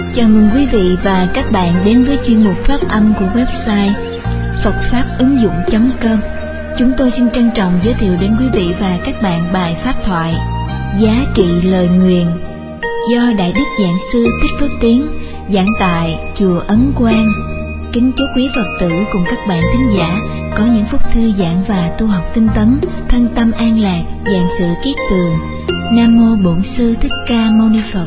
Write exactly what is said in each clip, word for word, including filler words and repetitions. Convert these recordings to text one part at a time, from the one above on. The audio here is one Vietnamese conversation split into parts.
Chào mừng quý vị và các bạn đến với chuyên mục phát âm của website phật pháp ứng dụng chấm com. Chúng tôi xin trân trọng giới thiệu đến quý vị và các bạn bài pháp thoại Giá trị lời nguyền do Đại Đức Giảng Sư Thích Phước Tiến giảng tại Chùa Ấn Quang. Kính chúc quý Phật tử cùng các bạn thính giả có những phút thư giãn và tu học tinh tấn, thân tâm an lạc, vạn sự kiết tường. Nam mô Bổn Sư Thích Ca Mâu Ni Phật.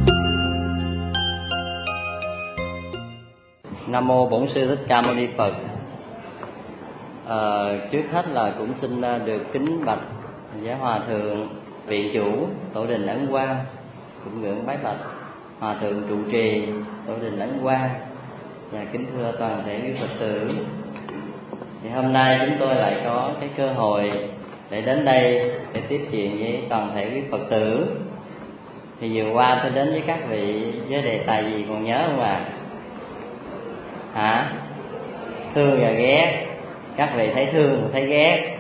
Nam mô Bổn Sư Thích Ca Mâu Ni Phật. À, trước hết là cũng xin được kính bạch Giá Hòa Thượng Viện Chủ Tổ đình Ấn Quang, cũng ngưỡng bái bạch Hòa Thượng trụ trì Tổ đình Ấn Quang, và kính thưa toàn thể quý Phật tử. Thì hôm nay chúng tôi lại có cái cơ hội để đến đây để tiếp chuyện với toàn thể quý Phật tử. Thì vừa qua tôi đến với các vị với đề tài gì còn nhớ không ạ? À? Hả? Thương và ghét. Các vị thấy thương thấy ghét.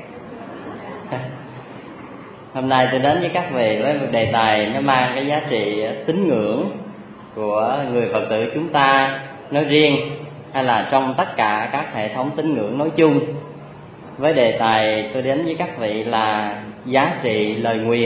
Hôm nay tôi đến với các vị với một đề tài nó mang cái giá trị tín ngưỡng của người Phật tử chúng ta nói riêng, hay là trong tất cả các hệ thống tín ngưỡng nói chung. Với đề tài tôi đến với các vị là giá trị lời nguyền.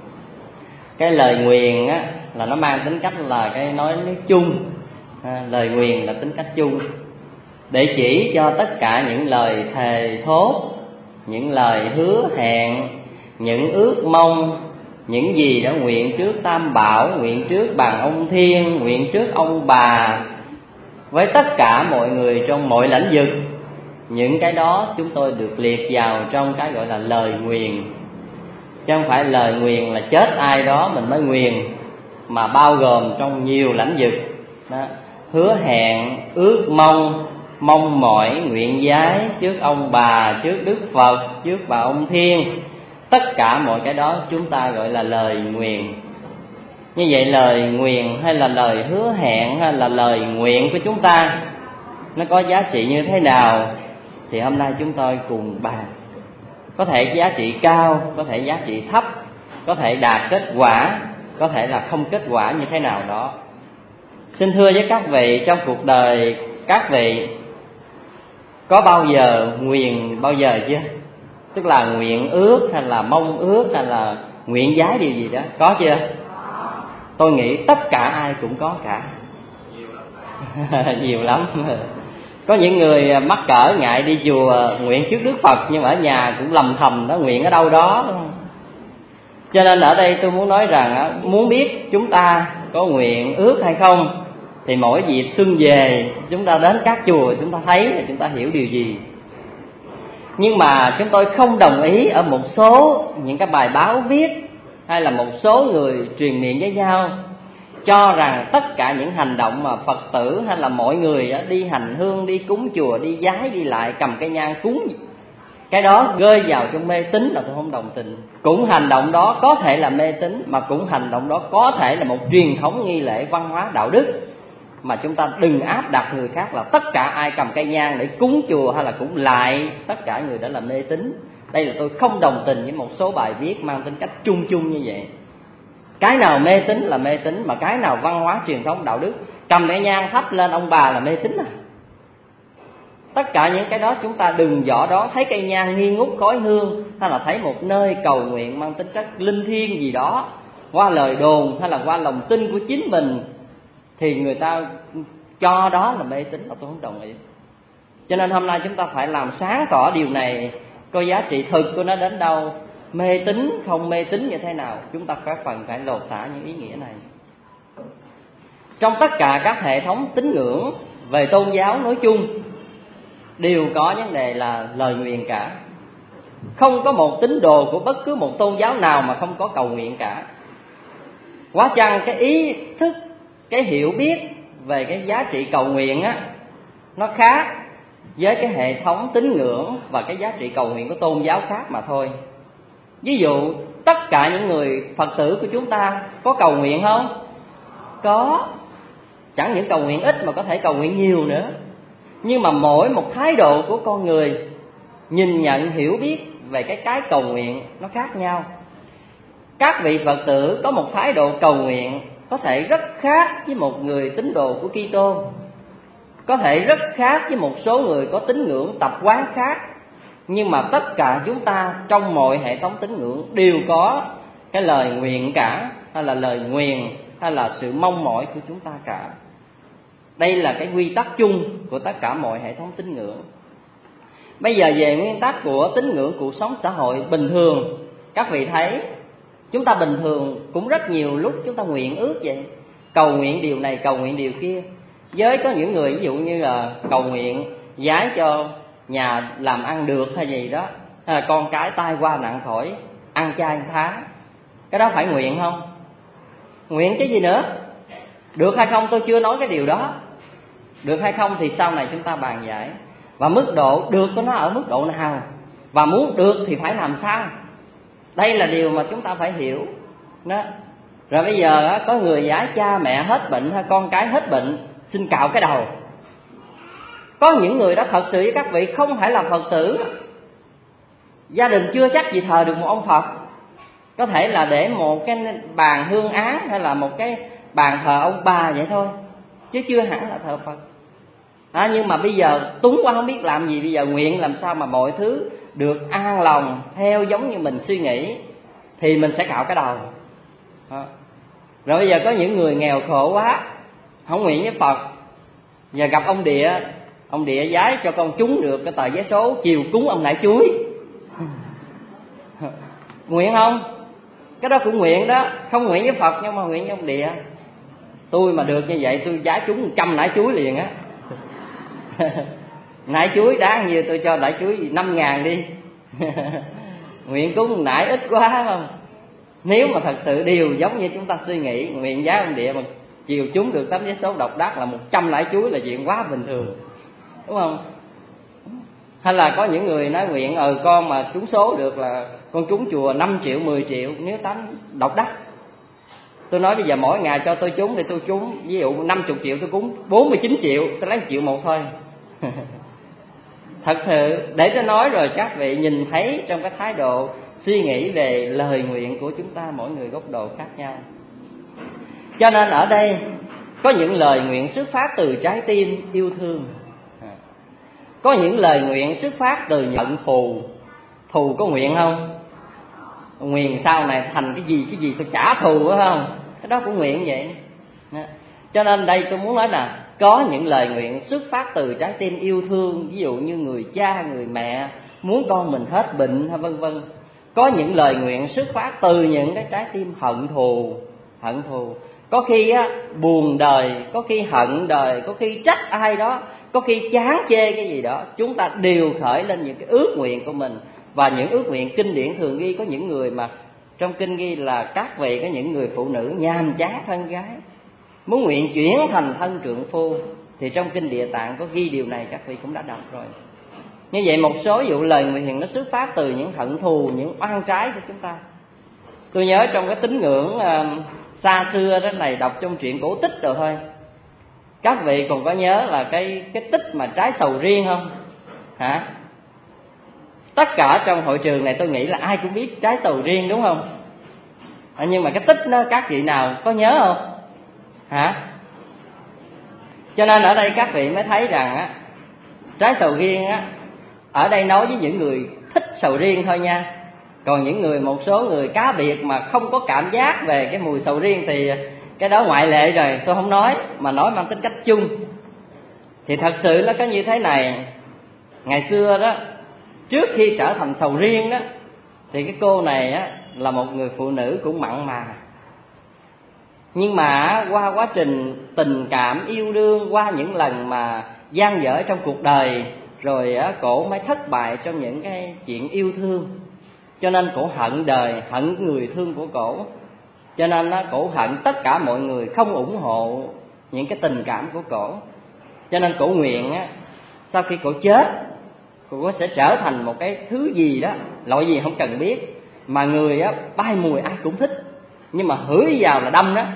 Cái lời nguyền á là nó mang tính cách là cái nói nói chung. À, lời nguyền là tính cách chung để chỉ cho tất cả những lời thề thốt, những lời hứa hẹn, những ước mong, những gì đã nguyện trước Tam Bảo, nguyện trước Bàn Ông Thiên, nguyện trước ông bà, với tất cả mọi người trong mọi lãnh vực. Những cái đó chúng tôi được liệt vào trong cái gọi là lời nguyền. Chứ không phải lời nguyền là chết ai đó mình mới nguyền, mà bao gồm trong nhiều lãnh vực đó. Hứa hẹn, ước mong, mong mỏi, nguyện giái trước ông bà, trước Đức Phật, trước Bà Ông Thiên. Tất cả mọi cái đó chúng ta gọi là lời nguyền. Như vậy lời nguyền hay là lời hứa hẹn hay là lời nguyện của chúng ta nó có giá trị như thế nào? Thì hôm nay chúng tôi cùng bàn. Có thể giá trị cao, có thể giá trị thấp, có thể đạt kết quả, có thể là không kết quả như thế nào đó. Xin thưa với các vị, trong cuộc đời các vị có bao giờ nguyền bao giờ chưa? Tức là nguyện ước hay là mong ước hay là nguyện giái điều gì đó, có chưa? Tôi nghĩ tất cả ai cũng có cả. Nhiều lắm. Có những người mắc cỡ ngại đi chùa nguyện trước Đức Phật, nhưng mà ở nhà cũng lầm thầm đó, nguyện ở đâu đó. Cho nên ở đây tôi muốn nói rằng, muốn biết chúng ta có nguyện ước hay không, thì mỗi dịp xuân về chúng ta đến các chùa, chúng ta thấy thì chúng ta hiểu điều gì. Nhưng mà chúng tôi không đồng ý ở một số những cái bài báo viết, hay là một số người truyền miệng với nhau, cho rằng tất cả những hành động mà Phật tử hay là mọi người đi hành hương, đi cúng chùa, đi giái, đi lại, cầm cây nhang cúng, cái đó rơi vào trong mê tín là tôi không đồng tình. Cũng hành động đó có thể là mê tín, mà cũng hành động đó có thể là một truyền thống nghi lễ văn hóa đạo đức. Mà chúng ta đừng áp đặt người khác là tất cả ai cầm cây nhang để cúng chùa hay là cúng lại, tất cả người đó là mê tín. Đây là tôi không đồng tình với một số bài viết mang tính cách chung chung như vậy. Cái nào mê tín là mê tín, mà cái nào văn hóa truyền thống đạo đức, cầm cây nhang thắp lên ông bà là mê tín à. Tất cả những cái đó chúng ta đừng dò đó. Thấy cây nhang nghi ngút khói hương, hay là thấy một nơi cầu nguyện mang tính chất linh thiêng gì đó, qua lời đồn hay là qua lòng tin của chính mình, thì người ta cho đó là mê tín, là tôi không đồng ý. Cho nên hôm nay chúng ta phải làm sáng tỏ điều này, coi giá trị thực của nó đến đâu, mê tín không mê tín như thế nào. Chúng ta phải phần phải lột tả những ý nghĩa này. Trong tất cả các hệ thống tín ngưỡng về tôn giáo nói chung đều có vấn đề là lời nguyền cả. Không có một tín đồ của bất cứ một tôn giáo nào mà không có cầu nguyện cả. Quá chăng cái ý thức, cái hiểu biết về cái giá trị cầu nguyện á, nó khác với cái hệ thống tín ngưỡng và cái giá trị cầu nguyện của tôn giáo khác mà thôi. Ví dụ tất cả những người Phật tử của chúng ta có cầu nguyện không? Có. Chẳng những cầu nguyện ít mà có thể cầu nguyện nhiều nữa. Nhưng mà mỗi một thái độ của con người nhìn nhận hiểu biết về cái cái cầu nguyện nó khác nhau. Các vị Phật tử có một thái độ cầu nguyện có thể rất khác với một người tín đồ của Kitô, có thể rất khác với một số người có tín ngưỡng tập quán khác, nhưng mà tất cả chúng ta trong mọi hệ thống tín ngưỡng đều có cái lời nguyện cả, hay là lời nguyền, hay là sự mong mỏi của chúng ta cả. Đây là cái quy tắc chung của tất cả mọi hệ thống tín ngưỡng. Bây giờ về nguyên tắc của tín ngưỡng cuộc sống xã hội bình thường, các vị thấy chúng ta bình thường cũng rất nhiều lúc chúng ta nguyện ước vậy, cầu nguyện điều này, cầu nguyện điều kia. Với có những người ví dụ như là cầu nguyện giái cho nhà làm ăn được hay gì đó, hay là con cái tai qua nạn khỏi, ăn chay một tháng, cái đó phải nguyện không? Nguyện cái gì nữa? Được hay không tôi chưa nói cái điều đó. Được hay không thì sau này chúng ta bàn giải. Và mức độ được của nó ở mức độ nào, và muốn được thì phải làm sao. Đây là điều mà chúng ta phải hiểu đó. Rồi bây giờ có người giái cha mẹ hết bệnh hay con cái hết bệnh, xin cạo cái đầu. Có những người đó thật sự với các vị không phải là Phật tử, gia đình chưa chắc gì thờ được một ông Phật, có thể là để một cái bàn hương án hay là một cái bàn thờ ông bà vậy thôi, chứ chưa hẳn là thờ Phật. À, nhưng mà bây giờ túng quá không biết làm gì, bây giờ nguyện làm sao mà mọi thứ được an lòng theo giống như mình suy nghĩ, thì mình sẽ cạo cái đầu. À. Rồi bây giờ có những người nghèo khổ quá, không nguyện với Phật, giờ gặp ông địa, ông địa giái cho con trúng được cái tờ vé số chiều cúng ông nải chuối. Nguyện không? Cái đó cũng nguyện đó, không nguyện với Phật nhưng mà nguyện với ông địa. Tôi mà được như vậy tôi giái trúng một trăm nải chuối liền á. Nải chuối đáng nhiêu tôi cho nải chuối năm ngàn đi. Nguyện cúng nải ít quá không? Nếu mà thật sự điều giống như chúng ta suy nghĩ, nguyện giá ông địa mà chiều trúng được tấm vé số độc đắc là một trăm nải chuối là chuyện quá bình thường, đúng không? Hay là có những người nói nguyện ờ con mà trúng số được là con trúng chùa năm triệu mười triệu nếu tánh độc đắc. Tôi nói bây giờ mỗi ngày cho tôi trúng thì tôi trúng, ví dụ năm mươi triệu tôi cúng bốn mươi chín triệu, tôi lấy một triệu một thôi. Thật sự để tôi nói rồi các vị nhìn thấy trong cái thái độ suy nghĩ về lời nguyện của chúng ta mỗi người góc độ khác nhau. Cho nên ở đây có những lời nguyện xuất phát từ trái tim yêu thương, có những lời nguyện xuất phát từ nhận thù. Thù có nguyện không? Nguyện sau này thành cái gì cái gì tôi trả thù phải không? Cái đó cũng nguyện vậy. Cho nên đây tôi muốn nói là có những lời nguyện xuất phát từ trái tim yêu thương, ví dụ như người cha, người mẹ muốn con mình hết bệnh hay vân vân. Có những lời nguyện xuất phát từ những cái trái tim hận thù, hận thù. Có khi á, buồn đời, có khi hận đời, có khi trách ai đó, có khi chán chê cái gì đó. Chúng ta đều khởi lên những cái ước nguyện của mình. Và những ước nguyện kinh điển thường ghi, có những người mà trong kinh ghi là các vị có những người phụ nữ nhàm chán thân gái, muốn nguyện chuyển thành thân trượng phu. Thì trong kinh Địa Tạng có ghi điều này, các vị cũng đã đọc rồi. Như vậy một số vụ lời nguyện nó xuất phát từ những hận thù, những oan trái của chúng ta. Tôi nhớ trong cái tín ngưỡng uh, xa xưa đó này, đọc trong truyện cổ tích rồi thôi. Các vị còn có nhớ là cái cái tích mà trái sầu riêng không? Hả? Tất cả trong hội trường này tôi nghĩ là ai cũng biết trái sầu riêng đúng không? À, nhưng mà cái tích đó các vị nào có nhớ không? Hả? Cho nên ở đây các vị mới thấy rằng á, trái sầu riêng á, ở đây nói với những người thích sầu riêng thôi nha. Còn những người, một số người cá biệt mà không có cảm giác về cái mùi sầu riêng thì cái đó ngoại lệ rồi, tôi không nói, mà nói mang tính cách chung. Thì thật sự nó có như thế này. Ngày xưa đó, trước khi trở thành sầu riêng đó, thì cái cô này á là một người phụ nữ cũng mặn mà. Nhưng mà qua quá trình tình cảm yêu đương, qua những lần mà gian dở trong cuộc đời, rồi á cổ mới thất bại trong những cái chuyện yêu thương. Cho nên cổ hận đời, hận người thương của cổ. Cho nên á cổ hận tất cả mọi người không ủng hộ những cái tình cảm của cổ. Cho nên cổ nguyện á, sau khi cổ chết, cổ sẽ trở thành một cái thứ gì đó, loại gì không cần biết, mà người á bay mùi ai cũng thích, nhưng mà hửi vào là đâm đó.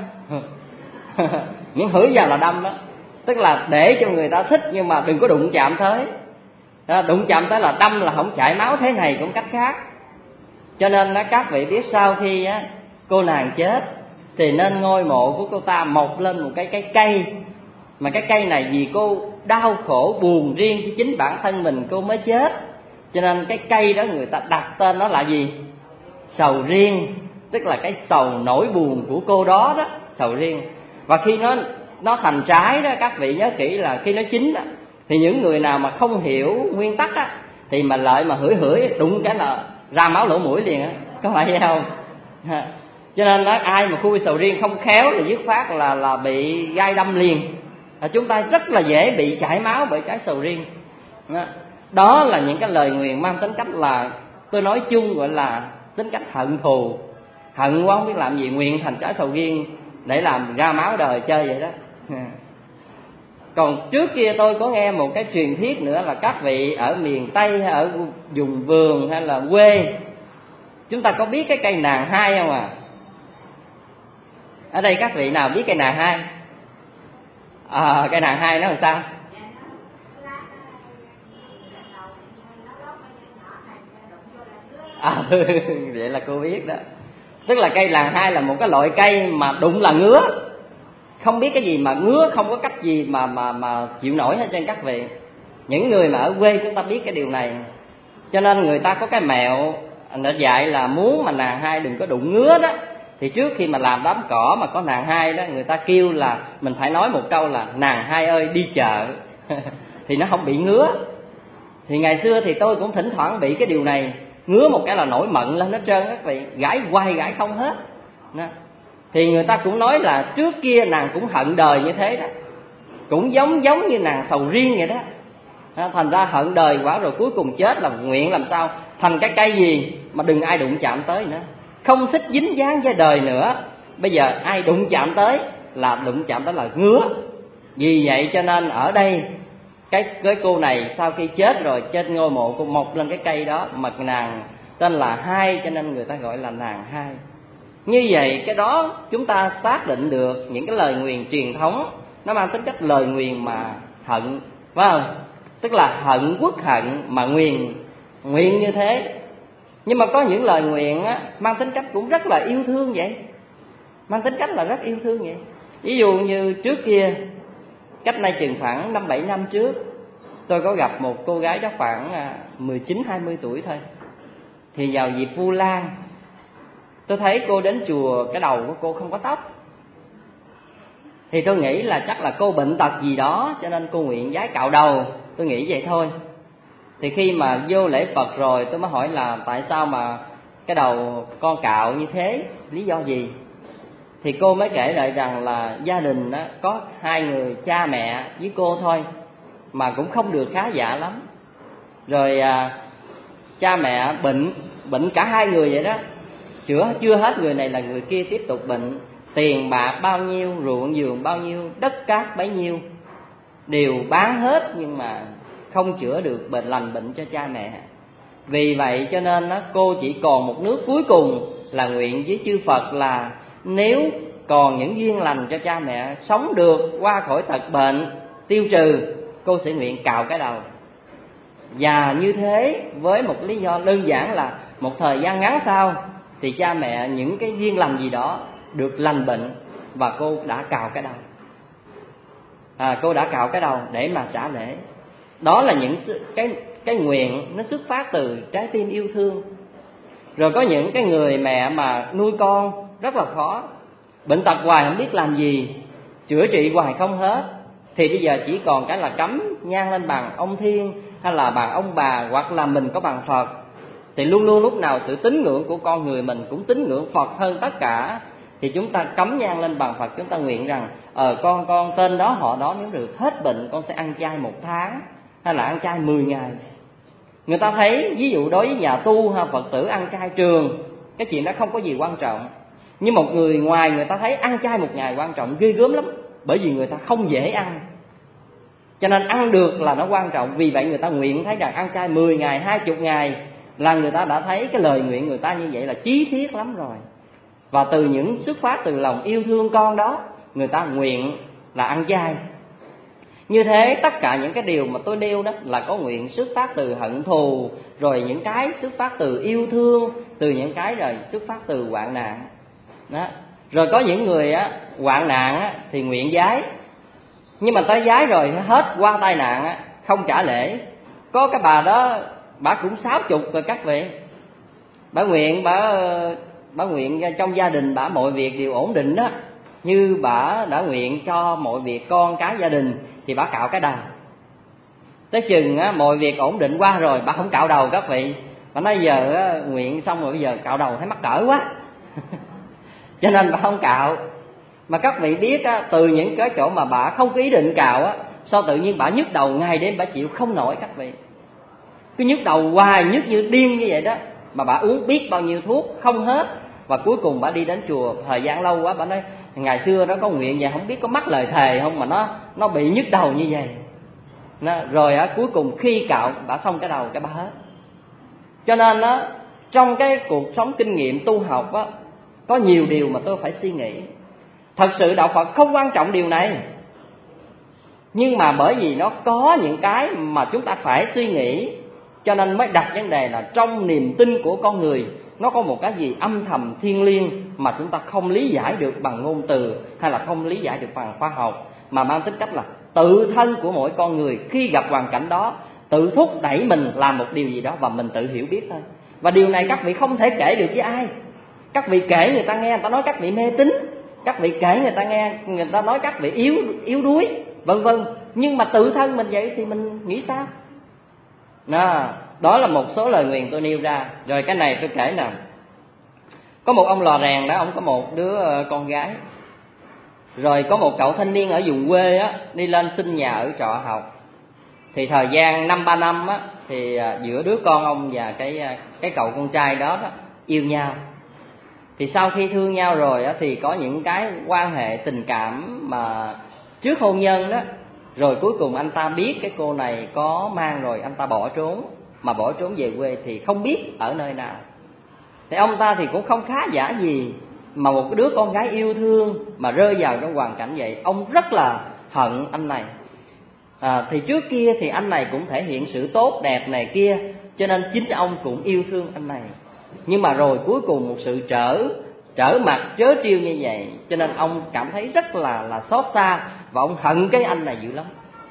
Những hửi vào là đâm đó, tức là để cho người ta thích nhưng mà đừng có đụng chạm tới. Đó, đụng chạm tới là đâm, là không chảy máu thế này cũng cách khác. Cho nên đó, các vị biết sau khi á, cô nàng chết thì nên ngôi mộ của cô ta mọc lên một cái cái cây, mà cái cây này vì cô đau khổ buồn riêng cho chính bản thân mình cô mới chết, cho nên cái cây đó người ta đặt tên nó là gì? Sầu riêng, tức là cái sầu nỗi buồn của cô đó đó, sầu riêng. Và khi nó nó thành trái đó, các vị nhớ kỹ là khi nó chín đó, thì những người nào mà không hiểu nguyên tắc á, thì mà lợi mà hửi hửi đụng cái là ra máu lỗ mũi liền á, có phải vậy không? Cho nên nói ai mà khui sầu riêng không khéo thì dứt phát là là bị gai đâm liền. À, chúng ta rất là dễ bị chảy máu bởi trái sầu riêng. Đó, đó là những cái lời nguyền mang tính cách là, tôi nói chung gọi là tính cách hận thù, hận quá không biết làm gì, nguyện thành trái sầu riêng để làm ra máu đời chơi vậy đó. Còn trước kia tôi có nghe một cái truyền thuyết nữa là các vị ở miền Tây hay ở vùng vườn hay là quê, chúng ta có biết cái cây nàng hai không à? Ở đây các vị nào biết cây nàng hai? À, cây nàng hai nó làm sao? À, vậy là cô biết đó. Tức là cây nàng hai là một cái loại cây mà đụng là ngứa, không biết cái gì mà ngứa, không có cách gì mà mà mà chịu nổi hết trơn các vị. Những người mà ở quê chúng ta biết cái điều này, cho nên người ta có cái mẹo nó dạy là muốn mà nàng hai đừng có đụng ngứa đó, thì trước khi mà làm đám cỏ mà có nàng hai đó, người ta kêu là mình phải nói một câu là nàng hai ơi đi chợ thì nó không bị ngứa. Thì ngày xưa thì tôi cũng thỉnh thoảng bị cái điều này, ngứa một cái là nổi mận lên hết trơn các vị, gãi hoài gãi không hết đó. Thì người ta cũng nói là trước kia nàng cũng hận đời như thế đó, cũng giống giống như nàng sầu riêng vậy đó. Thành ra hận đời quá rồi cuối cùng chết là nguyện làm sao thành cái cây gì mà đừng ai đụng chạm tới nữa, không thích dính dáng với đời nữa. Bây giờ ai đụng chạm tới là đụng chạm tới là ngứa. Vì vậy cho nên ở đây cái cái cô này sau khi chết rồi, trên ngôi mộ cô mọc lên cái cây đó, mật nàng tên là Hai, cho nên người ta gọi là nàng Hai. Như vậy cái đó chúng ta xác định được những cái lời nguyền truyền thống nó mang tính cách lời nguyền mà hận, phải không? Tức là hận quốc hận mà nguyền nguyện như thế. Nhưng mà có những lời nguyện á, mang tính cách cũng rất là yêu thương vậy, mang tính cách là rất yêu thương vậy. Ví dụ như trước kia, cách nay chừng khoảng năm bảy năm trước, tôi có gặp một cô gái đó khoảng mười chín hai mươi tuổi thôi. Thì vào dịp Vu Lan, tôi thấy cô đến chùa, cái đầu của cô không có tóc. Thì tôi nghĩ là chắc là cô bệnh tật gì đó, cho nên cô nguyện vái cạo đầu, tôi nghĩ vậy thôi. Thì khi mà vô lễ Phật rồi, tôi mới hỏi là tại sao mà cái đầu con cạo như thế, lý do gì? Thì cô mới kể lại rằng là gia đình đó, có hai người, cha mẹ với cô thôi, mà cũng không được khá giả lắm. Rồi à, cha mẹ bệnh, bệnh cả hai người vậy đó, chữa chưa hết người này là người kia tiếp tục bệnh. Tiền bạc bao nhiêu, ruộng vườn bao nhiêu, đất cát bấy nhiêu, đều bán hết nhưng mà không chữa được bệnh, lành bệnh cho cha mẹ. Vì vậy cho nên đó, cô chỉ còn một nước cuối cùng là nguyện với chư Phật là nếu còn những duyên lành cho cha mẹ sống được qua khỏi tật bệnh tiêu trừ, cô sẽ nguyện cạo cái đầu. Và như thế với một lý do đơn giản là một thời gian ngắn sau thì cha mẹ những cái duyên lành gì đó được lành bệnh, và cô đã cạo cái đầu. À, cô đã cạo cái đầu để mà trả lễ. Đó là những cái cái nguyện nó xuất phát từ trái tim yêu thương. Rồi có những cái người mẹ mà nuôi con rất là khó, bệnh tật hoài không biết làm gì, chữa trị hoài không hết, thì bây giờ chỉ còn cái là cắm nhang lên bàn ông Thiên hay là bàn ông bà, hoặc là mình có bàn Phật. Thì luôn luôn lúc nào sự tín ngưỡng của con người mình cũng tín ngưỡng Phật hơn tất cả. Thì chúng ta cắm nhang lên bàn Phật, chúng ta nguyện rằng ờ con con tên đó họ đó nếu được hết bệnh con sẽ ăn chay một tháng, hay là ăn chay mười ngày. Người ta thấy ví dụ đối với nhà tu ha, Phật tử ăn chay trường, cái chuyện đó không có gì quan trọng. Nhưng một người ngoài người ta thấy ăn chay một ngày quan trọng ghê gớm lắm, bởi vì người ta không dễ ăn, cho nên ăn được là nó quan trọng. Vì vậy người ta nguyện thấy rằng ăn chay mười ngày, hai mươi ngày là người ta đã thấy cái lời nguyện người ta như vậy là chí thiết lắm rồi. Và từ những xuất phát từ lòng yêu thương con đó, người ta nguyện là ăn chay. Như thế tất cả những cái điều mà tôi nêu đó là có nguyện xuất phát từ hận thù, rồi những cái xuất phát từ yêu thương, từ những cái rồi xuất phát từ hoạn nạn đó. Rồi có những người á hoạn nạn á thì nguyện giái, nhưng mà tới giái rồi hết qua tai nạn á không trả lễ. Có cái bà đó bà cũng sáu chục rồi các vị, bà nguyện bà bà nguyện trong gia đình bà mọi việc đều ổn định đó, như bà đã nguyện cho mọi việc con cái gia đình thì bà cạo cái đầu. Tới chừng á mọi việc ổn định qua rồi bà không cạo đầu các vị, bà nói giờ á, nguyện xong rồi bây giờ cạo đầu thấy mắc cỡ quá cho nên bà không cạo. Mà các vị biết á, từ những cái chỗ mà bà không có ý định cạo á, sao tự nhiên bà nhức đầu ngày đêm bà chịu không nổi các vị, cứ nhức đầu hoài, nhức như điên như vậy đó, mà bà uống biết bao nhiêu thuốc không hết. Và cuối cùng bà đi đến chùa thời gian lâu quá, bà nói ngày xưa đó có nguyện vậy không biết có mắc lời thề không mà nó nó bị nhức đầu như vậy. Nó, rồi á cuối cùng khi cạo bà xong cái đầu cái bà hết. Cho nên á trong cái cuộc sống kinh nghiệm tu học á có nhiều điều mà tôi phải suy nghĩ. Thật sự đạo Phật không quan trọng điều này, nhưng mà bởi vì nó có những cái mà chúng ta phải suy nghĩ, cho nên mới đặt vấn đề là trong niềm tin của con người nó có một cái gì âm thầm thiêng liêng mà chúng ta không lý giải được bằng ngôn từ hay là không lý giải được bằng khoa học, mà mang tính cách là tự thân của mỗi con người khi gặp hoàn cảnh đó tự thúc đẩy mình làm một điều gì đó và mình tự hiểu biết thôi. Và điều này các vị không thể kể được với ai. Các vị kể người ta nghe, người ta nói các vị mê tín. Các vị kể người ta nghe, người ta nói các vị yếu yếu đuối, vân vân. Nhưng mà tự thân mình vậy thì mình nghĩ sao? Đó, đó là một số lời nguyền tôi nêu ra. Rồi cái này tôi kể nè. Có một ông lò rèn đó, ông có một đứa con gái. Rồi có một cậu thanh niên ở vùng quê á đi lên xin nhà ở trọ học. Thì thời gian năm ba năm á thì giữa đứa con ông và cái cái cậu con trai đó, đó yêu nhau. Thì sau khi thương nhau rồi á thì có những cái quan hệ tình cảm mà trước hôn nhân đó. Rồi cuối cùng anh ta biết cái cô này có mang rồi, anh ta bỏ trốn. Mà bỏ trốn về quê thì không biết ở nơi nào. Thì ông ta thì cũng không khá giả gì, mà một cái đứa con gái yêu thương mà rơi vào trong hoàn cảnh vậy, ông rất là hận anh này. à, Thì trước kia thì anh này cũng thể hiện sự tốt đẹp này kia, cho nên chính ông cũng yêu thương anh này. Nhưng mà rồi cuối cùng một sự trở trở mặt trớ trêu như vậy, cho nên ông cảm thấy rất là là xót xa và ông hận cái anh này dữ lắm.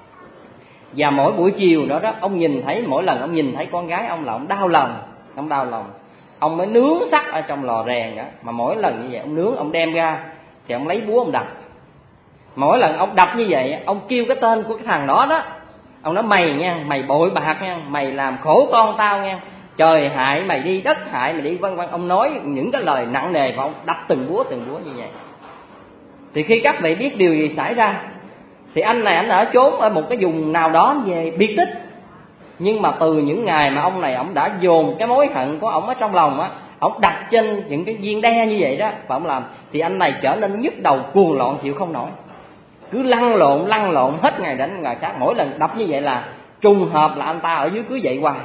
Và mỗi buổi chiều đó đó, ông nhìn thấy, mỗi lần ông nhìn thấy con gái ông là ông đau lòng, ông đau lòng. Ông mới nướng sắt ở trong lò rèn đó, mà mỗi lần như vậy ông nướng, ông đem ra thì ông lấy búa ông đập. Mỗi lần ông đập như vậy, ông kêu cái tên của cái thằng đó đó, ông nói mày nha, mày bội bạc nha, mày làm khổ con tao nha, trời hại mày đi, đất hại mày đi, vân vân. Ông nói những cái lời nặng nề và ông đập từng búa từng búa như vậy. Thì khi các vị biết điều gì xảy ra, thì anh này anh ở trốn ở một cái vùng nào đó về biệt tích. Nhưng mà từ những ngày mà ông này ông đã dồn cái mối hận của ông ở trong lòng á, ông đặt trên những cái viên đe như vậy đó, và ông làm thì anh này trở nên nhức đầu cuồng loạn chịu không nổi, cứ lăn lộn lăn lộn hết ngày đến ngày khác. Mỗi lần đập như vậy là trùng hợp là anh ta ở dưới cứ dậy hoài.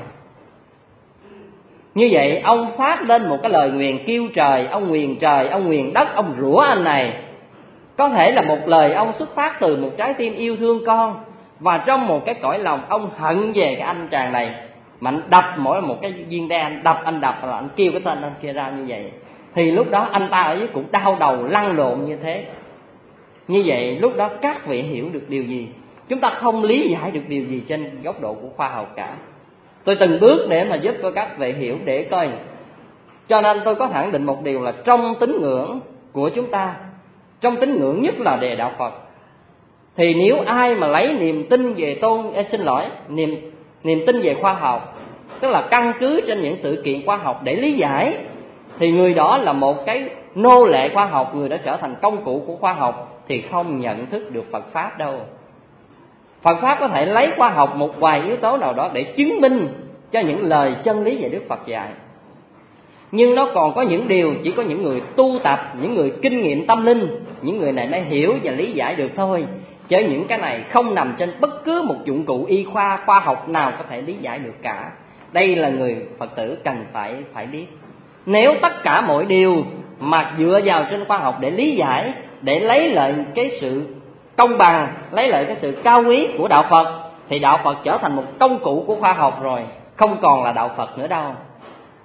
Như vậy ông phát lên một cái lời nguyền kêu trời, ông nguyền trời, ông nguyền đất, ông rủa anh này. Có thể là một lời ông xuất phát từ một trái tim yêu thương con, và trong một cái cõi lòng ông hận về cái anh chàng này, mà anh đập mỗi một cái viên đen, anh đập anh đập là anh kêu cái tên anh kia ra như vậy. Thì lúc đó anh ta ở dưới cũng đau đầu lăn lộn như thế. Như vậy lúc đó các vị hiểu được điều gì? Chúng ta không lý giải được điều gì trên góc độ của khoa học cả. Tôi từng bước để mà giúp cho các vị hiểu để coi. Cho nên tôi có khẳng định một điều là trong tín ngưỡng của chúng ta, trong tín ngưỡng nhất là đề đạo Phật, thì nếu ai mà lấy niềm tin về tôn em xin lỗi niềm niềm tin về khoa học, tức là căn cứ trên những sự kiện khoa học để lý giải, thì người đó là một cái nô lệ khoa học, người đã trở thành công cụ của khoa học, thì không nhận thức được Phật pháp đâu. Phật pháp có thể lấy khoa học một vài yếu tố nào đó để chứng minh cho những lời chân lý về Đức Phật dạy, nhưng nó còn có những điều chỉ có những người tu tập, những người kinh nghiệm tâm linh, những người này mới hiểu và lý giải được thôi. Chứ những cái này không nằm trên bất cứ một dụng cụ y khoa, khoa học nào có thể lý giải được cả. Đây là người Phật tử cần phải phải biết. Nếu tất cả mọi điều mà dựa vào trên khoa học để lý giải, để lấy lợi cái sự công bằng, lấy lợi cái sự cao quý của đạo Phật, thì đạo Phật trở thành một công cụ của khoa học rồi, không còn là đạo Phật nữa đâu.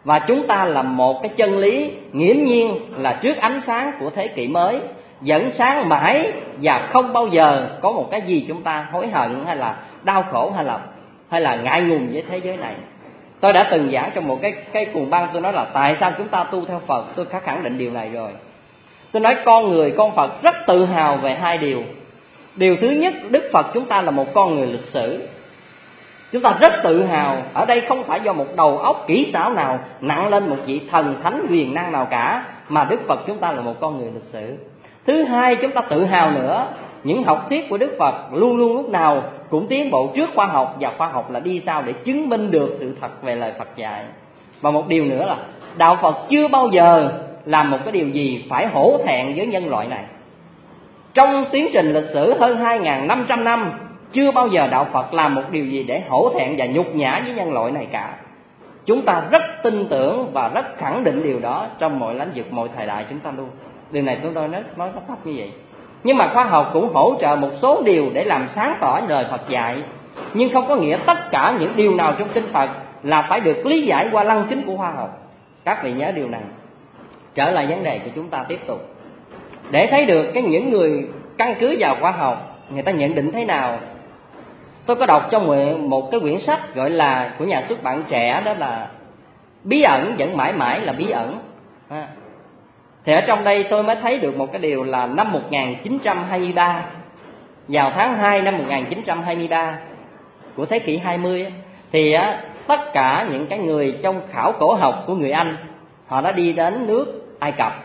Và chúng ta là một cái chân lý nghiễm nhiên là trước ánh sáng của thế kỷ mới, vẫn sáng mãi và không bao giờ có một cái gì chúng ta hối hận hay là đau khổ hay là hay là ngại ngùng với thế giới này. Tôi đã từng giảng trong một cái cái cuồng băng, tôi nói là tại sao chúng ta tu theo Phật, tôi đã khẳng định điều này rồi. Tôi nói con người con Phật rất tự hào về hai điều. Điều thứ nhất, Đức Phật chúng ta là một con người lịch sử. Chúng ta rất tự hào, ở đây không phải do một đầu óc kỹ xảo nào nặng lên một vị thần thánh quyền năng nào cả, mà Đức Phật chúng ta là một con người lịch sử. Thứ hai, chúng ta tự hào nữa, những học thuyết của Đức Phật luôn luôn lúc nào cũng tiến bộ trước khoa học, và khoa học là đi sau để chứng minh được sự thật về lời Phật dạy. Và một điều nữa là đạo Phật chưa bao giờ làm một cái điều gì phải hổ thẹn với nhân loại này. Trong tiến trình lịch sử hơn hai nghìn năm trăm năm, chưa bao giờ đạo Phật làm một điều gì để hổ thẹn và nhục nhã với nhân loại này cả. Chúng ta rất tin tưởng và rất khẳng định điều đó trong mọi lĩnh vực, mọi thời đại chúng ta luôn. Điều này chúng tôi nói nói rất thấp như vậy. Nhưng mà khoa học cũng hỗ trợ một số điều để làm sáng tỏ lời Phật dạy, nhưng không có nghĩa tất cả những điều nào trong kinh Phật là phải được lý giải qua lăng kính của khoa học. Các vị nhớ điều này. Trở lại vấn đề của chúng ta tiếp tục, để thấy được cái những người căn cứ vào khoa học người ta nhận định thế nào. Tôi có đọc trong một cái quyển sách gọi là của nhà xuất bản trẻ, đó là Bí ẩn vẫn mãi mãi là bí ẩn. À. Thì ở trong đây tôi mới thấy được một cái điều là năm một nghìn chín trăm hai mươi ba, vào tháng hai năm một nghìn chín trăm hai mươi ba của thế kỷ hai mươi, thì á, tất cả những cái người trong khảo cổ học của người Anh, họ đã đi đến nước Ai Cập.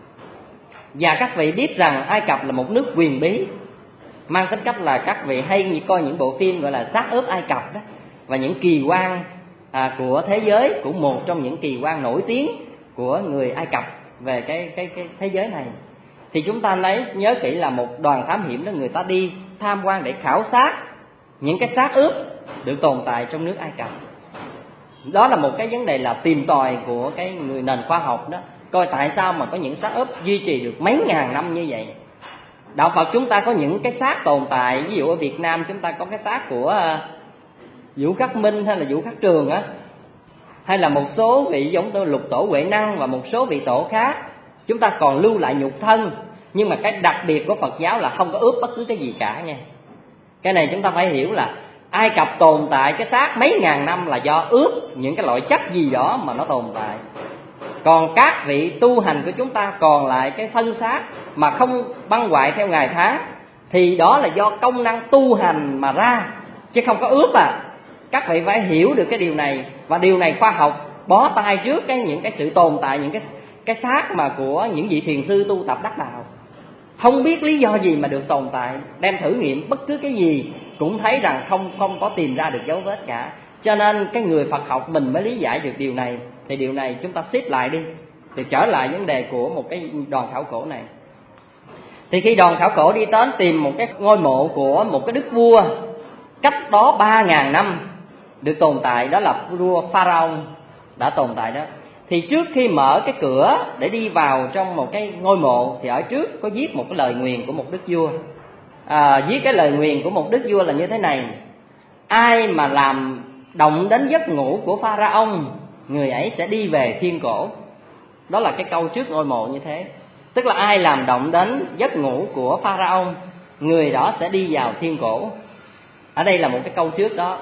Và các vị biết rằng Ai Cập là một nước quyền bí, mang tính cách là các vị hay coi những bộ phim gọi là xác ướp Ai Cập đó, và những kỳ quan à, của thế giới, cũng một trong những kỳ quan nổi tiếng của người Ai Cập về cái cái cái thế giới này. Thì chúng ta lấy nhớ kỹ là một đoàn thám hiểm đó, người ta đi tham quan để khảo sát những cái xác ướp được tồn tại trong nước Ai Cập. Đó là một cái vấn đề là tìm tòi của cái người nền khoa học đó, coi tại sao mà có những xác ướp duy trì được mấy ngàn năm như vậy. Đạo Phật chúng ta có những cái xác tồn tại, ví dụ ở Việt Nam chúng ta có cái xác của Vũ Khắc Minh hay là Vũ Khắc Trường á, hay là một số vị giống tôi Lục Tổ Huệ Năng và một số vị tổ khác. Chúng ta còn lưu lại nhục thân, nhưng mà cái đặc biệt của Phật giáo là không có ướp bất cứ cái gì cả nha. Cái này chúng ta phải hiểu là Ai Cập tồn tại cái xác mấy ngàn năm là do ướp những cái loại chất gì đó mà nó tồn tại. Còn các vị tu hành của chúng ta còn lại cái thân xác mà không băng hoại theo ngày tháng, thì đó là do công năng tu hành mà ra, chứ không có ướp à. Các vị phải hiểu được cái điều này, và điều này khoa học bó tay trước cái những cái sự tồn tại những cái cái xác mà của những vị thiền sư tu tập đắc đạo, không biết lý do gì mà được tồn tại, đem thử nghiệm bất cứ cái gì cũng thấy rằng không không có tìm ra được dấu vết cả. Cho nên cái người Phật học mình mới lý giải được điều này. Thì điều này chúng ta xếp lại đi, thì trở lại vấn đề của một cái đoàn khảo cổ này. Thì khi đoàn khảo cổ đi đến tìm một cái ngôi mộ của một cái đức vua cách đó ba ngàn năm được tồn tại, đó là vua Pharaoh đã tồn tại đó. Thì trước khi mở cái cửa để đi vào trong một cái ngôi mộ, thì ở trước có viết một cái lời nguyền của một đức vua. À, viết cái lời nguyền của một đức vua là như thế này: ai mà làm động đến giấc ngủ của Pharaoh, người ấy sẽ đi về thiên cổ. Đó là cái câu trước ngôi mộ như thế. Tức là ai làm động đến giấc ngủ của Pharaoh, người đó sẽ đi vào thiên cổ. Ở đây là một cái câu trước đó.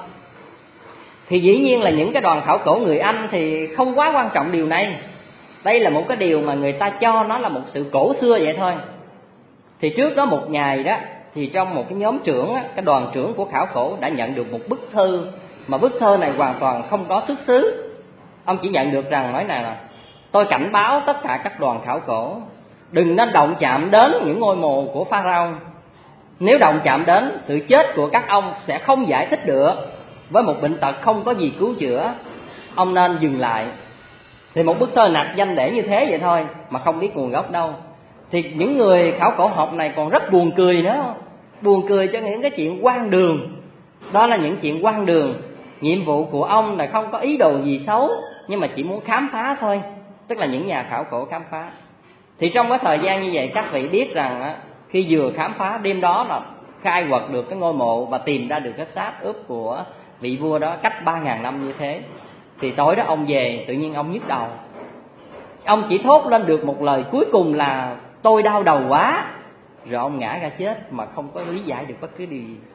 Thì dĩ nhiên là những cái đoàn khảo cổ người Anh thì không quá quan trọng điều này. Đây là một cái điều mà người ta cho nó là một sự cổ xưa vậy thôi. Thì trước đó một ngày đó, thì trong một cái nhóm trưởng, cái đoàn trưởng của khảo cổ đã nhận được một bức thư, mà bức thư này hoàn toàn không có xuất xứ. Ông chỉ nhận được rằng nói này là: tôi cảnh báo tất cả các đoàn khảo cổ đừng nên động chạm đến những ngôi mộ của Pharaoh. Nếu động chạm đến, sự chết của các ông sẽ không giải thích được, với một bệnh tật không có gì cứu chữa. Ông nên dừng lại. Thì một bức thơ nặc danh để như thế vậy thôi, mà không biết nguồn gốc đâu. Thì những người khảo cổ học này còn rất buồn cười nữa, buồn cười cho những cái chuyện hoang đường. Đó là những chuyện hoang đường. Nhiệm vụ của ông là không có ý đồ gì xấu, nhưng mà chỉ muốn khám phá thôi. Tức là những nhà khảo cổ khám phá. Thì trong cái thời gian như vậy, các vị biết rằng á, khi vừa khám phá, đêm đó là khai quật được cái ngôi mộ và tìm ra được cái xác ướp của vị vua đó cách ba ngàn năm như thế. Thì tối đó ông về tự nhiên ông nhức đầu. Ông chỉ thốt lên được một lời cuối cùng là tôi đau đầu quá, rồi ông ngã ra chết mà không có lý giải được bất cứ điều gì.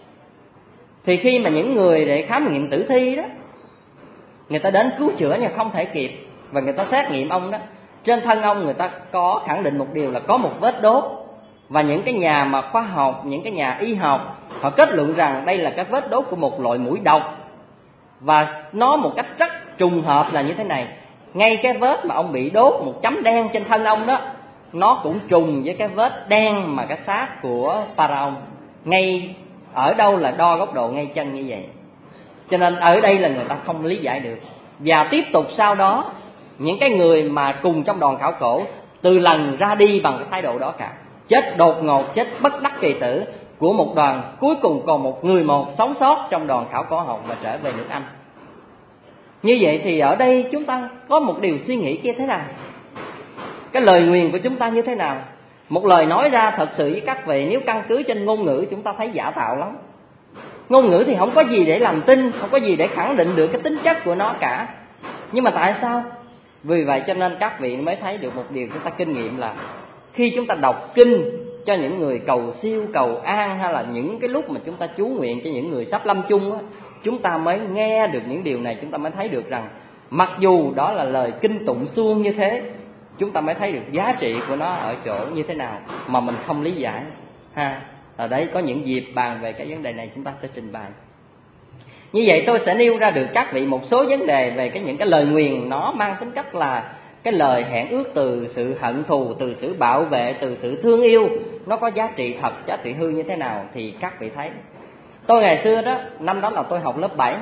Thì khi mà những người để khám nghiệm tử thi đó, người ta đến cứu chữa nhưng không thể kịp, và người ta xét nghiệm ông đó, trên thân ông người ta có khẳng định một điều là có một vết đốt. Và những cái nhà mà khoa học, những cái nhà y học, họ kết luận rằng đây là cái vết đốt của một loại muỗi độc. Và nó một cách rất trùng hợp là như thế này, ngay cái vết mà ông bị đốt một chấm đen trên thân ông đó, nó cũng trùng với cái vết đen mà cái xác của Pharaoh. Ngay ở đâu là đo góc độ ngay chân như vậy. Cho nên ở đây là người ta không lý giải được. Và tiếp tục sau đó, những cái người mà cùng trong đoàn khảo cổ từ lần ra đi bằng cái thái độ đó cả, chết đột ngột, chết bất đắc kỳ tử của một đoàn. Cuối cùng còn một người một sống sót trong đoàn khảo cổ học và trở về nước Anh. Như vậy thì ở đây chúng ta có một điều suy nghĩ kia thế nào? Cái lời nguyền của chúng ta như thế nào? Một lời nói ra thật sự với các vị, nếu căn cứ trên ngôn ngữ chúng ta thấy giả tạo lắm. Ngôn ngữ thì không có gì để làm tin, không có gì để khẳng định được cái tính chất của nó cả. Nhưng mà tại sao? Vì vậy cho nên các vị mới thấy được một điều chúng ta kinh nghiệm là khi chúng ta đọc kinh cho những người cầu siêu, cầu an, hay là những cái lúc mà chúng ta chú nguyện cho những người sắp lâm chung á, chúng ta mới nghe được những điều này, chúng ta mới thấy được rằng mặc dù đó là lời kinh tụng suông như thế, chúng ta mới thấy được giá trị của nó ở chỗ như thế nào mà mình không lý giải ha. Ở đấy có những dịp bàn về cái vấn đề này chúng ta sẽ trình bày. Như vậy tôi sẽ nêu ra được các vị một số vấn đề về cái những cái lời nguyền nó mang tính cách là cái lời hẹn ước từ sự hận thù, từ sự bảo vệ, từ sự thương yêu, nó có giá trị thật, giá trị hư như thế nào thì các vị thấy. Tôi ngày xưa đó, năm đó là tôi học lớp bảy.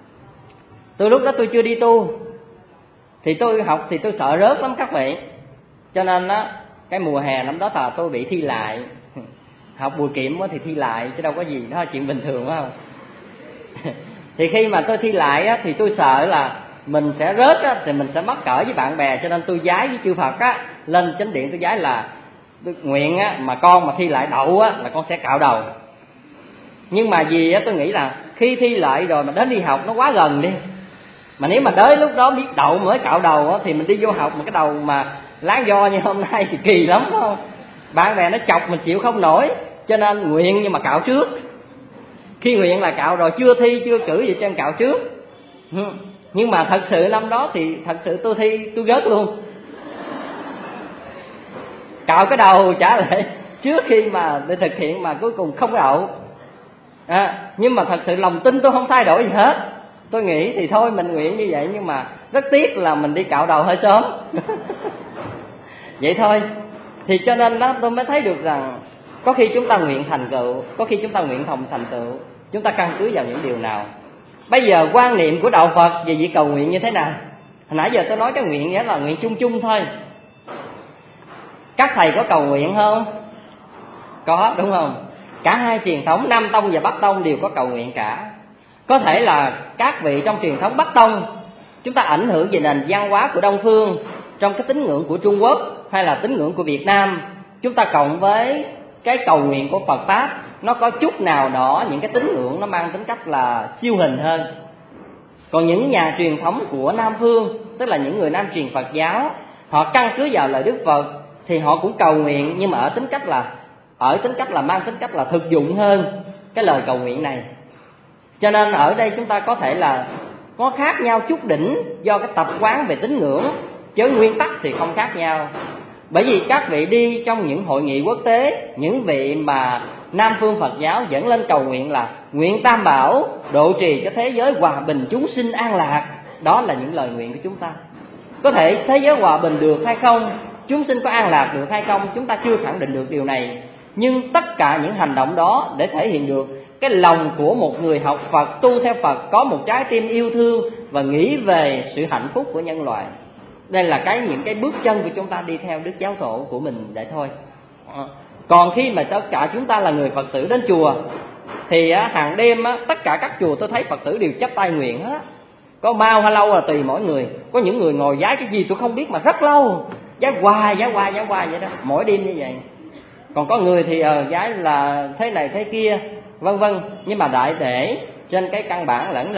Từ lúc đó tôi chưa đi tu, thì tôi học thì tôi sợ rớt lắm các vị. Cho nên đó, cái mùa hè năm đó là tôi bị thi lại. Học bùi kiệm thì thi lại chứ đâu có gì, đó là chuyện bình thường phải không? Thì khi mà tôi thi lại á, thì tôi sợ là mình sẽ rớt á, thì mình sẽ mắc cỡ với bạn bè. Cho nên tôi vái với chư Phật á, lên chánh điện tôi vái là tôi nguyện á, mà con mà thi lại đậu á, là con sẽ cạo đầu. Nhưng mà vì á, tôi nghĩ là khi thi lại rồi mà đến đi học nó quá gần đi. Mà nếu mà tới lúc đó biết đậu mới cạo đầu á, thì mình đi vô học mà cái đầu mà láng do như hôm nay thì kỳ lắm phải không? Bạn bè nó chọc mình chịu không nổi. Cho nên nguyện nhưng mà cạo trước. Khi nguyện là cạo rồi, chưa thi chưa cử gì cho cạo trước. Nhưng mà thật sự năm đó thì thật sự tôi thi tôi rớt luôn. Cạo cái đầu trả lại trước khi mà để thực hiện mà cuối cùng không đậu. À, nhưng mà thật sự lòng tin tôi không thay đổi gì hết. Tôi nghĩ thì thôi mình nguyện như vậy, nhưng mà rất tiếc là mình đi cạo đầu hơi sớm. Vậy thôi. Thì cho nên đó tôi mới thấy được rằng có khi chúng ta nguyện thành tựu, có khi chúng ta nguyện không thành tựu, chúng ta căn cứ vào những điều nào. Bây giờ quan niệm của đạo Phật về việc cầu nguyện như thế nào? Hồi nãy giờ tôi nói cái nguyện nghĩa là nguyện chung chung thôi. Các thầy có cầu nguyện không? Có, đúng không? Cả hai truyền thống Nam Tông và Bắc Tông đều có cầu nguyện cả. Có thể là các vị trong truyền thống Bắc Tông, chúng ta ảnh hưởng về nền văn hóa của Đông Phương, trong cái tín ngưỡng của Trung Quốc hay là tín ngưỡng của Việt Nam, chúng ta cộng với cái cầu nguyện của Phật Pháp, nó có chút nào đó những cái tín ngưỡng nó mang tính cách là siêu hình hơn. Còn những nhà truyền thống của Nam Phương, tức là những người Nam truyền Phật giáo, họ căn cứ vào lời Đức Phật thì họ cũng cầu nguyện, nhưng mà ở tính cách là ở tính cách là mang tính cách là thực dụng hơn cái lời cầu nguyện này. Cho nên ở đây chúng ta có thể là có khác nhau chút đỉnh do cái tập quán về tín ngưỡng, chứ nguyên tắc thì không khác nhau. Bởi vì các vị đi trong những hội nghị quốc tế, những vị mà Nam phương Phật giáo dẫn lên cầu nguyện là nguyện Tam Bảo độ trì cho thế giới hòa bình chúng sinh an lạc. Đó là những lời nguyện của chúng ta. Có thể thế giới hòa bình được hay không, chúng sinh có an lạc được hay không, chúng ta chưa khẳng định được điều này. Nhưng tất cả những hành động đó để thể hiện được cái lòng của một người học Phật, tu theo Phật, có một trái tim yêu thương và nghĩ về sự hạnh phúc của nhân loại. Đây là cái những cái bước chân của chúng ta đi theo Đức Giáo Tổ của mình để thôi. Còn khi mà tất cả chúng ta là người Phật tử đến chùa thì hàng đêm tất cả các chùa tôi thấy Phật tử đều chắp tay nguyện hết. Có bao hay lâu là tùy mỗi người. Có những người ngồi vái cái gì tôi không biết mà rất lâu, vái hoài vái hoài vái hoài vậy đó, mỗi đêm như vậy. Còn có người thì ờ vái là thế này thế kia vân vân. Nhưng mà đại để trên cái căn bản lẫn là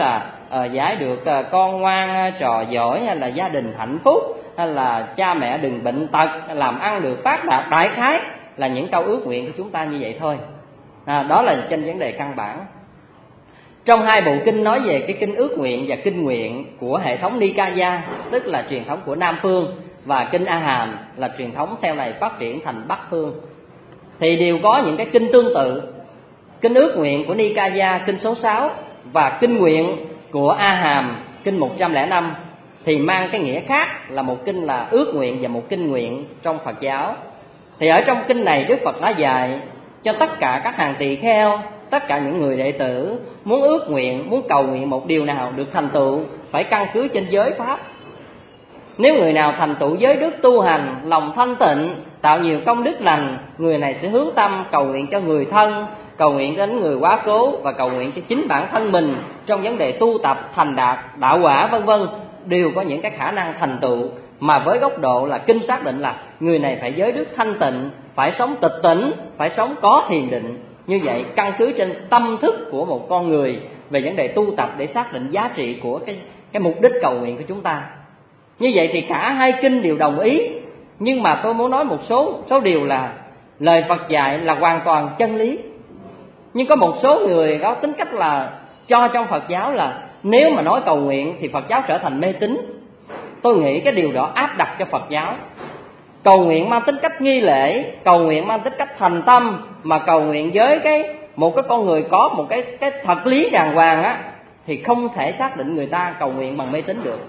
à, giải được à, con ngoan trò giỏi, hay là gia đình hạnh phúc, hay là cha mẹ đừng bệnh tật, làm ăn được phát đạt. Đại khái là những câu ước nguyện của chúng ta như vậy thôi. À, đó là trên vấn đề căn bản. Trong hai bộ kinh nói về cái kinh ước nguyện và kinh nguyện của hệ thống Nikaya, tức là truyền thống của Nam Phương, và kinh A Hàm là truyền thống sau này phát triển thành Bắc Phương, thì đều có những cái kinh tương tự. Kinh ước nguyện của Nikaya kinh số sáu và kinh nguyện của A Hàm kinh một trăm lẻ năm thì mang cái nghĩa khác, là một kinh là ước nguyện và một kinh nguyện trong Phật giáo. Thì ở trong kinh này Đức Phật đã dạy cho tất cả các hàng tỳ kheo, tất cả những người đệ tử muốn ước nguyện, muốn cầu nguyện một điều nào được thành tựu phải căn cứ trên giới pháp. Nếu người nào thành tựu giới đức tu hành, lòng thanh tịnh, tạo nhiều công đức lành, người này sẽ hướng tâm cầu nguyện cho người thân, cầu nguyện đến người quá cố và cầu nguyện cho chính bản thân mình trong vấn đề tu tập, thành đạt, đạo quả vân vân, đều có những cái khả năng thành tựu. Mà với góc độ là kinh xác định là người này phải giới đức thanh tịnh, phải sống tịch tỉnh, phải sống có thiền định. Như vậy căn cứ trên tâm thức của một con người về vấn đề tu tập để xác định giá trị của cái, cái mục đích cầu nguyện của chúng ta. Như vậy thì cả hai kinh đều đồng ý. Nhưng mà tôi muốn nói một số, số điều là lời Phật dạy là hoàn toàn chân lý. Nhưng có một số người có tính cách là cho trong Phật giáo là nếu mà nói cầu nguyện thì Phật giáo trở thành mê tín. Tôi nghĩ cái điều đó áp đặt cho Phật giáo. Cầu nguyện mang tính cách nghi lễ, cầu nguyện mang tính cách thành tâm, mà cầu nguyện với cái một cái con người có một cái cái thật lý đàng hoàng á, thì không thể xác định người ta cầu nguyện bằng mê tín được.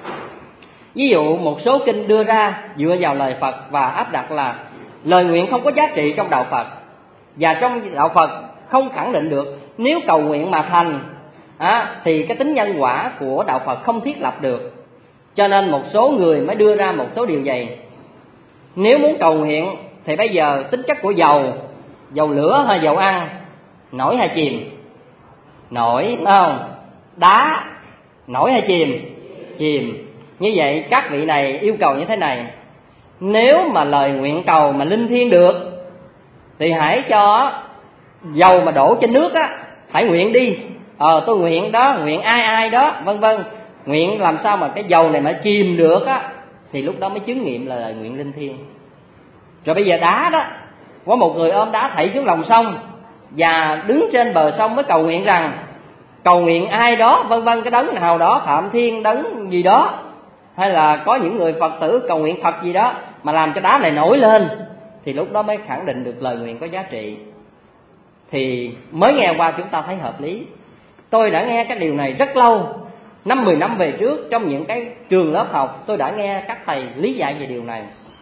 Ví dụ một số kinh đưa ra dựa vào lời Phật và áp đặt là lời nguyện không có giá trị trong đạo Phật, và trong đạo Phật không khẳng định được nếu cầu nguyện mà thành á, thì cái tính nhân quả của đạo Phật không thiết lập được. Cho nên một số người mới đưa ra một số điều vậy. Nếu muốn cầu nguyện thì bây giờ tính chất của dầu, dầu lửa hay dầu ăn, nổi hay chìm? Nổi, phải không? Đá, nổi hay chìm? Chìm. Như vậy các vị này yêu cầu như thế này: nếu mà lời nguyện cầu mà linh thiêng được thì hãy cho dầu mà đổ trên nước á, hãy nguyện đi. Ờ tôi nguyện đó, nguyện ai ai đó, vân vân. Nguyện làm sao mà cái dầu này mà chìm được á, thì lúc đó mới chứng nghiệm là lời nguyện linh thiêng. Rồi bây giờ đá đó, có một người ôm đá thảy xuống lòng sông và đứng trên bờ sông mới cầu nguyện rằng cầu nguyện ai đó, vân vân, cái đấng nào đó, Phạm Thiên đấng gì đó, hay là có những người Phật tử cầu nguyện Phật gì đó mà làm cho đá này nổi lên, thì lúc đó mới khẳng định được lời nguyện có giá trị. Thì mới nghe qua chúng ta thấy hợp lý. Tôi đã nghe cái điều này rất lâu, năm mười năm về trước, trong những cái trường lớp học tôi đã nghe các thầy lý giải về điều này.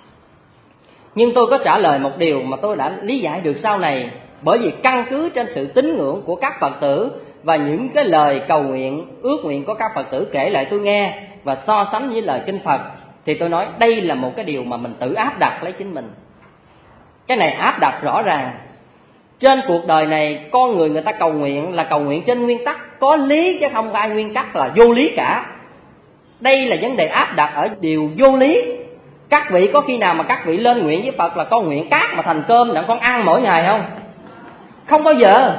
Nhưng tôi có trả lời một điều mà tôi đã lý giải được sau này, bởi vì căn cứ trên sự tín ngưỡng của các Phật tử và những cái lời cầu nguyện, ước nguyện của các Phật tử kể lại tôi nghe và so sánh với lời kinh Phật, thì tôi nói đây là một cái điều mà mình tự áp đặt lấy chính mình. Cái này áp đặt rõ ràng. Trên cuộc đời này con người người ta cầu nguyện là cầu nguyện trên nguyên tắc có lý, chứ không có ai nguyên tắc là vô lý cả. Đây là vấn đề áp đặt ở điều vô lý. Các vị có khi nào mà các vị lên nguyện với Phật là con nguyện cát mà thành cơm để con ăn mỗi ngày không? Không bao giờ.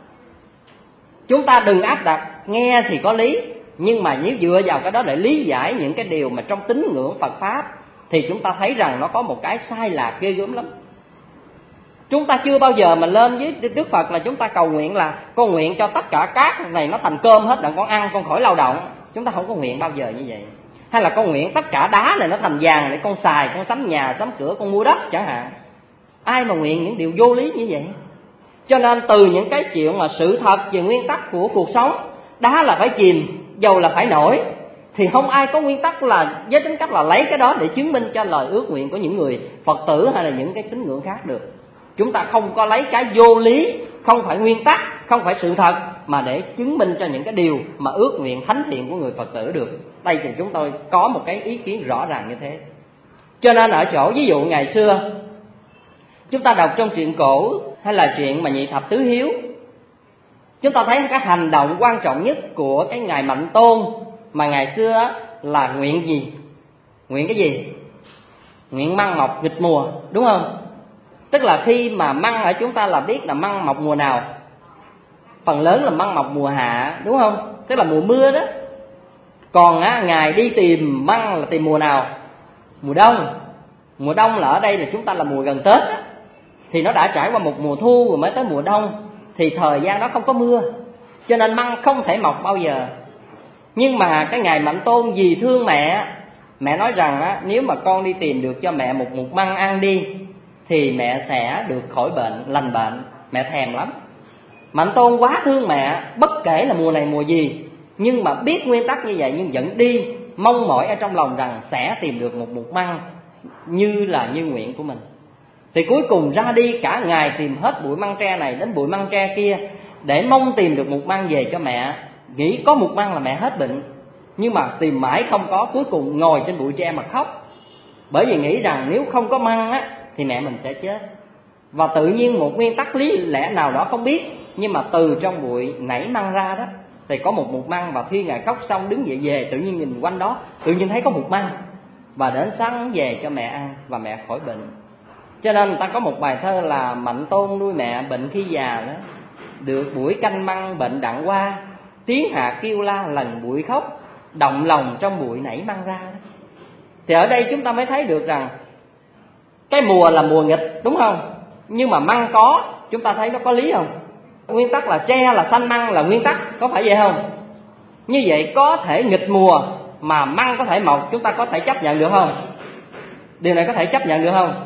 Chúng ta đừng áp đặt, nghe thì có lý, nhưng mà nếu dựa vào cái đó để lý giải những cái điều mà trong tín ngưỡng Phật Pháp thì chúng ta thấy rằng nó có một cái sai lạc ghê gớm lắm. Chúng ta chưa bao giờ mà lên với Đức Phật là chúng ta cầu nguyện là con nguyện cho tất cả cát này nó thành cơm hết để con ăn, con khỏi lao động. Chúng ta không có nguyện bao giờ như vậy. Hay là con nguyện tất cả đá này nó thành vàng để con xài, con sắm nhà, sắm cửa, con mua đất chẳng hạn. Ai mà nguyện những điều vô lý như vậy? Cho nên từ những cái chuyện mà sự thật về nguyên tắc của cuộc sống, đá là phải chìm, dầu là phải nổi, thì không ai có nguyên tắc là với tính cách là lấy cái đó để chứng minh cho lời ước nguyện của những người Phật tử hay là những cái tín ngưỡng khác được. Chúng ta không có lấy cái vô lý, không phải nguyên tắc, không phải sự thật mà để chứng minh cho những cái điều mà ước nguyện thánh thiện của người Phật tử được. Đây thì chúng tôi có một cái ý kiến rõ ràng như thế. Cho nên ở chỗ ví dụ ngày xưa chúng ta đọc trong truyện cổ hay là chuyện mà Nhị Thập Tứ Hiếu, chúng ta thấy cái hành động quan trọng nhất của cái ngài Mạnh Tôn mà ngày xưa là nguyện gì? Nguyện cái gì? Nguyện măng mọc nghịch mùa, đúng không? Tức là khi mà măng ở chúng ta là biết là măng mọc mùa nào? phần lớn là măng mọc mùa hạ, đúng không? Tức là mùa mưa đó. Còn á, Ngài đi tìm măng là tìm mùa nào? Mùa đông. Mùa đông là ở đây là chúng ta là mùa gần Tết á, thì nó đã trải qua một mùa thu rồi mới tới mùa đông, thì thời gian đó không có mưa, cho nên măng không thể mọc bao giờ. Nhưng mà cái Ngài Mạnh Tôn vì thương mẹ, mẹ nói rằng á, nếu mà con đi tìm được cho mẹ một mụt măng ăn đi thì mẹ sẽ được khỏi bệnh, lành bệnh. Mẹ thèm lắm. Mạnh Tôn quá thương mẹ, bất kể là mùa này mùa gì, nhưng mà biết nguyên tắc như vậy nhưng vẫn đi, mong mỏi ở trong lòng rằng sẽ tìm được một mụt măng như là như nguyện của mình. Thì cuối cùng ra đi cả ngày tìm hết bụi măng tre này đến bụi măng tre kia để mong tìm được một măng về cho mẹ. Nghĩ có một măng là mẹ hết bệnh, nhưng mà tìm mãi không có, cuối cùng ngồi trên bụi tre mà khóc. Bởi vì nghĩ rằng nếu không có măng á thì mẹ mình sẽ chết. Và tự nhiên một nguyên tắc lý lẽ nào đó không biết, nhưng mà từ trong bụi nảy măng ra đó, thì có một mụt măng. Và khi Ngài khóc xong đứng dậy về, tự nhiên nhìn quanh đó, tự nhiên thấy có mụt măng, và đến sáng về cho mẹ ăn và mẹ khỏi bệnh. Cho nên người ta có một bài thơ là Mạnh Tôn nuôi mẹ bệnh khi già đó, được buổi canh măng bệnh đặng qua, tiếng hạ kêu la lần bụi khóc, động lòng trong bụi nảy măng ra đó. Thì ở đây chúng ta mới thấy được rằng cái mùa là mùa nghịch, đúng không? Nhưng mà măng có, chúng ta thấy nó có lý không? Nguyên tắc là tre là xanh, măng là nguyên tắc, có phải vậy không? Như vậy có thể nghịch mùa mà măng có thể mọc, chúng ta có thể chấp nhận được không? Điều này có thể chấp nhận được không?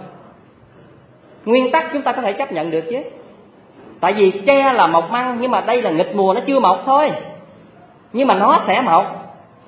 Nguyên tắc chúng ta có thể chấp nhận được chứ. Tại vì tre là mọc măng, nhưng mà đây là nghịch mùa, nó chưa mọc thôi, nhưng mà nó sẽ mọc.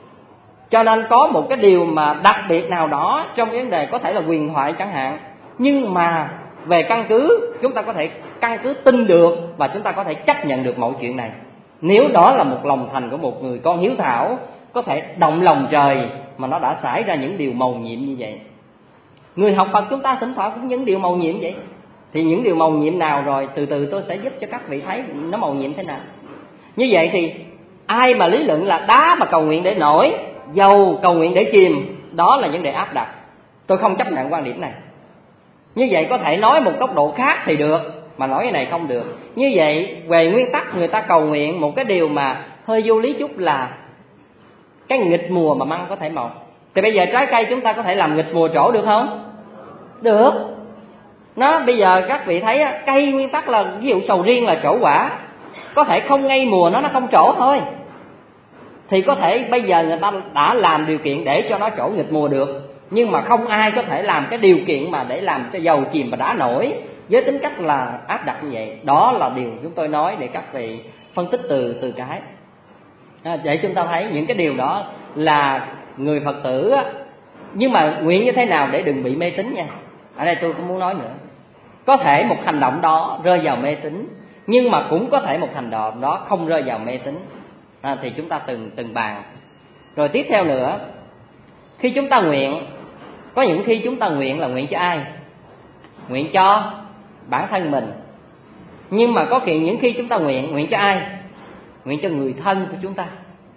Cho nên có một cái điều mà đặc biệt nào đó trong vấn đề có thể là huyền thoại chẳng hạn, nhưng mà về căn cứ chúng ta có thể căn cứ tin được, và chúng ta có thể chấp nhận được mọi chuyện này. Nếu đó là một lòng thành của một người con hiếu thảo, có thể động lòng trời mà nó đã xảy ra những điều mầu nhiệm như vậy. Người học Phật chúng ta thỉnh thoảng cũng những điều mầu nhiệm vậy. Thì những điều mầu nhiệm nào rồi từ từ tôi sẽ giúp cho các vị thấy nó mầu nhiệm thế nào. Như vậy thì ai mà lý luận là đá mà cầu nguyện để nổi, dầu cầu nguyện để chìm, đó là vấn đề áp đặt. Tôi không chấp nhận quan điểm này. Như vậy có thể nói một góc độ khác thì được, mà nói cái này không được. Như vậy về nguyên tắc người ta cầu nguyện một cái điều mà hơi vô lý chút là cái nghịch mùa mà măng có thể mọc. Thì bây giờ trái cây chúng ta có thể làm nghịch mùa trổ được không? Được. Nó bây giờ các vị thấy cây nguyên tắc là ví dụ sầu riêng là trổ quả, có thể không ngay mùa nó nó không trổ thôi. Thì có thể bây giờ người ta đã làm điều kiện để cho nó trổ nghịch mùa được, nhưng mà không ai có thể làm cái điều kiện mà để làm cho dầu chìm và đá nổi với tính cách là áp đặt như vậy. Đó là điều chúng tôi nói để các vị phân tích từ từ cái à, để chúng ta thấy những cái điều đó là người Phật tử á. Nhưng mà nguyện như thế nào để đừng bị mê tín nha. Ở đây tôi cũng muốn nói nữa, có thể một hành động đó rơi vào mê tín, nhưng mà cũng có thể một hành động đó không rơi vào mê tín. À, thì chúng ta từng từng bàn. Rồi tiếp theo nữa, khi chúng ta nguyện, có những khi chúng ta nguyện là nguyện cho ai? Nguyện cho bản thân mình. Nhưng mà có kiện những khi chúng ta nguyện, nguyện cho ai? Nguyện cho người thân của chúng ta.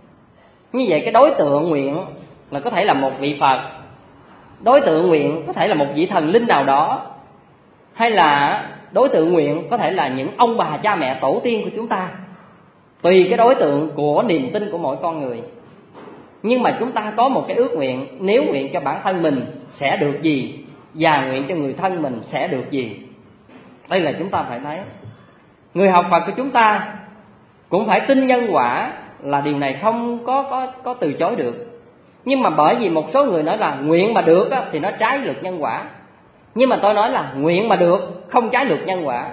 Như vậy cái đối tượng nguyện là có thể là một vị Phật, đối tượng nguyện có thể là một vị thần linh nào đó, hay là đối tượng nguyện có thể là những ông bà cha mẹ tổ tiên của chúng ta. Tùy cái đối tượng của niềm tin của mỗi con người. Nhưng mà chúng ta có một cái ước nguyện, nếu nguyện cho bản thân mình sẽ được gì, và nguyện cho người thân mình sẽ được gì. Đây là chúng ta phải thấy. Người học Phật của chúng ta cũng phải tin nhân quả, là điều này không có, có, có từ chối được. Nhưng mà bởi vì một số người nói là nguyện mà được á, thì nó trái luật nhân quả. Nhưng mà tôi nói là nguyện mà được không trái luật nhân quả.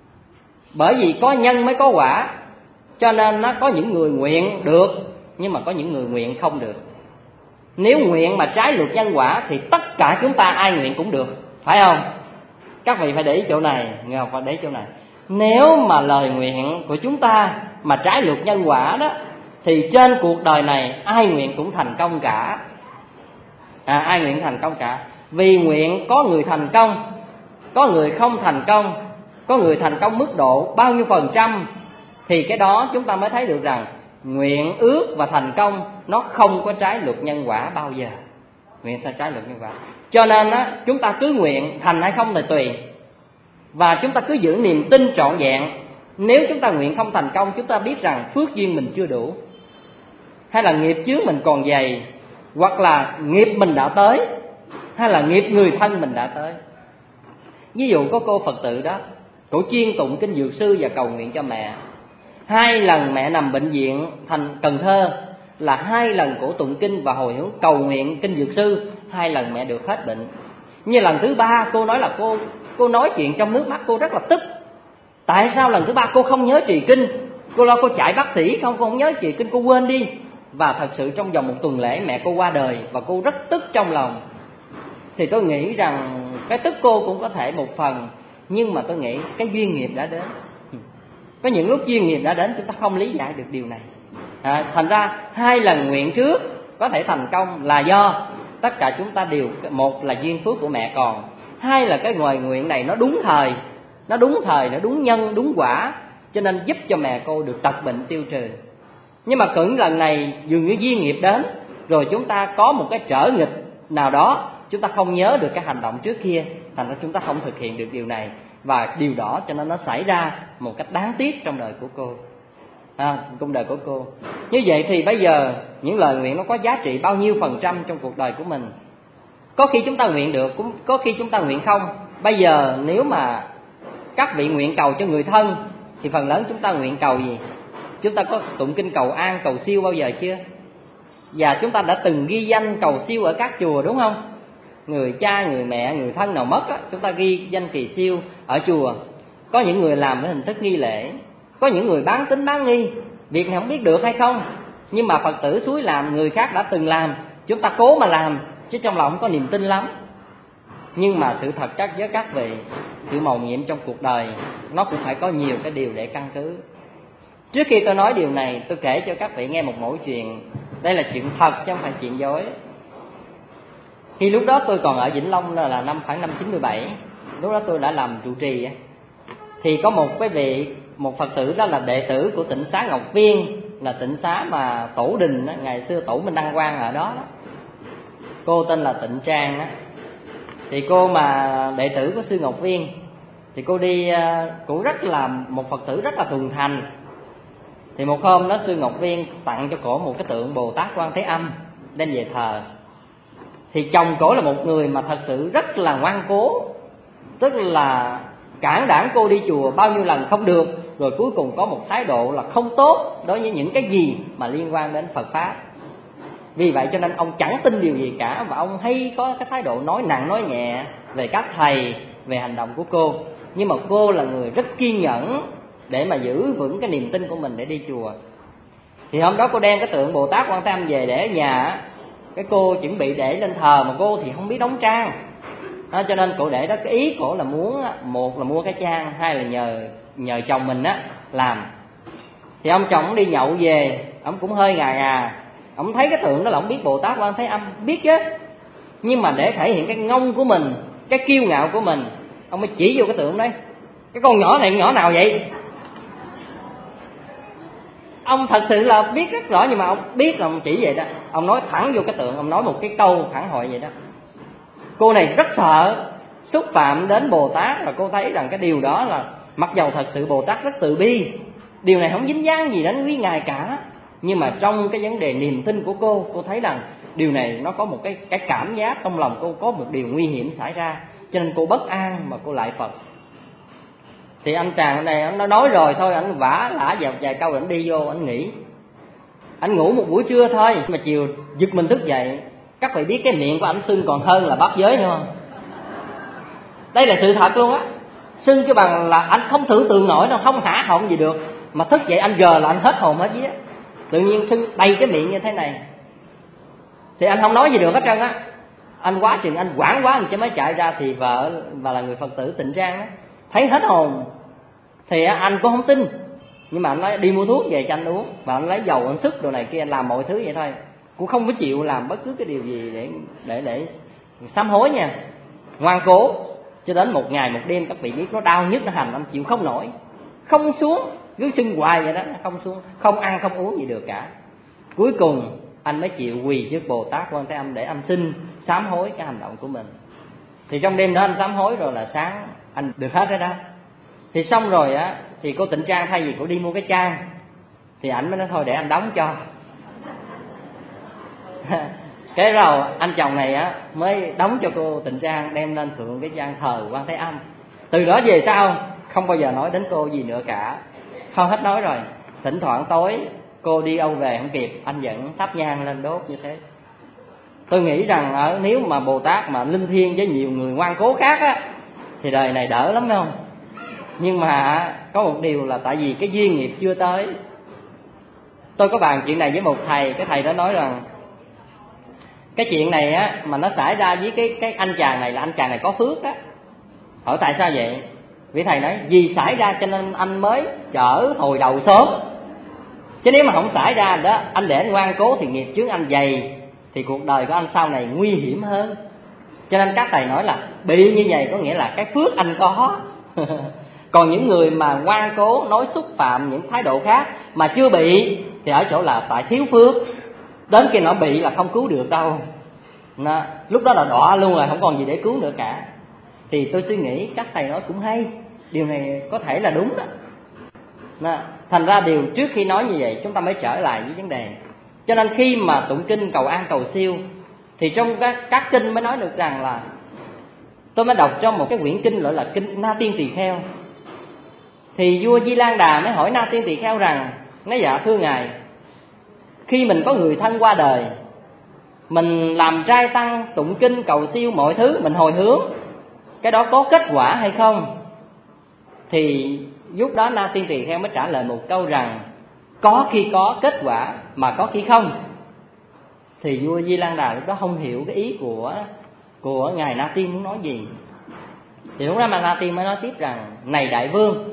Bởi vì có nhân mới có quả, cho nên nó có những người nguyện được, nhưng mà có những người nguyện không được. Nếu nguyện mà trái luật nhân quả thì tất cả chúng ta ai nguyện cũng được, phải không? Các vị phải để ý chỗ này, người học phải để ý chỗ này. Nếu mà lời nguyện của chúng ta mà trái luật nhân quả đó, thì trên cuộc đời này ai nguyện cũng thành công cả. À, ai nguyện thành công cả. Vì nguyện có người thành công, có người không thành công, có người thành công mức độ bao nhiêu phần trăm, thì cái đó chúng ta mới thấy được rằng nguyện ước và thành công nó không có trái luật nhân quả bao giờ. Nguyện sẽ trái luật nhân quả. Cho nên á, chúng ta cứ nguyện, thành hay không thì tùy. Và chúng ta cứ giữ niềm tin trọn vẹn. Nếu chúng ta nguyện không thành công, chúng ta biết rằng phước duyên mình chưa đủ, hay là nghiệp chướng mình còn dày, hoặc là nghiệp mình đã tới, hay là nghiệp người thân mình đã tới. Ví dụ có cô Phật tử đó, cổ chuyên tụng kinh Dược Sư và cầu nguyện cho mẹ. Hai lần mẹ nằm bệnh viện thành Cần Thơ là hai lần cổ tụng kinh và hồi hướng cầu nguyện kinh Dược Sư, hai lần mẹ được hết bệnh. Như lần thứ ba cô nói là cô cô nói chuyện trong nước mắt, cô rất là tức. Tại sao lần thứ ba cô không nhớ trì kinh? Cô lo cô chạy bác sĩ không, cô không nhớ trì kinh, cô quên đi. Và thật sự trong vòng một tuần lễ mẹ cô qua đời và cô rất tức trong lòng. Thì tôi nghĩ rằng cái tức cô cũng có thể một phần, nhưng mà tôi nghĩ cái duyên nghiệp đã đến. Có những lúc duyên nghiệp đã đến chúng ta không lý giải được điều này. À, thành ra hai lần nguyện trước có thể thành công là do tất cả chúng ta đều, một là duyên phước của mẹ còn, hai là cái ngoài nguyện này nó đúng thời, nó đúng thời, nó đúng nhân, đúng quả, cho nên giúp cho mẹ cô được tật bệnh tiêu trừ. Nhưng mà cử lần này dường như duyên nghiệp đến, rồi chúng ta có một cái trở nghịch nào đó, chúng ta không nhớ được cái hành động trước kia, thành ra chúng ta không thực hiện được điều này. Và điều đó cho nên nó xảy ra một cách đáng tiếc trong đời của cô, à, trong đời của cô. Như vậy thì bây giờ những lời nguyện nó có giá trị bao nhiêu phần trăm trong cuộc đời của mình? Có khi chúng ta nguyện được, cũng có khi chúng ta nguyện không. Bây giờ nếu mà các vị nguyện cầu cho người thân thì phần lớn chúng ta nguyện cầu gì? Chúng ta có tụng kinh cầu an, cầu siêu bao giờ chưa? Và chúng ta đã từng ghi danh cầu siêu ở các chùa đúng không? Người cha, người mẹ, người thân nào mất á, chúng ta ghi danh kỳ siêu ở chùa. Có những người làm với hình thức nghi lễ, có những người bán tín bán nghi. Việc này không biết được hay không, nhưng mà Phật tử suối làm, người khác đã từng làm, chúng ta cố mà làm, chứ trong lòng không có niềm tin lắm. Nhưng mà sự thật chắc với các vị, sự mầu nhiệm trong cuộc đời nó cũng phải có nhiều cái điều để căn cứ. Trước khi tôi nói điều này, tôi kể cho các vị nghe một mẩu chuyện. Đây là chuyện thật chứ không phải chuyện dối. Khi lúc đó tôi còn ở Vĩnh Long là năm khoảng năm chín mươi bảy, lúc đó tôi đã làm trụ trì. Thì có một cái vị, một Phật tử đó là đệ tử của tịnh xá Ngọc Viên, là tịnh xá mà Tổ Đình đó, ngày xưa Tổ Minh Đăng Quang ở đó, đó. Cô tên là Tịnh Trang đó. Thì cô mà đệ tử của sư Ngọc Viên, thì cô đi cũng rất là một Phật tử rất là thuần thành. Thì một hôm đó sư Ngọc Viên tặng cho cổ một cái tượng Bồ Tát Quan Thế Âm đem về thờ. Thì chồng cổ là một người mà thật sự rất là ngoan cố, tức là cản đảng cô đi chùa bao nhiêu lần không được, rồi cuối cùng có một thái độ là không tốt đối với những cái gì mà liên quan đến Phật Pháp. Vì vậy cho nên ông chẳng tin điều gì cả, và ông hay có cái thái độ nói nặng nói nhẹ về các thầy, về hành động của cô. Nhưng mà cô là người rất kiên nhẫn để mà giữ vững cái niềm tin của mình để đi chùa. Thì hôm đó cô đem cái tượng Bồ Tát Quan Thế Âm về để ở nhà. Cái cô chuẩn bị để lên thờ, mà cô thì không biết đóng trang đó, cho nên cô để đó. Cái ý cổ là muốn, một là mua cái trang, hai là nhờ nhờ chồng mình á làm. Thì ông chồng đi nhậu về, ông cũng hơi ngà ngà, ông thấy cái tượng đó là ông biết Bồ Tát Quan Thế Âm, biết chứ. Nhưng mà để thể hiện cái ngông của mình, cái kiêu ngạo của mình, ông mới chỉ vô cái tượng đấy. Cái con nhỏ này nhỏ nào vậy? Ông thật sự là biết rất rõ, nhưng mà ông biết là ông chỉ vậy đó. Ông nói thẳng vô cái tượng, ông nói một cái câu thẳng hội vậy đó. Cô này rất sợ xúc phạm đến Bồ Tát, và cô thấy rằng cái điều đó là, mặc dầu thật sự Bồ Tát rất từ bi, điều này không dính dáng gì đến quý ngài cả, nhưng mà trong cái vấn đề niềm tin của cô, cô thấy rằng điều này nó có một cái, cái cảm giác trong lòng cô có một điều nguy hiểm xảy ra, cho nên cô bất an mà cô lại Phật. Thì anh chàng này anh nói rồi thôi, anh vả lả vào vài câu rồi anh đi vô anh nghỉ. Anh ngủ một buổi trưa thôi mà chiều giật mình thức dậy. Các vị biết cái miệng của anh sưng còn hơn là bát giới nữa không? Đây là sự thật luôn á. Sưng cái bằng là anh không thử tượng nổi đâu, không hả họng gì được. Mà thức dậy anh gờ là anh hết hồn hết vía. Tự nhiên sưng đầy cái miệng như thế này. Thì anh không nói gì được hết trơn á. Anh quá chừng anh quảng quá anh chứ mới chạy ra. Thì vợ và là người Phật tử Tịnh Trang á, thấy hết hồn. Thì anh cũng không tin, nhưng mà anh nói đi mua thuốc về cho anh uống, và anh lấy dầu anh sức đồ này kia, anh làm mọi thứ vậy thôi, cũng không có chịu làm bất cứ cái điều gì để để để sám hối nha, ngoan cố. Cho đến một ngày một đêm, các vị biết nó đau nhức nó hành anh chịu không nổi, không xuống, cứ sưng hoài vậy đó, không xuống, không ăn không uống gì được cả. Cuối cùng anh mới chịu quỳ trước Bồ Tát Quan Thế Âm để anh xin sám hối cái hành động của mình. Thì trong đêm đó anh sám hối rồi là sáng anh được hết rồi đó. Thì xong rồi á, thì cô Tịnh Trang thay vì cô đi mua cái chai, thì ảnh mới nói thôi để anh đóng cho. Cái rồi anh chồng này á mới đóng cho cô Tịnh Trang, đem lên thượng cái gian thờ Quan Thế Âm. Từ đó về sau không bao giờ nói đến cô gì nữa cả, không hết nói rồi. Thỉnh thoảng tối cô đi Âu về không kịp, anh vẫn thắp nhang lên đốt như thế. Tôi nghĩ rằng ở nếu mà Bồ Tát mà linh thiêng với nhiều người ngoan cố khác á thì đời này đỡ lắm phải không? Nhưng mà có một điều là tại vì cái duyên nghiệp chưa tới. Tôi có bàn chuyện này với một thầy, cái thầy đó nói rằng cái chuyện này á mà nó xảy ra với cái cái anh chàng này là anh chàng này có phước á. Hỏi tại sao vậy? Vị thầy nói vì xảy ra cho nên anh mới chở hồi đầu sớm. Chứ nếu mà không xảy ra đó, anh để anh ngoan cố thì nghiệp chướng anh dày, thì cuộc đời của anh sau này nguy hiểm hơn. Cho nên các thầy nói là bị như vậy có nghĩa là cái phước anh có. Còn những người mà ngoan cố nói xúc phạm những thái độ khác mà chưa bị thì ở chỗ là tại thiếu phước. Đến khi nó bị là không cứu được đâu. Nó, lúc đó là đọa luôn rồi, không còn gì để cứu nữa cả. Thì tôi suy nghĩ các thầy nói cũng hay, điều này có thể là đúng đó. Nó, thành ra điều trước khi nói như vậy chúng ta mới trở lại với vấn đề. Cho nên khi mà tụng kinh cầu an cầu siêu thì trong các, các kinh mới nói được rằng là, tôi mới đọc trong một cái quyển kinh gọi là kinh Na Tiên Tỳ Kheo. Thì vua Di Lan Đà mới hỏi Na Tiên Tỳ Kheo rằng, nói dạ thưa ngài, khi mình có người thân qua đời, mình làm trai tăng tụng kinh cầu siêu mọi thứ, mình hồi hướng, cái đó có kết quả hay không? Thì lúc đó Na Tiên Tỳ Kheo mới trả lời một câu rằng có khi có kết quả mà có khi không. Thì vua Di Lan Đà lúc đó không hiểu cái ý của của ngài Na Tiên muốn nói gì. Thì lúc đó mà Na Tiên mới nói tiếp rằng, này đại vương,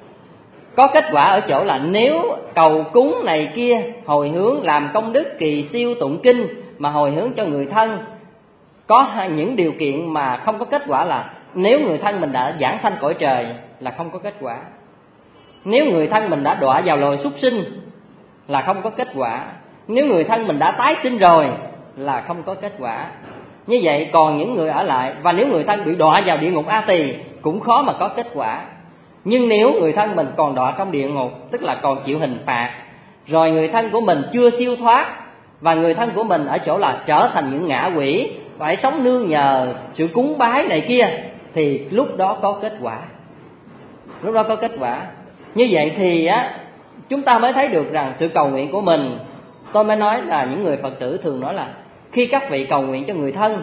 có kết quả ở chỗ là nếu cầu cúng này kia, hồi hướng làm công đức kỳ siêu tụng kinh mà hồi hướng cho người thân, có những điều kiện mà không có kết quả là nếu người thân mình đã giảng sanh cõi trời là không có kết quả, nếu người thân mình đã đọa vào loài súc sinh là không có kết quả, nếu người thân mình đã tái sinh rồi là không có kết quả. Như vậy còn những người ở lại, và nếu người thân bị đọa vào địa ngục A Tỳ cũng khó mà có kết quả. Nhưng nếu người thân mình còn đọa trong địa ngục, tức là còn chịu hình phạt, rồi người thân của mình chưa siêu thoát, và người thân của mình ở chỗ là trở thành những ngạ quỷ, phải sống nương nhờ sự cúng bái này kia, thì lúc đó có kết quả. Lúc đó có kết quả. Như vậy thì á, chúng ta mới thấy được rằng sự cầu nguyện của mình, tôi mới nói là những người Phật tử thường nói là khi các vị cầu nguyện cho người thân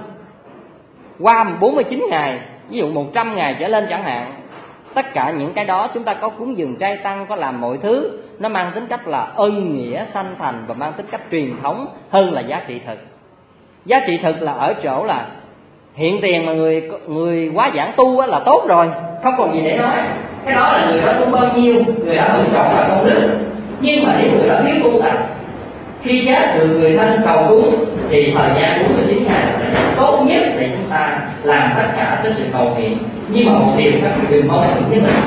qua bốn mươi chín ngày, ví dụ một trăm ngày trở lên chẳng hạn, tất cả những cái đó chúng ta có cúng dường trai tăng, có làm mọi thứ, nó mang tính cách là ân nghĩa sanh thành và mang tính cách truyền thống hơn là giá trị thực. Giá trị thực là ở chỗ là hiện tiền mà người người quá giảng tu là tốt rồi, không còn gì để nói. Cái đó là người đó tu bao nhiêu, người đó hưởng trọng là công đức. Nhưng mà nếu người đó thiếu tu tập, khi giá được người thân cầu cúng thì thời gian bốn mươi chín ngày là tốt nhất để chúng ta làm tất cả cái sự cầu nguyện. Nhưng mà một điều các vị đừng mong muốn với mình,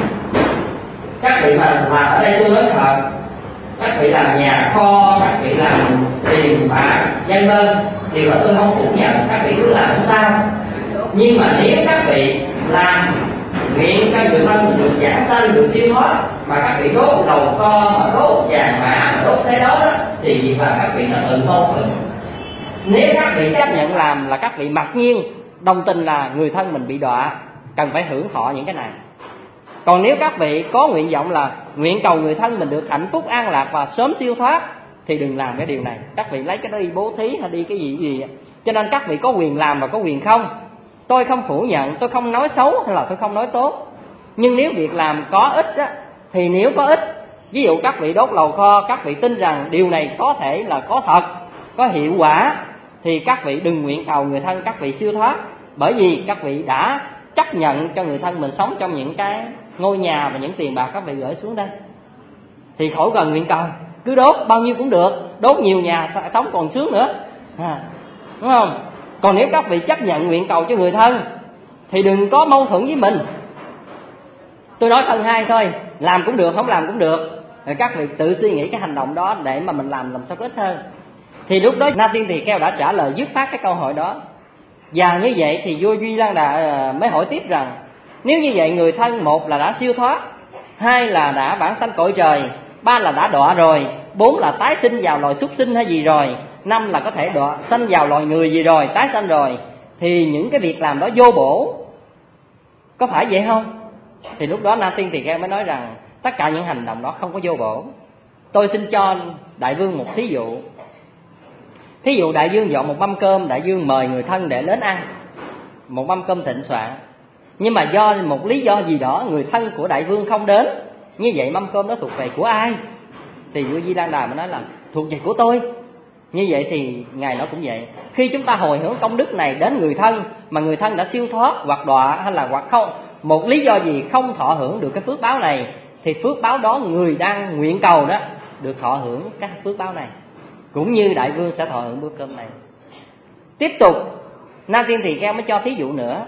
các vị mà làm ở đây tôi nói thật, các vị làm nhà kho, các vị làm tiền bạc vân vân, điều đó tôi không phủ nhận, các vị cứ làm không sao. Nhưng mà nếu các vị làm nguyện cho người thân được giảng sanh, được siêu thoát, mà các vị đốt đầu kho, mà đốt vàng mã, mà đốt thế đó, đó thì việc là các vị là tự mâu thuẫn. Nếu các vị chấp nhận làm là các vị mặc nhiên đồng tình là người thân mình bị đọa, cần phải hưởng thọ những cái này. Còn nếu các vị có nguyện vọng là nguyện cầu người thân mình được hạnh phúc an lạc và sớm siêu thoát thì đừng làm cái điều này. Các vị lấy cái đó đi bố thí hay đi cái gì gì. Cho nên các vị có quyền làm và có quyền không. Tôi không phủ nhận, tôi không nói xấu hay là tôi không nói tốt. Nhưng nếu việc làm có ích á, thì nếu có ích, ví dụ các vị đốt lò kho, các vị tin rằng điều này có thể là có thật, có hiệu quả, thì các vị đừng nguyện cầu người thân các vị siêu thoát. Bởi vì các vị đã chấp nhận cho người thân mình sống trong những cái ngôi nhà và những tiền bạc các vị gửi xuống đây, thì khỏi cần nguyện cầu, cứ đốt bao nhiêu cũng được, đốt nhiều nhà sống còn sướng nữa à, đúng không? Còn nếu các vị chấp nhận nguyện cầu cho người thân thì đừng có mâu thuẫn với mình. Tôi nói thân hai thôi, làm cũng được, không làm cũng được, rồi các vị tự suy nghĩ cái hành động đó để mà mình làm làm sao có ích hơn. Thì lúc đó Na Tiên Tỳ Kheo đã trả lời dứt khoát cái câu hỏi đó. Và như vậy thì vua Di Lan Đà mới hỏi tiếp rằng, nếu như vậy người thân một là đã siêu thoát, hai là đã vãng sanh cõi trời, ba là đã đọa rồi, bốn là tái sinh vào loài súc sinh hay gì rồi, năm là có thể đọa sanh vào loài người gì rồi, tái sanh rồi, thì những cái việc làm đó vô bổ, có phải vậy không? Thì lúc đó Na Tiên Tỳ Kheo mới nói rằng tất cả những hành động đó không có vô bổ. Tôi xin cho đại vương một thí dụ. Thí dụ đại vương dọn một mâm cơm, đại vương mời người thân để đến ăn, một mâm cơm thịnh soạn, nhưng mà do một lý do gì đó người thân của đại vương không đến, như vậy mâm cơm đó thuộc về của ai? Thì vua Di Lan Đà mới nói là thuộc về của tôi. Như vậy thì ngài nói cũng vậy, khi chúng ta hồi hướng công đức này đến người thân mà người thân đã siêu thoát hoặc đọa hay là hoặc không, một lý do gì không thọ hưởng được cái phước báo này, thì phước báo đó người đang nguyện cầu đó được thọ hưởng các phước báo này, cũng như đại vương sẽ thọ hưởng bữa cơm này. Tiếp tục Na Tiên Tỳ Kheo mới cho thí dụ nữa.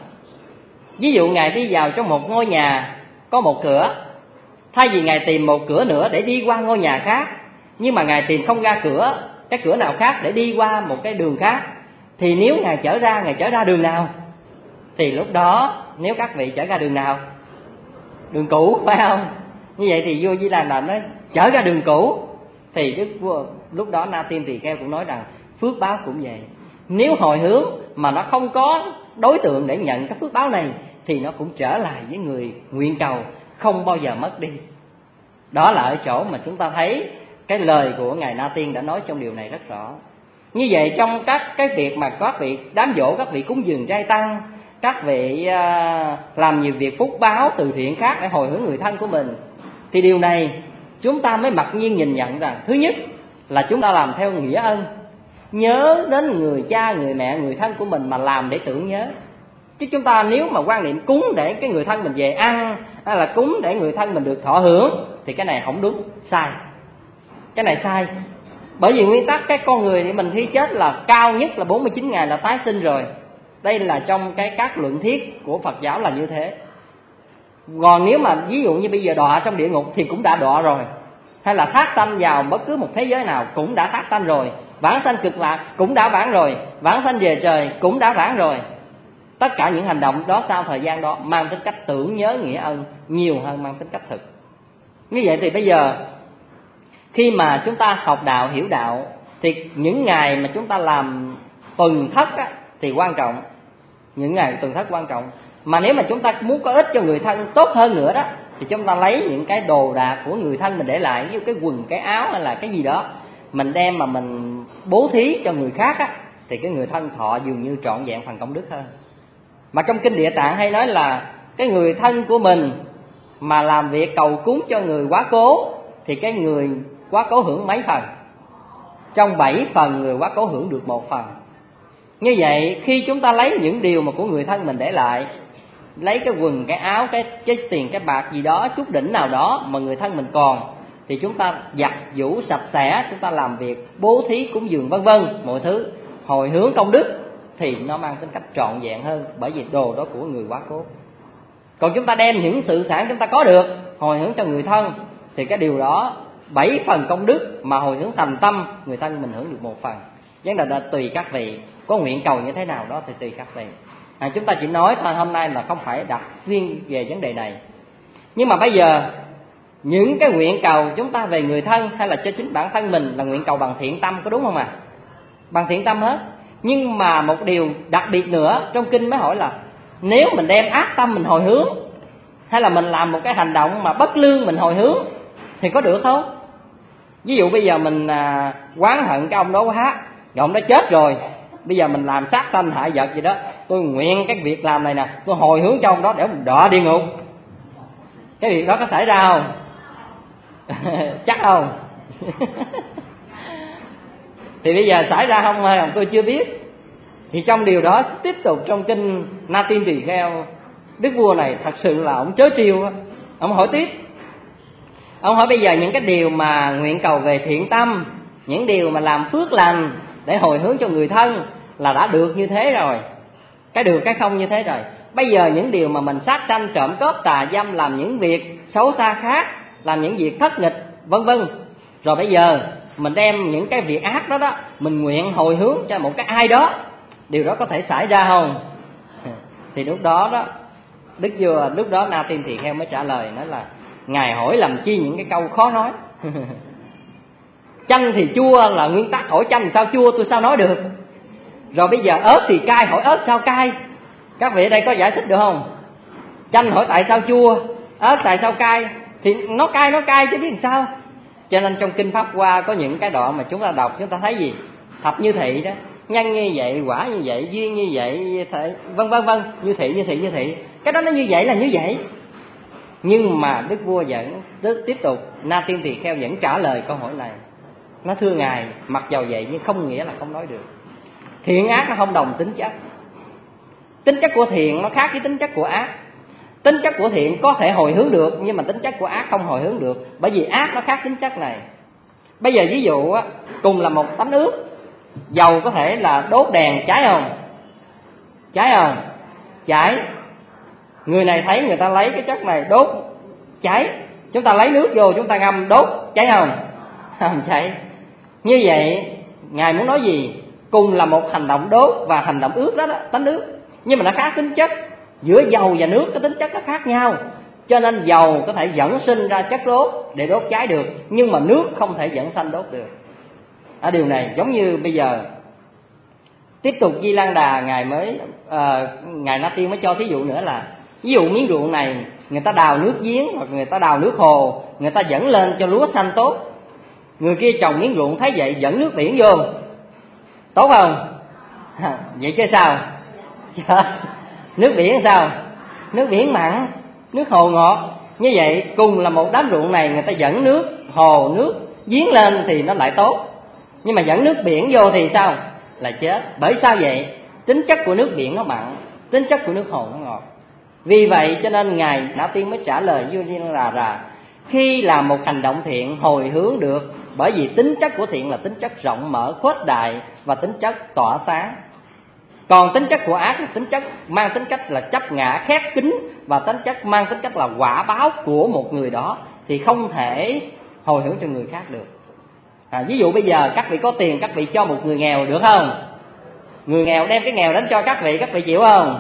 Ví dụ ngài đi vào trong một ngôi nhà có một cửa, thay vì ngài tìm một cửa nữa để đi qua ngôi nhà khác, nhưng mà ngài tìm không ra cửa, cái cửa nào khác để đi qua một cái đường khác, thì nếu ngài trở ra, ngài trở ra đường nào? Thì lúc đó nếu các vị trở ra đường nào? Đường cũ, phải không? Như vậy thì vua Di Lan Đà nói trở ra đường cũ. Thì đức vua lúc đó Na Tiên Tỳ Kheo cũng nói rằng phước báo cũng vậy, nếu hồi hướng mà nó không có đối tượng để nhận cái phước báo này thì nó cũng trở lại với người nguyện cầu, không bao giờ mất đi. Đó là ở chỗ mà chúng ta thấy cái lời của ngài Na Tiên đã nói trong điều này rất rõ. Như vậy trong các cái việc mà các vị đám dỗ, các vị cúng dường trai tăng, các vị à, làm nhiều việc phúc báo từ thiện khác để hồi hướng người thân của mình, thì điều này chúng ta mới mặc nhiên nhìn nhận rằng thứ nhất là chúng ta làm theo nghĩa ân, nhớ đến người cha, người mẹ, người thân của mình mà làm để tưởng nhớ. Chứ chúng ta nếu mà quan niệm cúng để cái người thân mình về ăn, hay là cúng để người thân mình được thọ hưởng, thì cái này không đúng, sai. Cái này sai. Bởi vì nguyên tắc cái con người thì mình khi chết là cao nhất là bốn mươi chín ngày là tái sinh rồi. Đây là trong cái các luận thuyết của Phật giáo là như thế. Còn nếu mà ví dụ như bây giờ đọa trong địa ngục thì cũng đã đọa rồi, hay là thác sanh vào bất cứ một thế giới nào cũng đã thác sanh rồi, vãng sanh cực lạc cũng đã vãng rồi, vãng sanh về trời cũng đã vãng rồi. Tất cả những hành động đó sau thời gian đó mang tính cách tưởng nhớ nghĩa ân nhiều hơn mang tính cách thực. Như vậy thì bây giờ khi mà chúng ta học đạo, hiểu đạo, thì những ngày mà chúng ta làm tuần thất á, thì quan trọng. Những ngày tuần thất quan trọng. Mà nếu mà chúng ta muốn có ích cho người thân tốt hơn nữa đó, thì chúng ta lấy những cái đồ đạc của người thân mình để lại, ví dụ cái quần, cái áo hay là cái gì đó, mình đem mà mình bố thí cho người khác á, thì cái người thân thọ dường như trọn vẹn phần công đức hơn. Mà trong kinh Địa Tạng hay nói là cái người thân của mình mà làm việc cầu cúng cho người quá cố, thì cái người quá cố hưởng mấy phần? Trong bảy phần người quá cố hưởng được một phần. Như vậy khi chúng ta lấy những điều mà của người thân mình để lại, lấy cái quần, cái áo, cái, cái tiền, cái bạc gì đó, chút đỉnh nào đó mà người thân mình còn, thì chúng ta giặt giũ sạch sẽ, chúng ta làm việc bố thí cúng dường vân vân, mọi thứ hồi hướng công đức, thì nó mang tính cách trọn vẹn hơn, bởi vì đồ đó của người quá cố. Còn chúng ta đem những sự sản chúng ta có được hồi hướng cho người thân, thì cái điều đó bảy phần công đức mà hồi hướng thành tâm, người thân mình hưởng được một phần. Vấn đề là tùy các vị có nguyện cầu như thế nào đó thì tùy các vị. À, chúng ta chỉ nói thôi, hôm nay là không phải đặt riêng về vấn đề này. Nhưng mà bây giờ những cái nguyện cầu chúng ta về người thân hay là cho chính bản thân mình là nguyện cầu bằng thiện tâm, có đúng không ạ? À? Bằng thiện tâm hết. Nhưng mà một điều đặc biệt nữa trong kinh mới hỏi là nếu mình đem ác tâm mình hồi hướng, hay là mình làm một cái hành động mà bất lương mình hồi hướng, thì có được không? Ví dụ bây giờ mình à, oán hận cái ông đó quá, rồi ông đó chết rồi, bây giờ mình làm sát sanh hại vật gì đó, tôi nguyện cái việc làm này nè, tôi hồi hướng cho ông đó để ông đọa địa ngục. Cái việc đó có xảy ra không? Chắc không? Thì bây giờ xảy ra không hay không tôi chưa biết. Thì trong điều đó tiếp tục trong kinh Na Tiên Tỳ Kheo, đức vua này thật sự là ông chớ trêu. Ông hỏi tiếp, ông hỏi bây giờ những cái điều mà nguyện cầu về thiện tâm, những điều mà làm phước lành để hồi hướng cho người thân là đã được như thế rồi, cái được cái không như thế rồi. Bây giờ những điều mà mình sát sanh, trộm cướp, tà dâm, làm những việc xấu xa khác, làm những việc thất nghịch vân vân, rồi bây giờ mình đem những cái việc ác đó đó mình nguyện hồi hướng cho một cái ai đó, điều đó có thể xảy ra không? Thì lúc đó đó đức vua, lúc đó Na Tiên Tỳ Kheo mới trả lời nói là Ngài hỏi làm chi những cái câu khó nói. Chanh thì chua là nguyên tắc, hỏi chanh sao chua tôi sao nói được. Rồi bây giờ ớt thì cay, hỏi ớt sao cay. Các vị ở đây có giải thích được không? Chanh hỏi tại sao chua, ớt tại sao cay, thì nó cay nó cay chứ biết làm sao. Cho nên trong Kinh Pháp Hoa có những cái đoạn mà chúng ta đọc, chúng ta thấy gì? Thập như thị đó, nhân như vậy, quả như vậy, duyên như vậy, vân vân vân, như thị như thị như thị. Cái đó nó như vậy là như vậy. Nhưng mà Đức Vua vẫn tiếp tục, Na Tiên Tỳ Kheo vẫn trả lời câu hỏi này. Nó thưa Ngài, mặc dầu vậy nhưng không nghĩa là không nói được. Thiện ác nó không đồng tính chất. Tính chất của thiện nó khác với tính chất của ác. Tính chất của thiện có thể hồi hướng được, nhưng mà tính chất của ác không hồi hướng được, bởi vì ác nó khác tính chất này. Bây giờ ví dụ á, cùng là một tánh nước, dầu có thể là đốt đèn cháy không? Cháy không? Cháy. Người này thấy người ta lấy cái chất này đốt cháy, chúng ta lấy nước vô chúng ta ngâm đốt cháy không? Không cháy. Như vậy Ngài muốn nói gì? Cùng là một hành động đốt và hành động ướt đó, đó tánh nước, nhưng mà nó khác tính chất. Giữa dầu và nước cái tính chất nó khác nhau. Cho nên dầu có thể dẫn sinh ra chất đốt để đốt cháy được, nhưng mà nước không thể dẫn sanh đốt được. Ở điều này giống như bây giờ tiếp tục Di Lăng Đà Ngài mới uh, Ngài Na Tiên mới cho thí dụ nữa là, ví dụ miếng ruộng này người ta đào nước giếng hoặc người ta đào nước hồ, người ta dẫn lên cho lúa xanh tốt. Người kia trồng miếng ruộng thấy vậy dẫn nước biển vô, tốt không? Vậy chứ sao? Nước biển sao? Nước biển mặn, nước hồ ngọt. Như vậy cùng là một đám ruộng này, người ta dẫn nước hồ, nước giếng lên thì nó lại tốt, nhưng mà dẫn nước biển vô thì sao? Là chết. Bởi sao vậy? Tính chất của nước biển nó mặn, tính chất của nước hồ nó ngọt. Vì vậy cho nên Ngài Na Tiên mới trả lời vua Di Lăng Đà là khi làm một hành động thiện hồi hướng được, bởi vì tính chất của thiện là tính chất rộng mở, khuếch đại và tính chất tỏa sáng. Còn tính chất của ác là tính chất mang tính cách là chấp ngã, khép kín, và tính chất mang tính cách là quả báo của một người đó, thì không thể hồi hướng cho người khác được. À, ví dụ bây giờ các vị có tiền, các vị cho một người nghèo được không? Người nghèo đem cái nghèo đến cho các vị, các vị chịu không?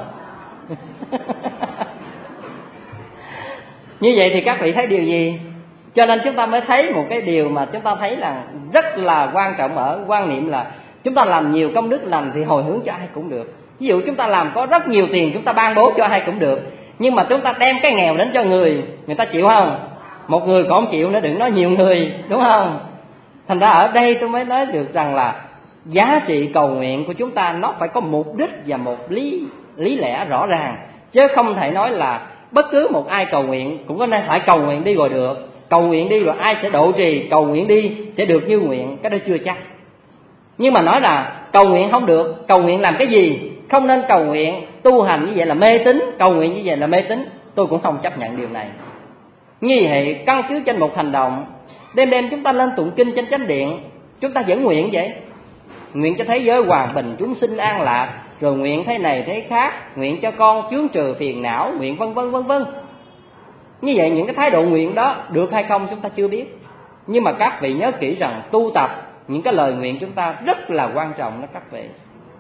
Như vậy thì các vị thấy điều gì? Cho nên chúng ta mới thấy một cái điều mà chúng ta thấy là rất là quan trọng ở quan niệm là chúng ta làm nhiều công đức lành thì hồi hướng cho ai cũng được. Ví dụ chúng ta làm có rất nhiều tiền, chúng ta ban bố cho ai cũng được. Nhưng mà chúng ta đem cái nghèo đến cho người, người ta chịu không? Một người còn không chịu nữa, đừng nói nhiều người, đúng không? Thành ra ở đây tôi mới nói được rằng là giá trị cầu nguyện của chúng ta nó phải có mục đích và một lý lý lẽ rõ ràng, chứ không thể nói là bất cứ một ai cầu nguyện cũng có nên phải cầu nguyện đi rồi được, cầu nguyện đi rồi ai sẽ độ trì, cầu nguyện đi sẽ được như nguyện, cái đó chưa chắc. Nhưng mà nói là cầu nguyện không được, cầu nguyện làm cái gì? Không nên cầu nguyện, tu hành như vậy là mê tín, cầu nguyện như vậy là mê tín, tôi cũng không chấp nhận điều này. Như vậy căn cứ trên một hành động, đêm đêm chúng ta lên tụng kinh trên chánh điện, chúng ta vẫn nguyện vậy, nguyện cho thế giới hòa bình, chúng sinh an lạc, rồi nguyện thế này thế khác, nguyện cho con chướng trừ phiền não, nguyện vân vân vân vân. Như vậy những cái thái độ nguyện đó được hay không chúng ta chưa biết, nhưng mà các vị nhớ kỹ rằng tu tập những cái lời nguyện chúng ta rất là quan trọng đó các vị,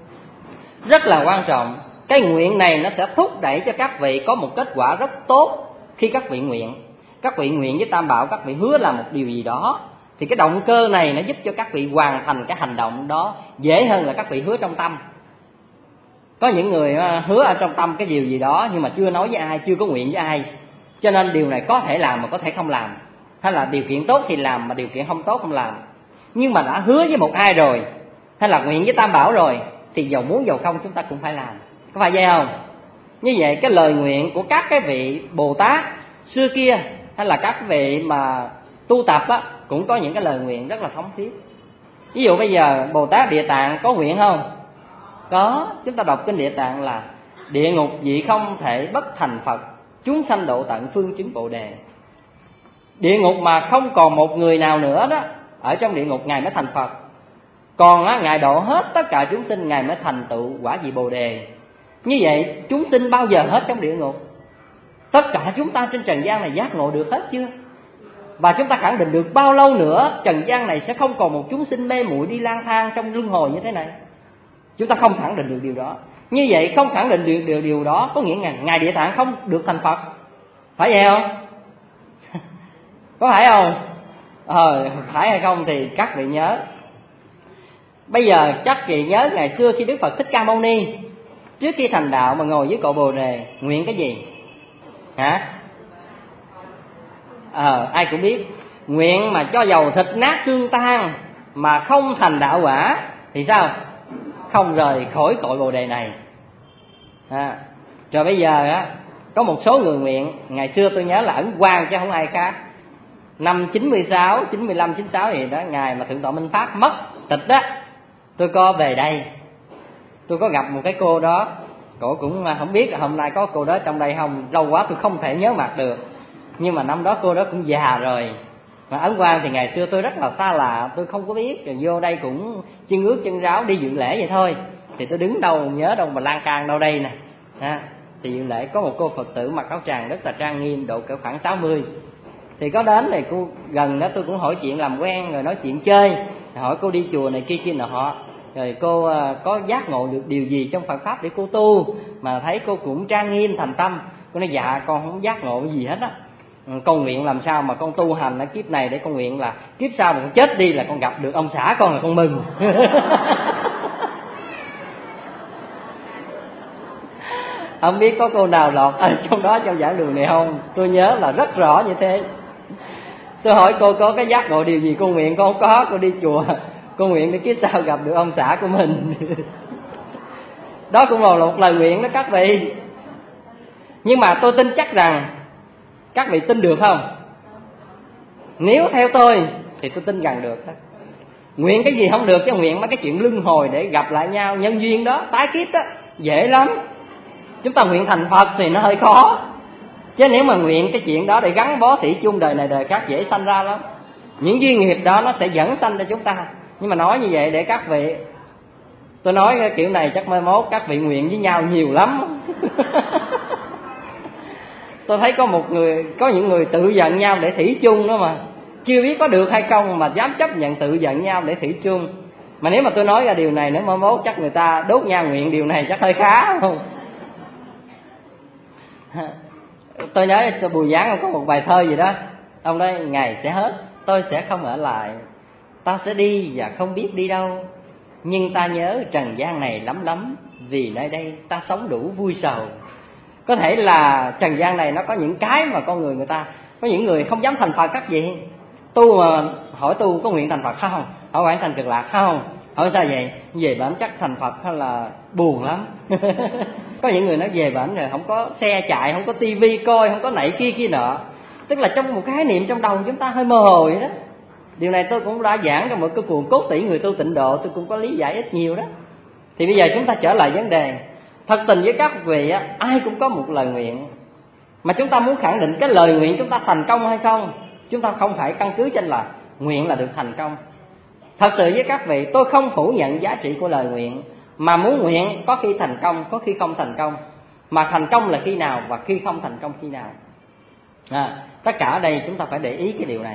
rất là quan trọng. Cái nguyện này nó sẽ thúc đẩy cho các vị có một kết quả rất tốt. Khi các vị nguyện, các vị nguyện với Tam Bảo, các vị hứa làm một điều gì đó, thì cái động cơ này nó giúp cho các vị hoàn thành cái hành động đó dễ hơn là các vị hứa trong tâm. Có những người hứa ở trong tâm cái điều gì đó nhưng mà chưa nói với ai, chưa có nguyện với ai, cho nên điều này có thể làm mà có thể không làm, hay là điều kiện tốt thì làm mà điều kiện không tốt không làm. Nhưng mà đã hứa với một ai rồi, hay là nguyện với Tam Bảo rồi, thì dầu muốn dầu không chúng ta cũng phải làm, có phải vậy không? Như vậy cái lời nguyện của các cái vị Bồ Tát xưa kia, hay là các vị mà tu tập á, cũng có những cái lời nguyện rất là thống thiết. Ví dụ bây giờ Bồ Tát Địa Tạng có nguyện không? Có. Chúng ta đọc kinh Địa Tạng là địa ngục vị không thể bất thành Phật, chúng sanh độ tận phương chứng Bồ Đề. Địa ngục mà không còn một người nào nữa đó, ở trong địa ngục Ngài mới thành Phật. Còn á, Ngài độ hết tất cả chúng sinh, Ngài mới thành tựu quả vị Bồ Đề. Như vậy chúng sinh bao giờ hết trong địa ngục? Tất cả chúng ta trên trần gian này giác ngộ được hết chưa? Và chúng ta khẳng định được bao lâu nữa trần gian này sẽ không còn một chúng sinh mê muội đi lang thang trong luân hồi như thế này? Chúng ta không khẳng định được điều đó. Như vậy không khẳng định được điều, điều đó có nghĩa là Ngài Địa Tạng không được thành Phật, phải vậy không? có phải không? Ờ, phải hay không thì các vị nhớ. Bây giờ chắc chị nhớ ngày xưa khi Đức Phật Thích Ca Mâu Ni trước khi thành đạo mà ngồi dưới cội Bồ Đề nguyện cái gì? Hả? Ờ, ai cũng biết. Nguyện mà cho dầu thịt nát xương tan mà không thành đạo quả thì sao? Không rời khỏi cội Bồ Đề này. À, rồi bây giờ á, có một số người nguyện, ngày xưa tôi nhớ là Ấn Quang chứ không ai khác. Năm chín mươi sáu, chín mươi lăm, chín mươi sáu gì đó, ngày mà Thượng tọa Minh Pháp mất tịch đó, tôi có về đây. Tôi có gặp một cái cô đó, cổ cũng không biết là hôm nay có cô đó trong đây không, lâu quá tôi không thể nhớ mặt được. Nhưng mà năm đó cô đó cũng già rồi. Mà Ấn Quang thì ngày xưa tôi rất là xa lạ, tôi không có biết, rồi vô đây cũng chân ướt chân ráo đi dự lễ vậy thôi. Thì tôi đứng đâu nhớ đâu mà lan can đâu đây nè. À, thì dự lễ có một cô Phật tử mặc áo tràng rất là trang nghiêm, độ cỡ khoảng sáu mươi. Thì có đến này cô gần đó, tôi cũng hỏi chuyện làm quen rồi nói chuyện chơi, hỏi cô đi chùa này kia kia nọ họ. Rồi cô có giác ngộ được điều gì trong Phật pháp để cô tu, mà thấy cô cũng trang nghiêm thành tâm. Cô nói dạ con không giác ngộ gì hết á. Con nguyện làm sao mà con tu hành ở kiếp này để con nguyện là kiếp sau mà con chết đi là con gặp được ông xã con là con mừng. Không biết có cô nào lọt ở trong đó trong giảng đường này không? Tôi nhớ là rất rõ như thế. Tôi hỏi cô có cái giác ngộ điều gì cô nguyện, con không có. Cô đi chùa, cô nguyện để kiếp sau gặp được ông xã của mình. Đó cũng là một lời nguyện đó các vị. Nhưng mà tôi tin chắc rằng các vị tin được không? Nếu theo tôi thì tôi tin rằng được đó. Nguyện cái gì không được, chứ nguyện mấy cái chuyện luân hồi để gặp lại nhau, nhân duyên đó, tái kiếp đó, dễ lắm. Chúng ta nguyện thành Phật thì nó hơi khó. Chứ nếu mà nguyện cái chuyện đó để gắn bó thủy chung đời này đời khác dễ sanh ra lắm. Những duyên nghiệp đó nó sẽ dẫn sanh cho chúng ta. Nhưng mà nói như vậy để các vị, tôi nói cái kiểu này chắc mai mốt các vị nguyện với nhau nhiều lắm. Tôi thấy có một người, có những người tự giận nhau để thủy chung đó mà. Chưa biết có được hay không mà dám chấp nhận tự giận nhau để thủy chung. Mà nếu mà tôi nói ra điều này nếu mai mốt chắc người ta đốt nhau nguyện điều này chắc hơi khá không? Tôi nhớ tôi Bùi Giáng có một bài thơ gì đó. Ông nói ngày sẽ hết, tôi sẽ không ở lại. Ta sẽ đi và không biết đi đâu. Nhưng ta nhớ trần gian này lắm lắm. Vì nơi đây ta sống đủ vui sầu. Có thể là trần gian này nó có những cái mà con người người ta, có những người không dám thành Phật các vị. Tu mà hỏi tu có nguyện thành Phật không? Hỏi nguyện thành Cực Lạc không? Hỏi sao vậy? Về bản chắc thành Phật hay là buồn lắm. Có những người nói về bản rồi không có xe chạy, không có tivi coi, không có nảy kia kia nọ. Tức là trong một khái niệm trong đầu chúng ta hơi mơ hồ vậy đó. Điều này tôi cũng đã giảng trong một cái cuộn Cốt Tủy Người Tu Tịnh Độ, tôi cũng có lý giải ít nhiều đó. Thì bây giờ chúng ta trở lại vấn đề. Thật tình với các vị á, ai cũng có một lời nguyện. Mà chúng ta muốn khẳng định cái lời nguyện chúng ta thành công hay không, chúng ta không phải căn cứ trên là nguyện là được thành công. Thật sự với các vị, tôi không phủ nhận giá trị của lời nguyện. Mà muốn nguyện có khi thành công, có khi không thành công. Mà thành công là khi nào và khi không thành công khi nào. à, Tất cả ở đây chúng ta phải để ý cái điều này.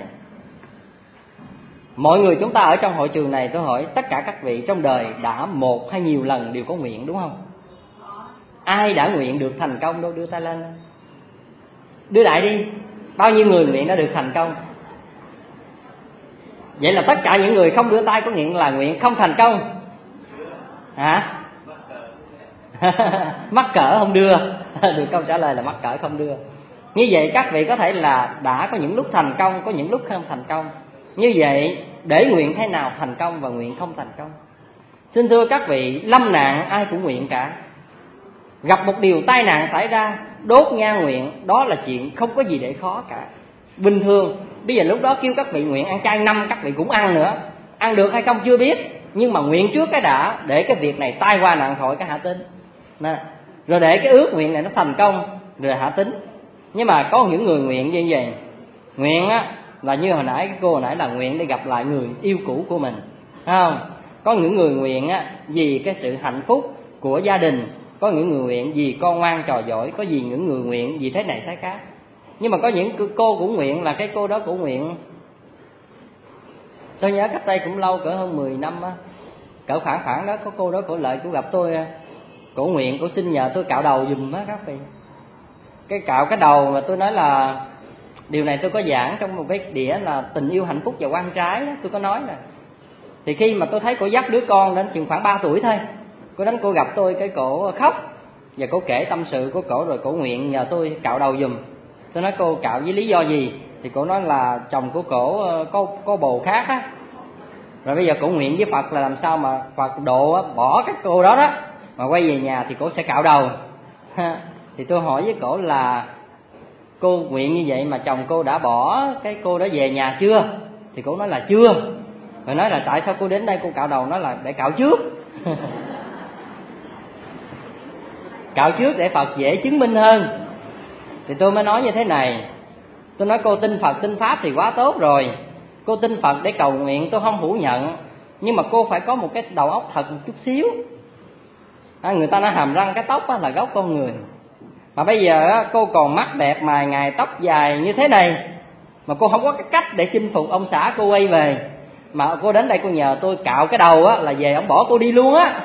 Mọi người chúng ta ở trong hội trường này, tôi hỏi tất cả các vị trong đời đã một hay nhiều lần đều có nguyện đúng không? Ai đã nguyện được thành công đâu, đưa tay lên. Đưa lại đi. Bao nhiêu người nguyện đã được thành công? Vậy là tất cả những người không đưa tay có nguyện là nguyện không thành công. Hả? Mắc cỡ không đưa. Được câu trả lời là mắc cỡ không đưa. Như vậy các vị có thể là đã có những lúc thành công, có những lúc không thành công. Như vậy để nguyện thế nào thành công và nguyện không thành công? Xin thưa các vị, lâm nạn ai cũng nguyện cả. Gặp một điều tai nạn xảy ra, đốt nhang nguyện, đó là chuyện không có gì để khó cả. Bình thường, bây giờ lúc đó kêu các vị nguyện ăn chay năm, các vị cũng ăn nữa. Ăn được hay không chưa biết, nhưng mà nguyện trước cái đã, để cái việc này tai qua nạn khỏi cái hạ tính. Nè, rồi để cái ước nguyện này nó thành công, rồi hạ tính. Nhưng mà có những người nguyện như vậy. Nguyện á, là như hồi nãy cái cô hồi nãy là nguyện để gặp lại người yêu cũ của mình, phải không? Có những người nguyện á, vì cái sự hạnh phúc của gia đình. Có những người nguyện vì con ngoan trò giỏi. Có gì những người nguyện vì thế này thế khác. Nhưng mà có những cô cũng nguyện là cái cô đó cũng nguyện. Tôi nhớ cách đây cũng lâu, cỡ hơn mười năm á, cỡ khoảng khoảng đó, có cô đó cổ lại cổ gặp tôi, cổ nguyện, cổ xin nhờ tôi cạo đầu giùm á các vị. Cái cạo cái đầu mà tôi nói là Điều này tôi có giảng trong một cái đĩa là tình yêu hạnh phúc và quan trái đó, tôi có nói nè. Thì khi mà tôi thấy cô dắt đứa con đến chừng khoảng ba tuổi thôi, cô đến cô gặp tôi, cái cổ khóc và cô kể tâm sự của cổ, rồi cổ nguyện nhờ tôi cạo đầu giùm. Tôi nói cô cạo với lý do gì? Thì cổ nói là chồng của cổ có có bồ khác á, rồi bây giờ cổ nguyện với Phật là làm sao mà Phật độ bỏ các cô đó đó, mà quay về nhà thì cổ sẽ cạo đầu. Thì tôi hỏi với cổ là cô nguyện như vậy mà chồng cô đã bỏ cái cô đó về nhà chưa? Thì cổ nói là chưa. Rồi nói là tại sao cô đến đây cô cạo đầu? Nói là để cạo trước. Cạo trước để Phật dễ chứng minh hơn. Thì tôi mới nói như thế này, tôi nói cô tin Phật tin Pháp thì quá tốt rồi, cô tin Phật để cầu nguyện tôi không phủ nhận, nhưng mà cô phải có một cái đầu óc thật một chút xíu. À, người ta nói hàm răng cái tóc là gốc con người, mà bây giờ cô còn mắt đẹp mày ngài tóc dài như thế này, mà cô không có cái cách để chinh phục ông xã cô quay về, mà cô đến đây cô nhờ tôi cạo cái đầu á, là về ông bỏ cô đi luôn á.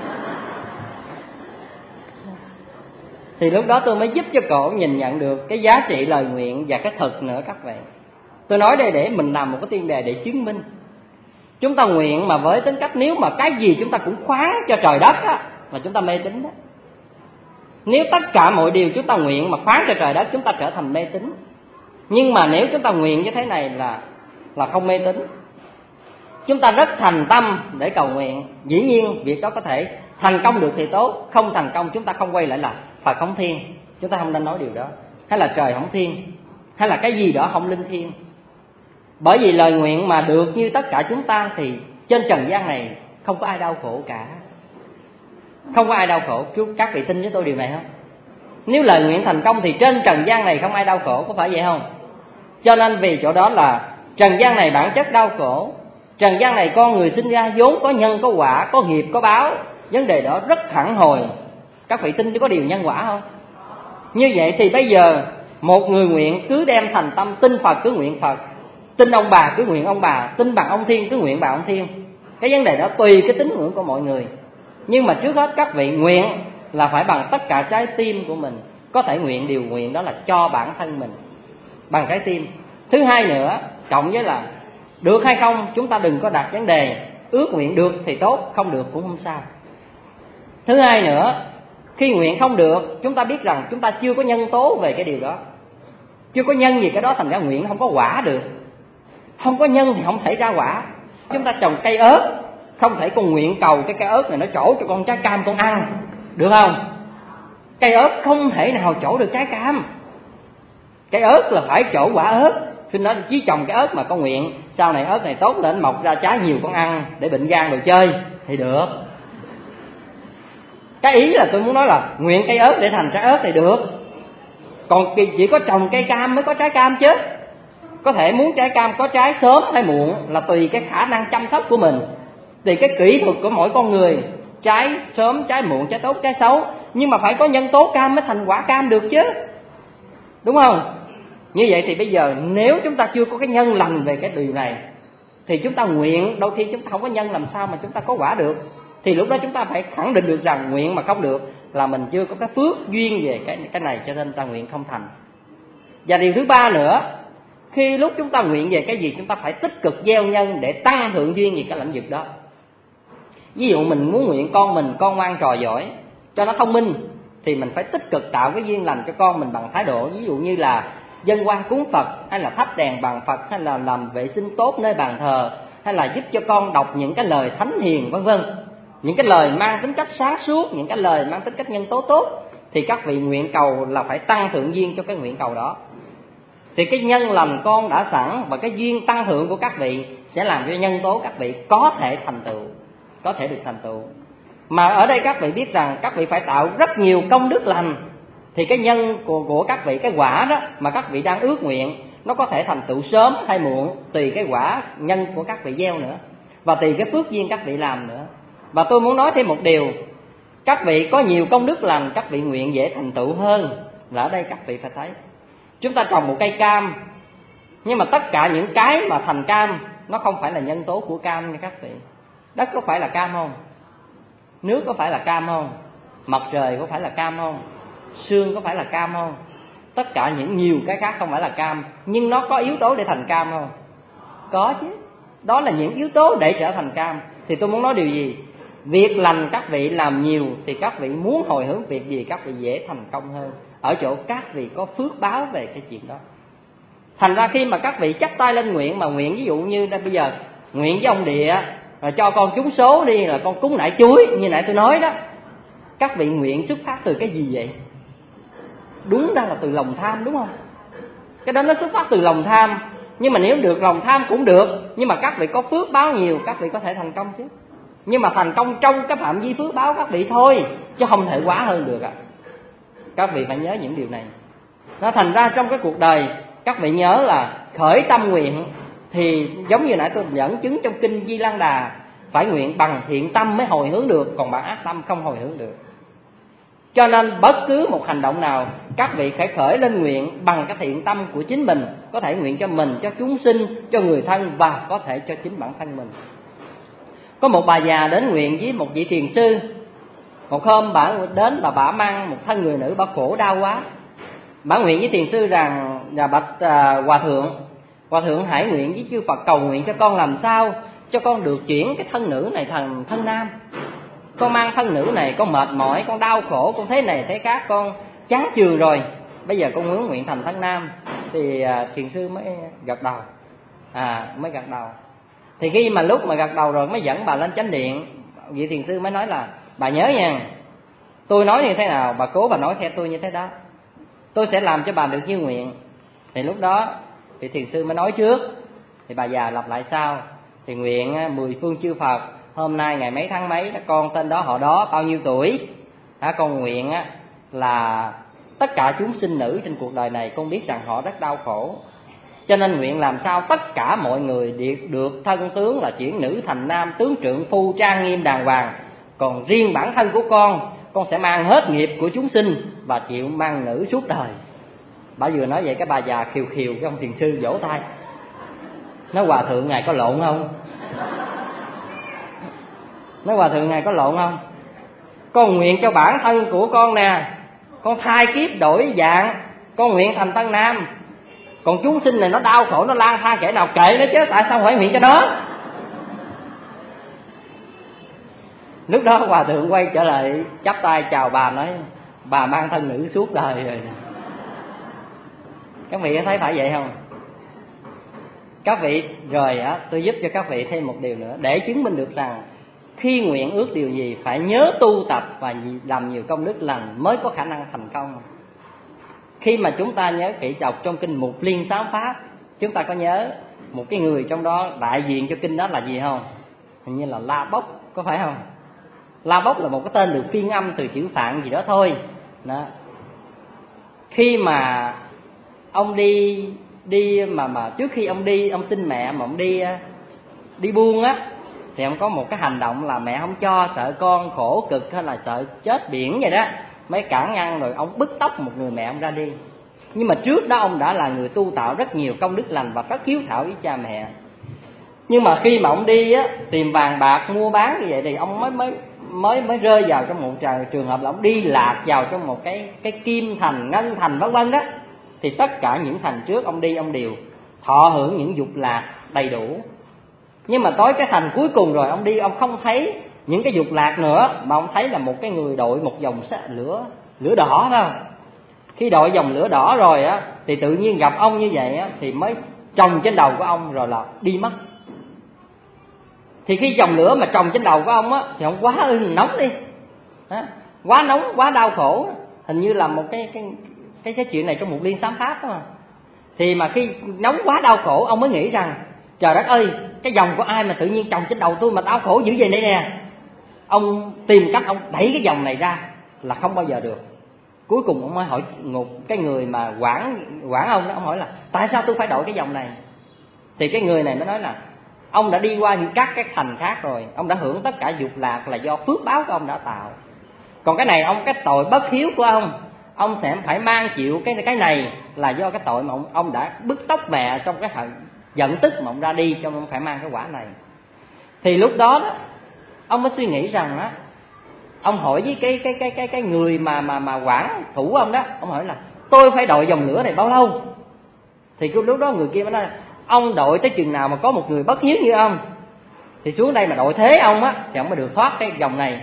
Thì lúc đó tôi mới giúp cho cổ nhìn nhận được cái giá trị lời nguyện và cái thực nữa các bạn. Tôi nói đây để mình làm một cái tiên đề để chứng minh. Chúng ta nguyện mà với tính cách nếu mà cái gì chúng ta cũng khoán cho trời đất á, là chúng ta mê tín đó. Nếu tất cả mọi điều chúng ta nguyện mà khoán cho trời đất, chúng ta trở thành mê tín. Nhưng mà nếu chúng ta nguyện như thế này là là không mê tín. Chúng ta rất thành tâm để cầu nguyện. Dĩ nhiên việc đó có thể thành công được thì tốt, không thành công chúng ta không quay lại là Phật không thiên. Chúng ta không nên nói điều đó. Hay là trời không thiên, hay là cái gì đó không linh thiêng. Bởi vì lời nguyện mà được như tất cả chúng ta thì trên trần gian này không có ai đau khổ cả. Không có ai đau khổ. Các vị tin với tôi điều này không? Nếu lời nguyện thành công thì trên trần gian này không ai đau khổ, có phải vậy không? Cho nên vì chỗ đó là trần gian này bản chất đau khổ. Trần gian này con người sinh ra vốn có nhân có quả, có nghiệp có báo. Vấn đề đó rất thẳng hồi. Các vị tin có điều nhân quả không? Như vậy thì bây giờ một người nguyện cứ đem thành tâm tin Phật cứ nguyện Phật, tin ông bà cứ nguyện ông bà, tin bằng ông Thiên cứ nguyện bằng ông Thiên. Cái vấn đề đó tùy cái tín ngưỡng của mọi người. Nhưng mà trước hết các vị nguyện là phải bằng tất cả trái tim của mình. Có thể nguyện điều nguyện đó là cho bản thân mình bằng trái tim. Thứ hai nữa, cộng với là được hay không chúng ta đừng có đặt vấn đề. Ước nguyện được thì tốt, không được cũng không sao. Thứ hai nữa, khi nguyện không được, chúng ta biết rằng chúng ta chưa có nhân tố về cái điều đó. Chưa có nhân gì cái đó thành ra nguyện không có quả được. Không có nhân thì không thể ra quả. Chúng ta trồng cây ớt, không thể con nguyện cầu cái cây ớt này nó trổ cho con trái cam con ăn, được không? Cây ớt không thể nào trổ được trái cam. Cây ớt là phải trổ quả ớt. Cho nên chỉ trồng cái ớt mà con nguyện sau này ớt này tốt lên mọc ra trái nhiều con ăn để bệnh gan đồ chơi thì được. Cái ý là tôi muốn nói là nguyện cây ớt để thành trái ớt thì được. Còn chỉ có trồng cây cam mới có trái cam chứ. Có thể muốn trái cam có trái sớm hay muộn là tùy cái khả năng chăm sóc của mình, tùy cái kỹ thuật của mỗi con người. Trái sớm, trái muộn, trái tốt, trái xấu. Nhưng mà phải có nhân tố cam mới thành quả cam được chứ, đúng không? Như vậy thì bây giờ nếu chúng ta chưa có cái nhân lành về cái điều này thì chúng ta nguyện, đôi khi chúng ta không có nhân làm sao mà chúng ta có quả được. Thì lúc đó chúng ta phải khẳng định được rằng nguyện mà không được là mình chưa có cái phước duyên về cái, cái này, cho nên ta nguyện không thành. Và điều thứ ba nữa, khi lúc chúng ta nguyện về cái gì chúng ta phải tích cực gieo nhân để tăng thượng duyên về cái lĩnh vực đó. Ví dụ mình muốn nguyện con mình con ngoan trò giỏi, cho nó thông minh, thì mình phải tích cực tạo cái duyên lành cho con mình bằng thái độ. Ví dụ như là dâng hoa cúng Phật, hay là thắp đèn bàn Phật, hay là làm vệ sinh tốt nơi bàn thờ, hay là giúp cho con đọc những cái lời thánh hiền vân vân. Những cái lời mang tính cách sáng suốt, những cái lời mang tính cách nhân tố tốt, thì các vị nguyện cầu là phải tăng thượng duyên cho cái nguyện cầu đó. Thì cái nhân lành con đã sẵn và cái duyên tăng thượng của các vị sẽ làm cho nhân tố các vị có thể thành tựu, có thể được thành tựu. Mà ở đây các vị biết rằng các vị phải tạo rất nhiều công đức lành, thì cái nhân của, của các vị, cái quả đó mà các vị đang ước nguyện, nó có thể thành tựu sớm hay muộn, tùy cái quả nhân của các vị gieo nữa, và tùy cái phước duyên các vị làm nữa. Và tôi muốn nói thêm một điều, các vị có nhiều công đức lành, các vị nguyện dễ thành tựu hơn. Là ở đây các vị phải thấy, chúng ta trồng một cây cam, nhưng mà tất cả những cái mà thành cam nó không phải là nhân tố của cam nha các vị. Đất có phải là cam không? Nước có phải là cam không? Mặt trời có phải là cam không? Sương có phải là cam không? Tất cả những nhiều cái khác không phải là cam, nhưng nó có yếu tố để thành cam không? Có chứ. Đó là những yếu tố để trở thành cam. Thì tôi muốn nói điều gì? Việc lành các vị làm nhiều thì các vị muốn hồi hướng việc gì các vị dễ thành công hơn, ở chỗ các vị có phước báo về cái chuyện đó. Thành ra khi mà các vị chắp tay lên nguyện, mà nguyện ví dụ như đây bây giờ nguyện với ông Địa là cho con trúng số đi, là con cúng nải chuối như nãy tôi nói đó. Các vị nguyện xuất phát từ cái gì vậy? Đúng ra là từ lòng tham, đúng không? Cái đó nó xuất phát từ lòng tham. Nhưng mà nếu được lòng tham cũng được, nhưng mà các vị có phước báo nhiều, các vị có thể thành công chứ. Nhưng mà thành công trong cái phạm vi phước báo các vị thôi, chứ không thể quá hơn được ạ. À. Các vị phải nhớ những điều này. Nó thành ra trong cái cuộc đời, các vị nhớ là khởi tâm nguyện thì giống như nãy tôi dẫn chứng trong kinh Di Lan Đà, phải nguyện bằng thiện tâm mới hồi hướng được, còn bằng ác tâm không hồi hướng được. Cho nên bất cứ một hành động nào các vị phải khởi lên nguyện bằng cái thiện tâm của chính mình, có thể nguyện cho mình, cho chúng sinh, cho người thân và có thể cho chính bản thân mình. Có một bà già đến nguyện với một vị thiền sư. Một hôm bà đến là bà mang một thân người nữ, bà khổ đau quá. Bà nguyện với thiền sư rằng là bạch à, hòa thượng, hòa thượng hãy nguyện với chư Phật cầu nguyện cho con làm sao cho con được chuyển cái thân nữ này thành thân nam. Con mang thân nữ này, con mệt mỏi, con đau khổ, con thế này thế khác, con chán chường rồi. Bây giờ con muốn nguyện thành thân nam. Thì à, thiền sư mới gật đầu. À mới gật đầu. Thì khi mà lúc mà gật đầu rồi mới dẫn bà lên chánh điện, vị thiền sư mới nói là bà nhớ nha, tôi nói như thế nào bà cố bà nói theo tôi như thế đó, tôi sẽ làm cho bà được như nguyện. Thì lúc đó vị thiền sư mới nói trước. Thì bà già lặp lại sau. Thì nguyện mười phương chư Phật, hôm nay ngày mấy tháng mấy, con tên đó họ đó, bao nhiêu tuổi, à, con nguyện là tất cả chúng sinh nữ trên cuộc đời này, con biết rằng họ rất đau khổ, cho nên nguyện làm sao tất cả mọi người được thân tướng là chuyển nữ thành nam, tướng trượng phu trang nghiêm đàng hoàng. Còn riêng bản thân của con, con sẽ mang hết nghiệp của chúng sinh và chịu mang nữ suốt đời. Bà vừa nói vậy cái bà già khiều khiều, cái ông thiền sư vỗ tay nói hòa thượng ngài có lộn không? Nói hòa thượng ngài có lộn không? Con nguyện cho bản thân của con nè, con thai kiếp đổi dạng, con nguyện thành thân nam. Còn chúng sinh này nó đau khổ, nó lang thang kẻ nào kệ nó chứ, tại sao phải nguyện cho nó? Lúc đó hòa thượng quay trở lại chắp tay chào bà, nói bà mang thân nữ suốt đời rồi. Các vị có thấy phải vậy không? Các vị rồi á, tôi giúp cho các vị thêm một điều nữa để chứng minh được rằng khi nguyện ước điều gì phải nhớ tu tập và làm nhiều công đức lành mới có khả năng thành công. Khi mà chúng ta nhớ kỹ đọc trong kinh Mục Liên Sám Pháp, chúng ta có nhớ một cái người trong đó đại diện cho kinh đó là gì không? Hình như là La Bốc, có phải không? La Bốc là một cái tên được phiên âm từ chữ Phạn gì đó thôi đó. Khi mà ông đi đi mà mà trước khi ông đi, ông tin mẹ mà ông đi đi buôn á, thì ông có một cái hành động là mẹ không cho, sợ con khổ cực hay là sợ chết biển vậy đó, mấy cản ngăn rồi ông bứt tóc một người mẹ ông ra đi. Nhưng mà trước đó ông đã là người tu tạo rất nhiều công đức lành và rất hiếu thảo với cha mẹ. Nhưng mà khi mà ông đi á, tìm vàng bạc mua bán như vậy thì ông mới mới mới mới rơi vào trong một trường hợp là ông đi lạc vào trong một cái cái kim thành, ngân thành vân vân đó. Thì tất cả những thành trước ông đi ông đều thọ hưởng những dục lạc đầy đủ. Nhưng mà tới cái thành cuối cùng rồi ông đi ông không thấy những cái dục lạc nữa, mà ông thấy là một cái người đội một dòng lửa lửa đỏ, phải không? Khi đội dòng lửa đỏ rồi á, thì tự nhiên gặp ông như vậy á, thì mới trồng trên đầu của ông rồi là đi mất. Thì khi dòng lửa mà trồng trên đầu của ông á, thì ông quá ư nóng đi, à, quá nóng, quá đau khổ. Hình như là một cái cái cái, cái chuyện này trong một Liên Sám Pháp đó. Thì mà khi nóng quá đau khổ, ông mới nghĩ rằng trời đất ơi, cái dòng của ai mà tự nhiên trồng trên đầu tôi mà đau khổ dữ vậy đây nè. Ông tìm cách ông đẩy cái dòng này ra là không bao giờ được. Cuối cùng ông mới hỏi một cái người mà quản quản ông đó, ông hỏi là tại sao tôi phải đội cái dòng này? Thì cái người này mới nói là ông đã đi qua các cái thành khác rồi, ông đã hưởng tất cả dục lạc là do phước báo của ông đã tạo. Còn cái này ông, cái tội bất hiếu của ông, ông sẽ phải mang chịu cái cái này là do cái tội mà ông, ông đã bứt tóc mẹ trong cái giận tức mà ông ra đi, cho ông phải mang cái quả này. Thì lúc đó đó ông mới suy nghĩ rằng á, ông hỏi với cái cái cái cái cái người mà mà mà quản thủ ông đó, ông hỏi là tôi phải đội dòng lửa này bao lâu? Thì lúc đó người kia mới nói, ông đội tới chừng nào mà có một người bất hiếu như ông thì xuống đây mà đội thế ông á, thì ông mới được thoát cái dòng này.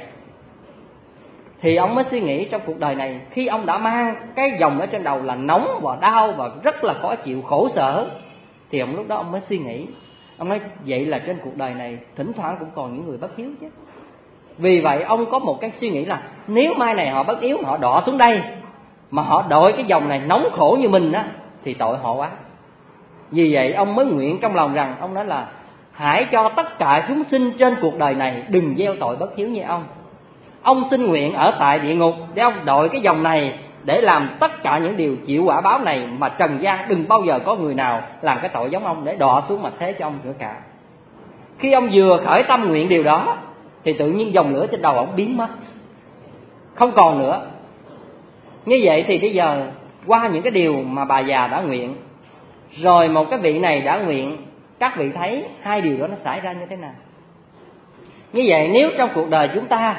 Thì ông mới suy nghĩ trong cuộc đời này, khi ông đã mang cái dòng ở trên đầu là nóng và đau và rất là khó chịu khổ sở, thì ông lúc đó ông mới suy nghĩ, ông nói vậy là trên cuộc đời này thỉnh thoảng cũng còn những người bất hiếu chứ. Vì vậy ông có một cái suy nghĩ là nếu mai này họ bất hiếu, họ đọa xuống đây mà họ đội cái dòng này nóng khổ như mình á, thì tội họ quá. Vì vậy ông mới nguyện trong lòng rằng, ông nói là hãy cho tất cả chúng sinh trên cuộc đời này đừng gieo tội bất hiếu như ông. Ông xin nguyện ở tại địa ngục để ông đội cái dòng này, để làm tất cả những điều chịu quả báo này, mà trần gian đừng bao giờ có người nào làm cái tội giống ông để đọa xuống mặt thế cho ông nữa cả. Khi ông vừa khởi tâm nguyện điều đó thì tự nhiên dòng lửa trên đầu ông biến mất, không còn nữa. Như vậy thì bây giờ qua những cái điều mà bà già đã nguyện, rồi một cái vị này đã nguyện, các vị thấy hai điều đó nó xảy ra như thế nào? Như vậy nếu trong cuộc đời chúng ta,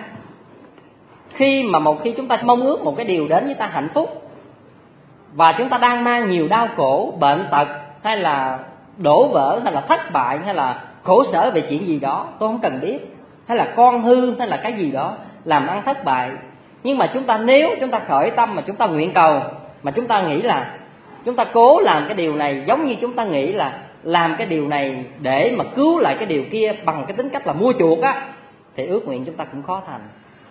khi mà một khi chúng ta mong ước một cái điều đến với ta hạnh phúc, và chúng ta đang mang nhiều đau khổ, bệnh tật, hay là đổ vỡ, hay là thất bại, hay là khổ sở về chuyện gì đó, tôi không cần biết, hay là con hư, hay là cái gì đó làm ăn thất bại. Nhưng mà chúng ta, nếu chúng ta khởi tâm mà chúng ta nguyện cầu, mà chúng ta nghĩ là chúng ta cố làm cái điều này, giống như chúng ta nghĩ là làm cái điều này để mà cứu lại cái điều kia bằng cái tính cách là mua chuộc á, thì ước nguyện chúng ta cũng khó thành.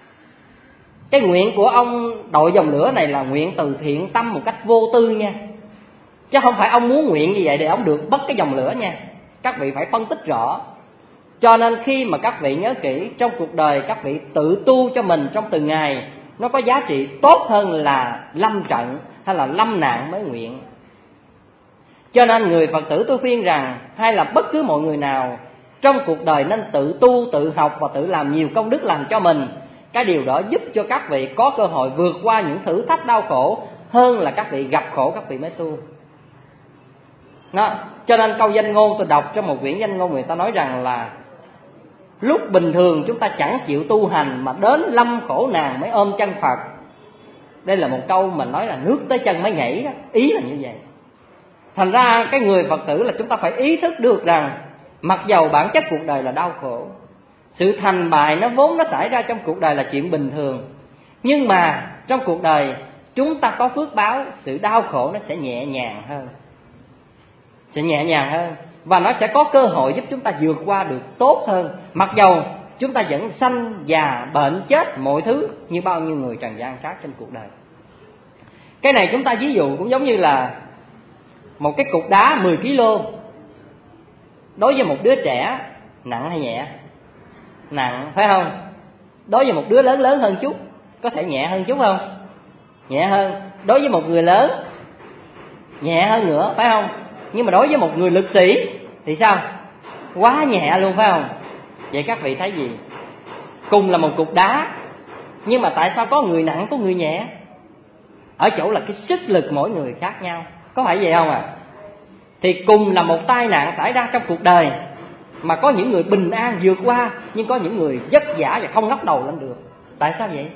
Cái nguyện của ông đội dòng lửa này là nguyện từ thiện tâm một cách vô tư nha, chứ không phải ông muốn nguyện như vậy để ông được bất cái dòng lửa nha. Các vị phải phân tích rõ. Cho nên khi mà các vị nhớ kỹ, trong cuộc đời các vị tự tu cho mình trong từng ngày, nó có giá trị tốt hơn là lâm trận hay là lâm nạn mới nguyện. Cho nên người Phật tử tôi khuyên rằng, hay là bất cứ mọi người nào trong cuộc đời nên tự tu, tự học và tự làm nhiều công đức làm cho mình. Cái điều đó giúp cho các vị có cơ hội vượt qua những thử thách đau khổ, hơn là các vị gặp khổ các vị mới tu. Đó. Cho nên câu danh ngôn tôi đọc trong một quyển danh ngôn, người ta nói rằng là lúc bình thường chúng ta chẳng chịu tu hành, mà đến lâm khổ nạn mới ôm chân Phật. Đây là một câu mình nói là nước tới chân mới nhảy đó, ý là như vậy. Thành ra cái người Phật tử là chúng ta phải ý thức được rằng, mặc dầu bản chất cuộc đời là đau khổ, sự thành bại nó vốn nó xảy ra trong cuộc đời là chuyện bình thường, nhưng mà trong cuộc đời chúng ta có phước báo, sự đau khổ nó sẽ nhẹ nhàng hơn, sẽ nhẹ nhàng hơn, và nó sẽ có cơ hội giúp chúng ta vượt qua được tốt hơn, mặc dầu chúng ta vẫn sanh già bệnh chết mọi thứ như bao nhiêu người trần gian khác trên cuộc đời. Cái này chúng ta ví dụ cũng giống như là một cái cục đá mười ki lô đối với một đứa trẻ nặng hay nhẹ? Nặng, phải không? Đối với một đứa lớn lớn hơn chút có thể nhẹ hơn chút không? Nhẹ hơn. Đối với một người lớn nhẹ hơn nữa, phải không? Nhưng mà đối với một người lực sĩ thì sao? Quá nhẹ luôn, phải không? Vậy các vị thấy gì? Cùng là một cục đá, nhưng mà tại sao có người nặng có người nhẹ? Ở chỗ là cái sức lực mỗi người khác nhau, có phải vậy không ạ? À? Thì cùng là một tai nạn xảy ra trong cuộc đời, mà có những người bình an vượt qua, nhưng có những người vất vả và không ngóc đầu lên được. Tại sao vậy?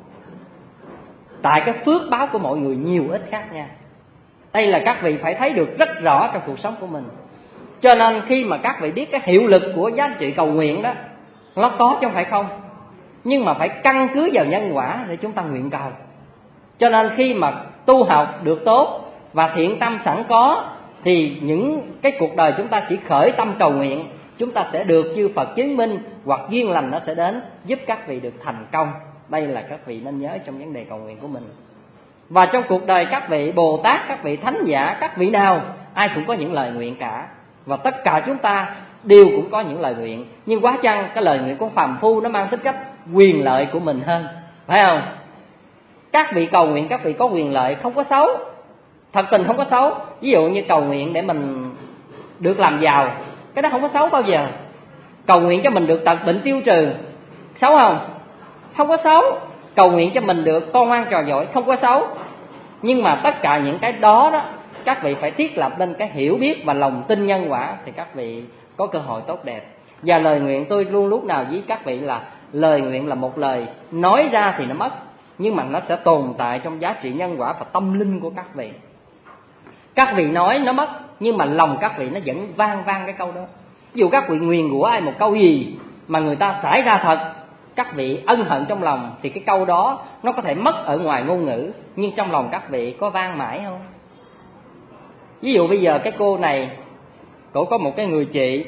Tại cái phước báo của mọi người nhiều ít khác nhau. Đây là các vị phải thấy được rất rõ trong cuộc sống của mình. Cho nên khi mà các vị biết cái hiệu lực của giá trị cầu nguyện đó, nó có chứ không phải không, nhưng mà phải căn cứ vào nhân quả để chúng ta nguyện cầu. Cho nên khi mà tu học được tốt và thiện tâm sẵn có, thì những cái cuộc đời chúng ta chỉ khởi tâm cầu nguyện, chúng ta sẽ được chư Phật chứng minh, hoặc duyên lành nó sẽ đến giúp các vị được thành công. Đây là các vị nên nhớ trong vấn đề cầu nguyện của mình. Và trong cuộc đời các vị Bồ Tát, các vị Thánh Giả, các vị nào ai cũng có những lời nguyện cả. Và tất cả chúng ta đều cũng có những lời nguyện. Nhưng quá chăng cái lời nguyện của phàm phu nó mang tính cách quyền lợi của mình hơn, phải không? Các vị cầu nguyện các vị có quyền lợi, không có xấu, thật tình không có xấu. Ví dụ như cầu nguyện để mình được làm giàu, cái đó không có xấu bao giờ. Cầu nguyện cho mình được tật bệnh tiêu trừ, xấu không? Không có xấu. Cầu nguyện cho mình được con ngoan trò giỏi, không có xấu. Nhưng mà tất cả những cái đó đó, các vị phải thiết lập lên cái hiểu biết và lòng tin nhân quả, thì các vị có cơ hội tốt đẹp. Và lời nguyện tôi luôn lúc nào với các vị là lời nguyện là một lời nói ra thì nó mất, nhưng mà nó sẽ tồn tại trong giá trị nhân quả và tâm linh của các vị. Các vị nói nó mất, nhưng mà lòng các vị nó vẫn vang vang cái câu đó. Ví dụ các vị nguyền rủa ai một câu gì mà người ta xảy ra thật, các vị ân hận trong lòng, thì cái câu đó nó có thể mất ở ngoài ngôn ngữ, nhưng trong lòng các vị có vang mãi không? Ví dụ bây giờ cái cô này, cổ có một cái người chị,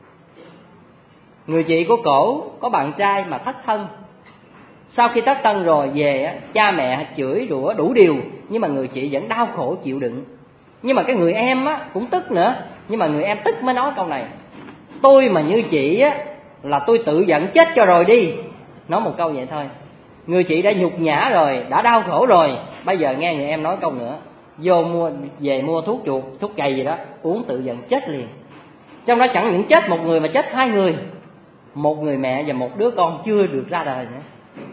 người chị của cổ có bạn trai mà thất thân. Sau khi thất thân rồi về, cha mẹ chửi rủa đủ điều, nhưng mà người chị vẫn đau khổ chịu đựng. Nhưng mà cái người em á cũng tức nữa, nhưng mà người em tức mới nói câu này: tôi mà như chị á là tôi tự giận chết cho rồi đi. Nói một câu vậy thôi. Người chị đã nhục nhã rồi, đã đau khổ rồi, bây giờ nghe người em nói câu nữa, vô mua về mua thuốc chuột, thuốc cày gì đó uống tự giận chết liền. Trong đó chẳng những chết một người mà chết hai người, một người mẹ và một đứa con chưa được ra đời nữa.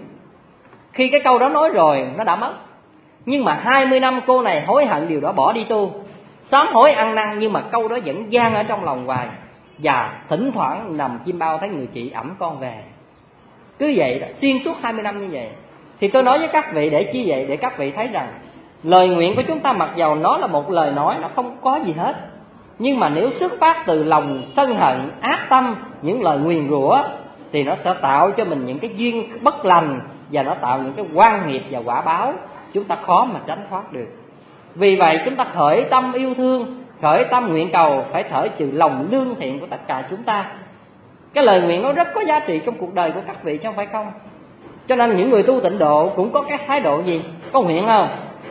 Khi cái câu đó nói rồi nó đã mất, nhưng mà hai mươi năm cô này hối hận điều đó, bỏ đi tu, sám hối ăn năn, nhưng mà câu đó vẫn vang ở trong lòng hoài. Và thỉnh thoảng nằm chim bao thấy người chị ẵm con về. Cứ vậy đó, xuyên suốt hai mươi năm như vậy. Thì tôi nói với các vị để chi vậy? Để các vị thấy rằng lời nguyện của chúng ta mặc dầu nó là một lời nói, nó không có gì hết, nhưng mà nếu xuất phát từ lòng sân hận, ác tâm, những lời nguyền rủa, thì nó sẽ tạo cho mình những cái duyên bất lành, và nó tạo những cái oan nghiệp và quả báo chúng ta khó mà tránh thoát được. Vì vậy chúng ta khởi tâm yêu thương, khởi tâm nguyện cầu, phải khởi từ lòng lương thiện của tất cả chúng ta. Cái lời nguyện nó rất có giá trị trong cuộc đời của các vị chứ không phải không. Cho nên những người tu tịnh độ cũng có cái thái độ gì? Có nguyện không?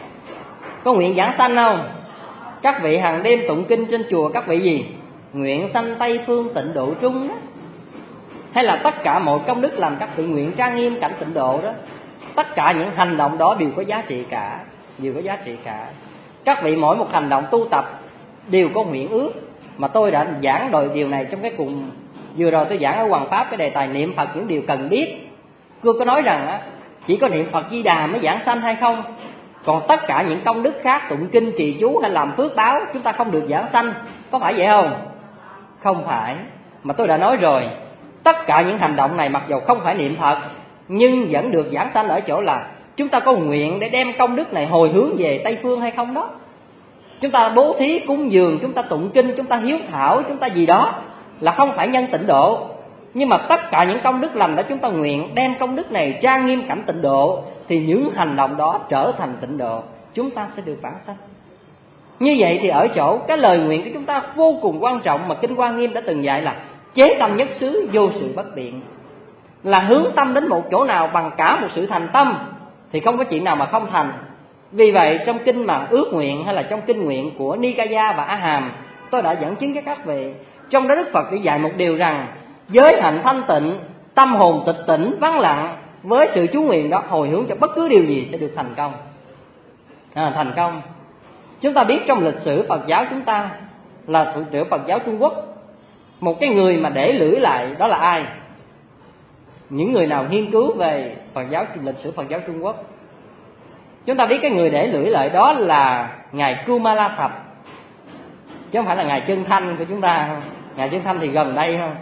Có nguyện giảng sanh không? Các vị hàng đêm tụng kinh trên chùa, các vị gì? Nguyện sanh Tây Phương tịnh độ trung đó. Hay là tất cả mọi công đức làm các vị nguyện trang nghiêm cảnh tịnh độ đó. Tất cả những hành động đó đều có giá trị cả, đều có giá trị cả. Các vị mỗi một hành động tu tập đều có nguyện ước, mà tôi đã giảng đòi điều này trong cái cùng vừa rồi tôi giảng ở Hoàng Pháp, cái đề tài niệm Phật những điều cần biết. Tôi có nói rằng á, chỉ có niệm Phật Di Đà mới giảng sanh hay không? Còn tất cả những công đức khác, tụng kinh trì chú hay làm phước báo, chúng ta không được giảng sanh, có phải vậy không? Không phải. Mà tôi đã nói rồi, tất cả những hành động này mặc dù không phải niệm Phật, nhưng vẫn được giảng sanh ở chỗ là chúng ta có nguyện để đem công đức này hồi hướng về Tây Phương hay không đó. Chúng ta bố thí cúng dường, chúng ta tụng kinh, chúng ta hiếu thảo, chúng ta gì đó là không phải nhân tịnh độ. Nhưng mà tất cả những công đức lành đó chúng ta nguyện đem công đức này trang nghiêm cảnh tịnh độ, thì những hành động đó trở thành tịnh độ, chúng ta sẽ được vãng sanh. Như vậy thì ở chỗ cái lời nguyện của chúng ta vô cùng quan trọng, mà Kinh Hoa Nghiêm đã từng dạy là chế tâm nhất xứ, vô sự bất biện. Là hướng tâm đến một chỗ nào bằng cả một sự thành tâm, thì không có chuyện nào mà không thành. Vì vậy trong kinh mà ước nguyện hay là trong kinh nguyện của Nikaya và A Hàm, tôi đã dẫn chứng cho các vị. Trong đó Đức Phật đã dạy một điều rằng giới hạnh thanh tịnh, tâm hồn tịch tỉnh vắng lặng, với sự chú nguyện đó hồi hướng cho bất cứ điều gì sẽ được thành công. À, thành công. Chúng ta biết trong lịch sử Phật giáo chúng ta là thủ trưởng Phật giáo Trung Quốc, một cái người mà để lưỡi lại đó là ai? Những người nào nghiên cứu về Phật giáo, lịch sử Phật giáo Trung Quốc, chúng ta biết cái người để lưỡi lại đó là ngài Kumala Thập, chứ không phải là ngài Chân Thanh của chúng ta. Ngài Chân Thanh thì gần đây hơn.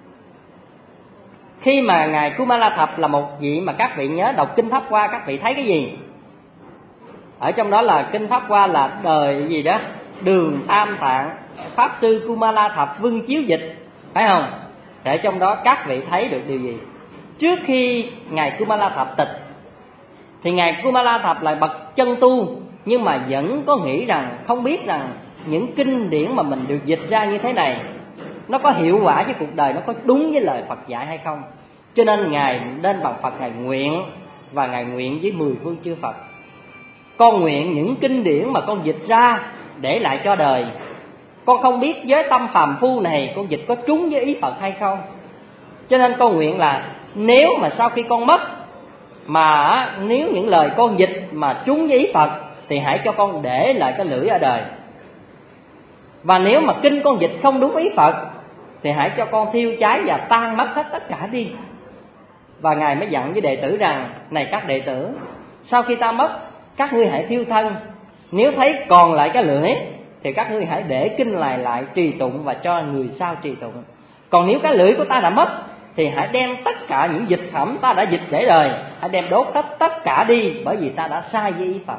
Khi mà ngài Kumala Thập là một vị mà các vị nhớ đọc kinh Pháp Hoa, các vị thấy cái gì? Ở trong đó là kinh Pháp Hoa là đời gì đó Đường Tam Tạng Pháp sư Kumala Thập vưng chiếu dịch, phải không? Để trong đó các vị thấy được điều gì? Trước khi ngài Kumala Thập tịch thì ngài Kumala Thập lại bậc chân tu, nhưng mà vẫn có nghĩ rằng, không biết rằng những kinh điển mà mình được dịch ra như thế này nó có hiệu quả với cuộc đời, nó có đúng với lời Phật dạy hay không. Cho nên ngài nên bằng Phật ngài nguyện, và ngài nguyện với mười phương chư Phật: con nguyện những kinh điển mà con dịch ra để lại cho đời, con không biết với tâm phàm phu này con dịch có trúng với ý Phật hay không. Cho nên con nguyện là nếu mà sau khi con mất, mà nếu những lời con dịch mà trúng với ý Phật, thì hãy cho con để lại cái lưỡi ở đời. Và nếu mà kinh con dịch không đúng ý Phật, thì hãy cho con thiêu cháy và tan mất hết tất cả đi. Và ngài mới dặn với đệ tử rằng: này các đệ tử, sau khi ta mất, các ngươi hãy thiêu thân. Nếu thấy còn lại cái lưỡi, thì các ngươi hãy để kinh lại lại trì tụng và cho người sau trì tụng. Còn nếu cái lưỡi của ta đã mất, thì hãy đem tất cả những dịch phẩm ta đã dịch để đời, hãy đem đốt hết tất cả đi, bởi vì ta đã sai với ý Phật.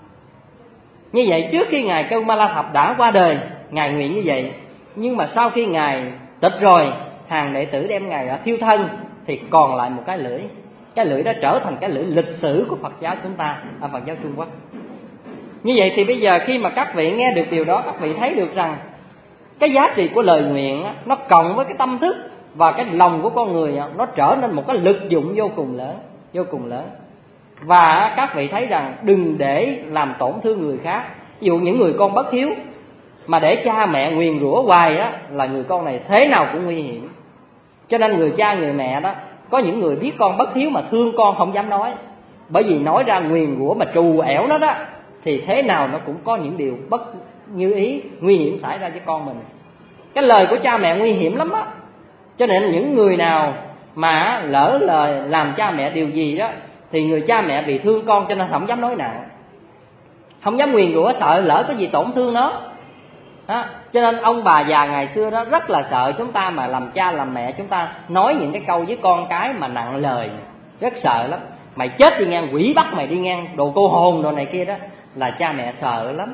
Như vậy trước khi Ngài Kêu Ma La Thập đã qua đời, Ngài nguyện như vậy. Nhưng mà sau khi Ngài tịch rồi, hàng đệ tử đem Ngài thiêu thân, thì còn lại một cái lưỡi. Cái lưỡi đó trở thành cái lưỡi lịch sử của Phật giáo chúng ta, ở Phật giáo Trung Quốc. Như vậy thì bây giờ khi mà các vị nghe được điều đó, các vị thấy được rằng cái giá trị của lời nguyện nó cộng với cái tâm thức và cái lòng của con người, nó trở nên một cái lực dụng vô cùng lớn, vô cùng lớn. Và các vị thấy rằng đừng để làm tổn thương người khác. Ví dụ những người con bất hiếu mà để cha mẹ nguyền rủa hoài á, là người con này thế nào cũng nguy hiểm. Cho nên người cha người mẹ đó, có những người biết con bất hiếu mà thương con không dám nói, bởi vì nói ra nguyền rủa mà trù ẻo nó đó, thì thế nào nó cũng có những điều bất như ý, nguy hiểm xảy ra với con mình. Cái lời của cha mẹ nguy hiểm lắm á. Cho nên những người nào mà lỡ lời làm cha mẹ điều gì đó, thì người cha mẹ vì thương con cho nên không dám nói nặng, không dám nguyền rủa, sợ lỡ có gì tổn thương nó đó. Cho nên ông bà già ngày xưa đó rất là sợ chúng ta mà làm cha làm mẹ, chúng ta nói những cái câu với con cái mà nặng lời, rất sợ lắm. Mày chết đi ngang, quỷ bắt mày đi ngang, đồ cô hồn đồ này kia đó, là cha mẹ sợ lắm.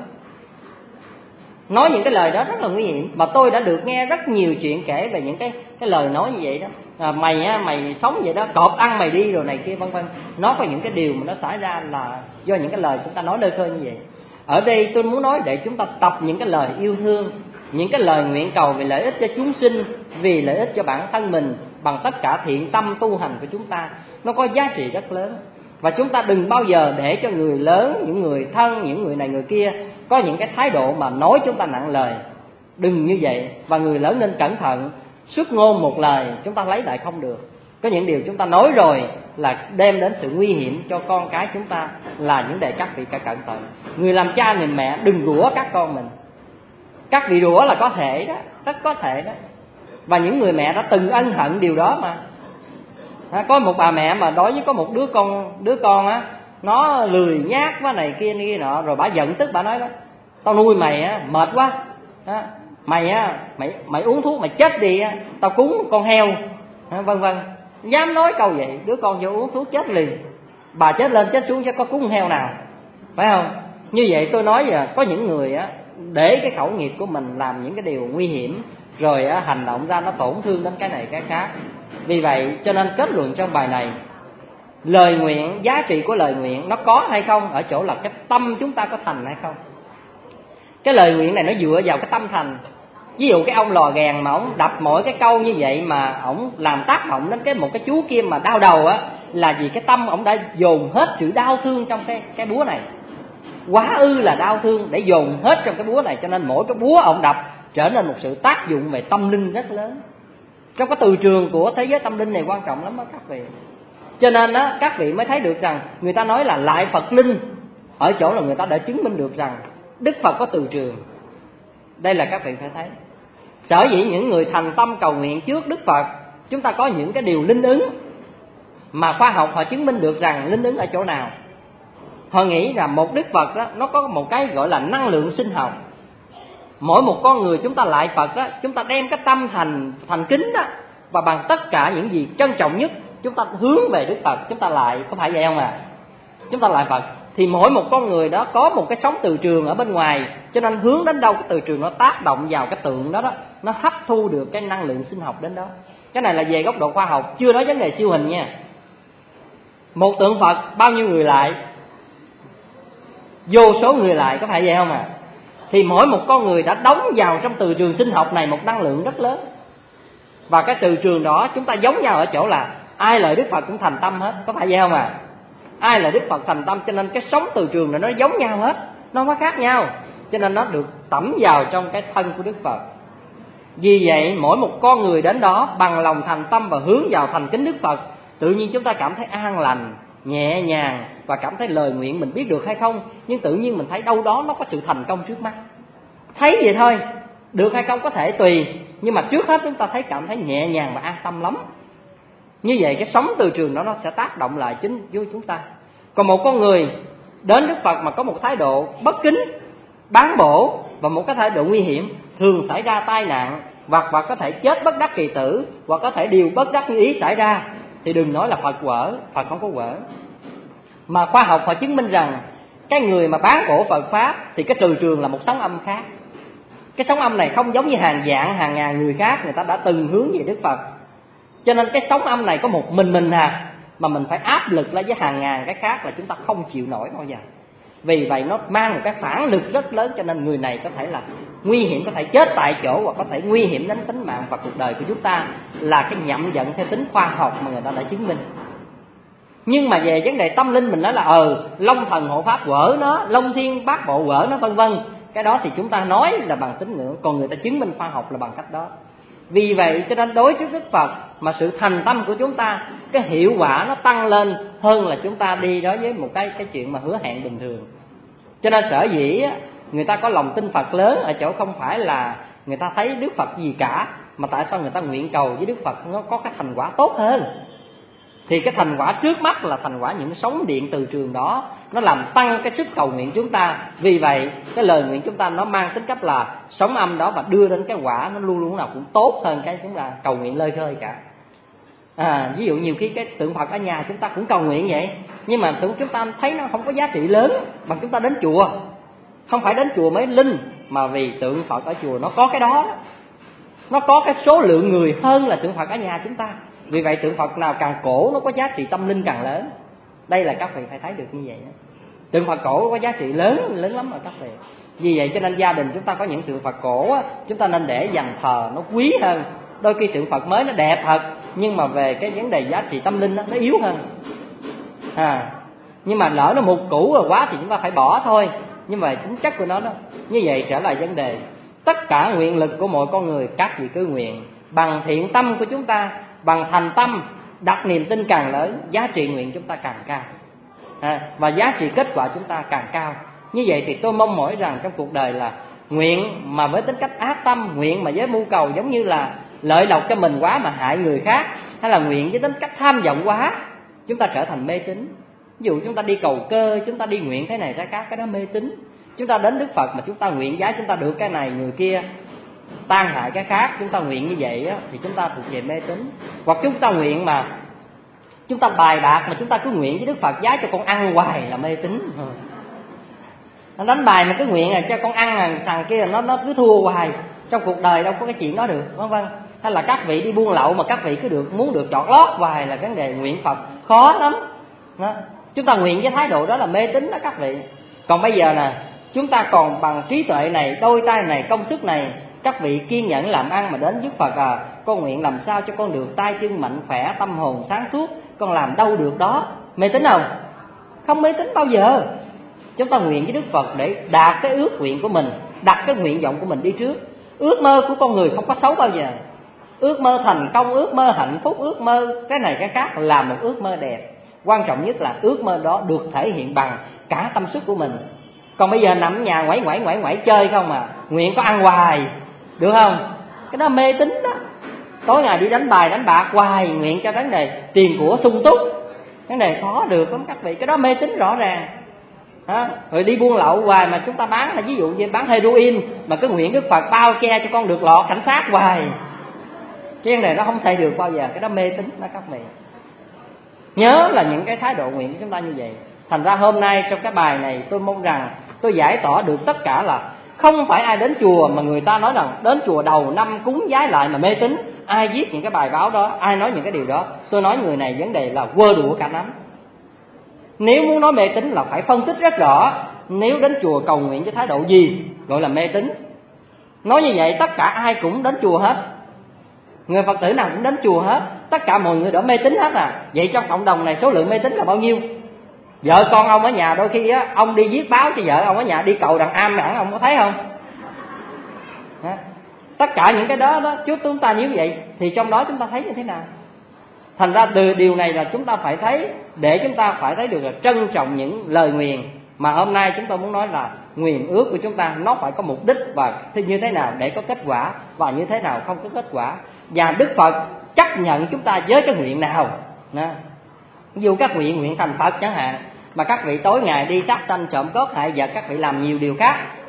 Nói những cái lời đó rất là nguy hiểm. Mà tôi đã được nghe rất nhiều chuyện kể về những cái cái lời nói như vậy đó. À, mày á, mày sống vậy đó, cọp ăn mày đi rồi này kia vân vân. Nó có những cái điều mà nó xảy ra là do những cái lời chúng ta nói lơi khơi như vậy. Ở đây tôi muốn nói để chúng ta tập những cái lời yêu thương, những cái lời nguyện cầu vì lợi ích cho chúng sinh, vì lợi ích cho bản thân mình, bằng tất cả thiện tâm tu hành của chúng ta. Nó có giá trị rất lớn. Và chúng ta đừng bao giờ để cho người lớn, những người thân, những người này người kia có những cái thái độ mà nói chúng ta nặng lời. Đừng như vậy. Và người lớn nên cẩn thận, xuất ngôn một lời chúng ta lấy lại không được. Có những điều chúng ta nói rồi là đem đến sự nguy hiểm cho con cái chúng ta, là những đề các vị phải cẩn thận. Người làm cha người mẹ đừng rủa các con mình. Các vị rủa là có thể đó, rất có thể đó. Và những người mẹ đã từng ân hận điều đó mà. À, có một bà mẹ mà đối với có một đứa con đứa con á, nó lười nhác quá này kia kia nọ, rồi bà giận tức bà nói đó: tao nuôi mày á mệt quá á, mày á mày mày uống thuốc mày chết đi á, tao cúng con heo à, vân vân. Dám nói câu vậy, đứa con vô uống thuốc chết liền. Bà chết lên chết xuống chứ có cúng heo nào, phải không? Như vậy tôi nói là có những người á để cái khẩu nghiệp của mình làm những cái điều nguy hiểm, rồi á hành động ra nó tổn thương đến cái này cái khác. Vì vậy cho nên kết luận trong bài này, lời nguyện, giá trị của lời nguyện nó có hay không ở chỗ là cái tâm chúng ta có thành hay không. Cái lời nguyện này nó dựa vào cái tâm thành. Ví dụ cái ông lò gàn mà ông đập mỗi cái câu như vậy mà ông làm tác động đến cái một cái chú kia mà đau đầu á, là vì cái tâm ông đã dồn hết sự đau thương trong cái cái búa này. Quá ư là đau thương để dồn hết trong cái búa này, cho nên mỗi cái búa ông đập trở nên một sự tác dụng về tâm linh rất lớn. Trong cái từ trường của thế giới tâm linh này quan trọng lắm đó các vị. Cho nên á, các vị mới thấy được rằng người ta nói là lại Phật linh, ở chỗ là người ta đã chứng minh được rằng Đức Phật có từ trường. Đây là các vị phải thấy. Sở dĩ những người thành tâm cầu nguyện trước Đức Phật, chúng ta có những cái điều linh ứng mà khoa học họ chứng minh được rằng linh ứng ở chỗ nào. Họ nghĩ là một Đức Phật đó, nó có một cái gọi là năng lượng sinh học. Mỗi một con người chúng ta lại Phật đó, chúng ta đem cái tâm thành thành kính đó, và bằng tất cả những gì trân trọng nhất chúng ta hướng về Đức Phật, chúng ta lại, có phải vậy không à? Chúng ta lại Phật. Thì mỗi một con người đó có một cái sóng từ trường ở bên ngoài, cho nên hướng đến đâu cái từ trường nó tác động vào cái tượng đó đó, nó hấp thu được cái năng lượng sinh học đến đó. Cái này là về góc độ khoa học, chưa nói vấn đề siêu hình nha. Một tượng Phật bao nhiêu người lại? Vô số người lại, có phải vậy không à? Thì mỗi một con người đã đóng vào trong từ trường sinh học này một năng lượng rất lớn. Và cái từ trường đó chúng ta giống nhau ở chỗ là ai lời Đức Phật cũng thành tâm hết, có phải vậy không à? Ai là Đức Phật thành tâm, cho nên cái sóng từ trường này nó giống nhau hết, nó không có khác nhau, cho nên nó được tẩm vào trong cái thân của Đức Phật. Vì vậy mỗi một con người đến đó bằng lòng thành tâm và hướng vào thành kính Đức Phật, tự nhiên chúng ta cảm thấy an lành, nhẹ nhàng, và cảm thấy lời nguyện mình biết được hay không, nhưng tự nhiên mình thấy đâu đó nó có sự thành công trước mắt. Thấy vậy thôi, được hay không có thể tùy, nhưng mà trước hết chúng ta thấy cảm thấy nhẹ nhàng và an tâm lắm. Như vậy cái sóng từ trường đó nó sẽ tác động lại chính với chúng ta. Còn một con người đến Đức Phật mà có một thái độ bất kính, bán bổ và một cái thái độ nguy hiểm, thường xảy ra tai nạn, hoặc hoặc có thể chết bất đắc kỳ tử, hoặc có thể điều bất đắc như ý xảy ra, thì đừng nói là Phật quở. Phật không có quở. Mà khoa học họ chứng minh rằng cái người mà bán bổ Phật pháp thì cái từ trường là một sóng âm khác. Cái sóng âm này không giống như hàng vạn hàng ngàn người khác người ta đã từng hướng về Đức Phật. Cho nên cái sóng âm này có một mình mình à, mà mình phải áp lực lên với hàng ngàn cái khác là chúng ta không chịu nổi bao giờ. Vì vậy nó mang một cái phản lực rất lớn, cho nên người này có thể là nguy hiểm, có thể chết tại chỗ, hoặc có thể nguy hiểm đến tính mạng và cuộc đời của chúng ta, là cái nhậm dẫn theo tính khoa học mà người ta đã chứng minh. Nhưng mà về vấn đề tâm linh mình nói là ờ Long Thần Hộ Pháp quở nó, Long Thiên Bát Bộ quở nó, vân vân. Cái đó thì chúng ta nói là bằng tín ngưỡng, còn người ta chứng minh khoa học là bằng cách đó. Vì vậy cho nên đối trước Đức Phật mà sự thành tâm của chúng ta, cái hiệu quả nó tăng lên hơn là chúng ta đi đối với một cái cái chuyện mà hứa hẹn bình thường. Cho nên sở dĩ người ta có lòng tin Phật lớn ở chỗ không phải là người ta thấy Đức Phật gì cả, mà tại sao người ta nguyện cầu với Đức Phật nó có cái thành quả tốt hơn. Thì cái thành quả trước mắt là thành quả những sóng điện từ trường đó, nó làm tăng cái sức cầu nguyện chúng ta. Vì vậy cái lời nguyện chúng ta nó mang tính cách là sóng âm đó, và đưa đến cái quả nó luôn luôn nào cũng tốt hơn cái chúng ta cầu nguyện lơi khơi cả. À, ví dụ nhiều khi cái tượng Phật ở nhà chúng ta cũng cầu nguyện vậy, nhưng mà tượng chúng ta thấy nó không có giá trị lớn bằng chúng ta đến chùa. Không phải đến chùa mới linh, mà vì tượng Phật ở chùa nó có cái đó, đó. Nó có cái số lượng người hơn là tượng Phật ở nhà chúng ta. Vì vậy tượng Phật nào càng cổ nó có giá trị tâm linh càng lớn. Đây là các vị phải thấy được như vậy đó. Tượng Phật cổ có giá trị lớn lớn lắm rồi các vị. Vì vậy cho nên gia đình chúng ta có những tượng Phật cổ á, chúng ta nên để dành thờ nó quý hơn. Đôi khi tượng Phật mới nó đẹp thật, nhưng mà về cái vấn đề giá trị tâm linh đó, nó yếu hơn. À, nhưng mà lỡ nó mục cũ rồi quá thì chúng ta phải bỏ thôi. Nhưng mà tính chất của nó đó. Như vậy trở lại vấn đề, tất cả nguyện lực của mọi con người, các vị cứ nguyện bằng thiện tâm của chúng ta, bằng thành tâm, đặt niềm tin càng lớn, giá trị nguyện chúng ta càng cao, à, và giá trị kết quả chúng ta càng cao. Như vậy thì tôi mong mỏi rằng trong cuộc đời là nguyện mà với tính cách ác tâm, nguyện mà với mưu cầu giống như là lợi lộc cho mình quá mà hại người khác, hay là nguyện với tính cách tham vọng quá, chúng ta trở thành mê tín. Ví dụ chúng ta đi cầu cơ, chúng ta đi nguyện thế này thế khác, cái đó mê tín. Chúng ta đến Đức Phật mà chúng ta nguyện giá chúng ta được cái này, người kia tan hại cái khác, chúng ta nguyện như vậy á, thì chúng ta thuộc về mê tín. Hoặc chúng ta nguyện mà chúng ta bài bạc mà chúng ta cứ nguyện với Đức Phật giá cho con ăn hoài là mê tín. Nó đánh bài mà cứ nguyện là cho con ăn là thằng kia nó nó cứ thua hoài, trong cuộc đời đâu có cái chuyện đó được, vân vân. Hay là các vị đi buôn lậu mà các vị cứ được muốn được chọt lót hoài là vấn đề nguyện Phật khó lắm đó. Chúng ta nguyện với thái độ đó là mê tín đó các vị. Còn bây giờ nè, chúng ta còn bằng trí tuệ này, đôi tay này, công sức này, các vị kiên nhẫn làm ăn mà đến trước Phật à, con nguyện làm sao cho con được tay chân mạnh khỏe, tâm hồn sáng suốt, con làm đâu được đó. Mê tín không? Không mê tín bao giờ. Chúng ta nguyện với Đức Phật để đạt cái ước nguyện của mình, đặt cái nguyện vọng của mình đi trước. Ước mơ của con người không có xấu bao giờ. Ước mơ thành công, ước mơ hạnh phúc, ước mơ cái này cái khác là một ước mơ đẹp. Quan trọng nhất là ước mơ đó được thể hiện bằng cả tâm sức của mình. Còn bây giờ nằm ở nhà ngoảy ngoảy ngoảy ngoảy chơi không à, nguyện có ăn hoài được không? Cái đó mê tín đó. Tối ngày đi đánh bài đánh bạc hoài, nguyện cho vấn đề tiền của sung túc, vấn đề khó được lắm các vị. Cái đó mê tín rõ ràng. Đó. Rồi đi buôn lậu hoài mà chúng ta bán là ví dụ như bán heroin mà cứ nguyện Đức Phật bao che cho con được lọt cảnh sát hoài, cái vấn đề đó không thể được bao giờ. Cái đó mê tín đó các vị. Nhớ là những cái thái độ nguyện của chúng ta như vậy. Thành ra hôm nay trong cái bài này tôi mong rằng tôi giải tỏa được tất cả là không phải ai đến chùa mà người ta nói rằng đến chùa đầu năm cúng vái lại mà mê tín. Ai viết những cái bài báo đó, ai nói những cái điều đó, tôi nói người này vấn đề là quơ đũa cả nắm. Nếu muốn nói mê tín là phải phân tích rất rõ. Nếu đến chùa cầu nguyện với thái độ gì gọi là mê tín. Nói như vậy tất cả ai cũng đến chùa hết, người Phật tử nào cũng đến chùa hết, tất cả mọi người đã mê tín hết à. Vậy trong cộng đồng này số lượng mê tín là bao nhiêu? Vợ con ông ở nhà đôi khi á, ông đi viết báo cho vợ ông ở nhà đi cầu đàn am hẳn ông có thấy không? Hả? Tất cả những cái đó đó trước chúng ta như vậy thì trong đó chúng ta thấy như thế nào? Thành ra từ điều này là chúng ta phải thấy, để chúng ta phải thấy được là trân trọng những lời nguyền mà hôm nay chúng tôi muốn nói là nguyền ước của chúng ta nó phải có mục đích và như thế nào để có kết quả và như thế nào không có kết quả. Và Đức Phật chấp nhận chúng ta với cái nguyện nào. Nè. Ví dụ các nguyện nguyện thành Phật chẳng hạn, mà các vị tối ngày đi sát sanh trộm cướp hại vật, các vị làm nhiều điều khác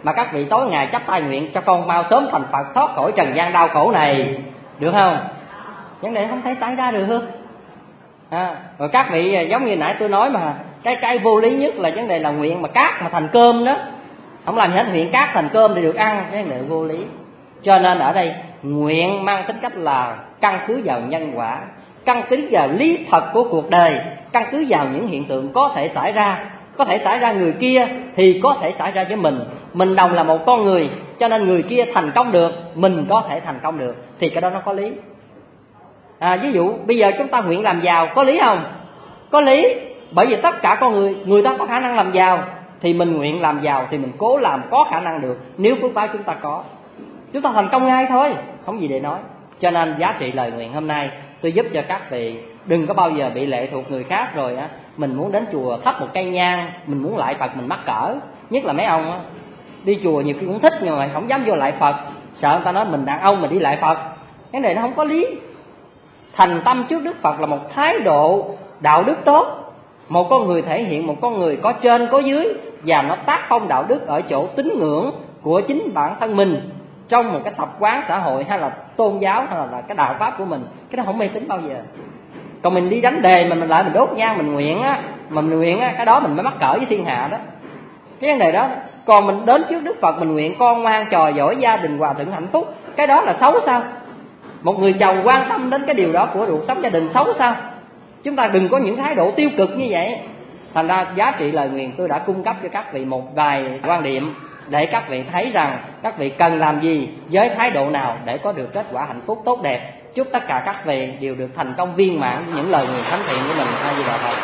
mà các vị tối ngày chắp tay nguyện cho con mau sớm thành Phật, thoát khỏi trần gian đau khổ này, được không? Vấn đề không thể xảy ra được. À, rồi các vị giống như nãy tôi nói mà, cái cái vô lý nhất là vấn đề là nguyện mà cát mà thành cơm đó, không làm gì hết, nguyện cát thành cơm để được ăn, cái vấn đề vô lý. Cho nên ở đây nguyện mang tính cách là căn cứ vào nhân quả, căn cứ vào lý thật của cuộc đời, căn cứ vào những hiện tượng có thể xảy ra. Có thể xảy ra người kia thì có thể xảy ra với mình. Mình đồng là một con người, cho nên người kia thành công được, mình có thể thành công được, thì cái đó nó có lý. À, ví dụ bây giờ chúng ta nguyện làm giàu, có lý không? Có lý. Bởi vì tất cả con người, người ta có khả năng làm giàu, thì mình nguyện làm giàu thì mình cố làm có khả năng được. Nếu phước báo chúng ta có, chúng ta thành công ngay thôi, không gì để nói. Cho nên giá trị lời nguyện hôm nay tôi giúp cho các vị đừng có bao giờ bị lệ thuộc người khác. Rồi á, mình muốn đến chùa thắp một cây nhang, mình muốn lại Phật mình mắc cỡ. Nhất là mấy ông á, đi chùa nhiều khi cũng thích nhưng mà không dám vô lại Phật, sợ người ta nói mình đàn ông mà đi lại Phật. Cái này nó không có lý. Thành tâm trước Đức Phật là một thái độ đạo đức tốt. Một con người thể hiện một con người có trên có dưới, và nó tác phong đạo đức ở chỗ tín ngưỡng của chính bản thân mình, trong một cái tập quán xã hội hay là tôn giáo hay là cái đạo pháp của mình. Cái đó không mê tín bao giờ. Còn mình đi đánh đề mà mình lại mình đốt nhang mình nguyện á, mà mình nguyện á, cái đó mình mới mắc cỡ với thiên hạ đó. Cái vấn đề đó. Còn mình đến trước Đức Phật mình nguyện con ngoan trò giỏi, gia đình hòa thuận hạnh phúc, cái đó là xấu sao? Một người chồng quan tâm đến cái điều đó của cuộc sống gia đình xấu sao? Chúng ta đừng có những thái độ tiêu cực như vậy. Thành ra giá trị lời nguyện tôi đã cung cấp cho các vị một vài quan điểm để các vị thấy rằng các vị cần làm gì với thái độ nào để có được kết quả hạnh phúc tốt đẹp. Chúc tất cả các vị đều được thành công viên mãn với những lời nguyện thánh thiện của mình. A Di Đà Phật.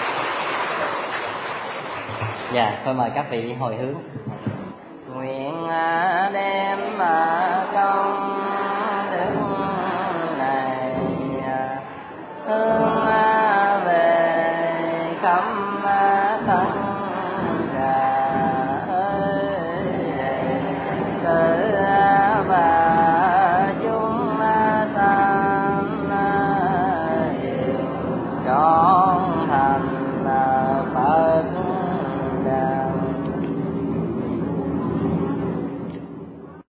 Dạ, thôi mời các vị hồi hướng. Nguyện đem công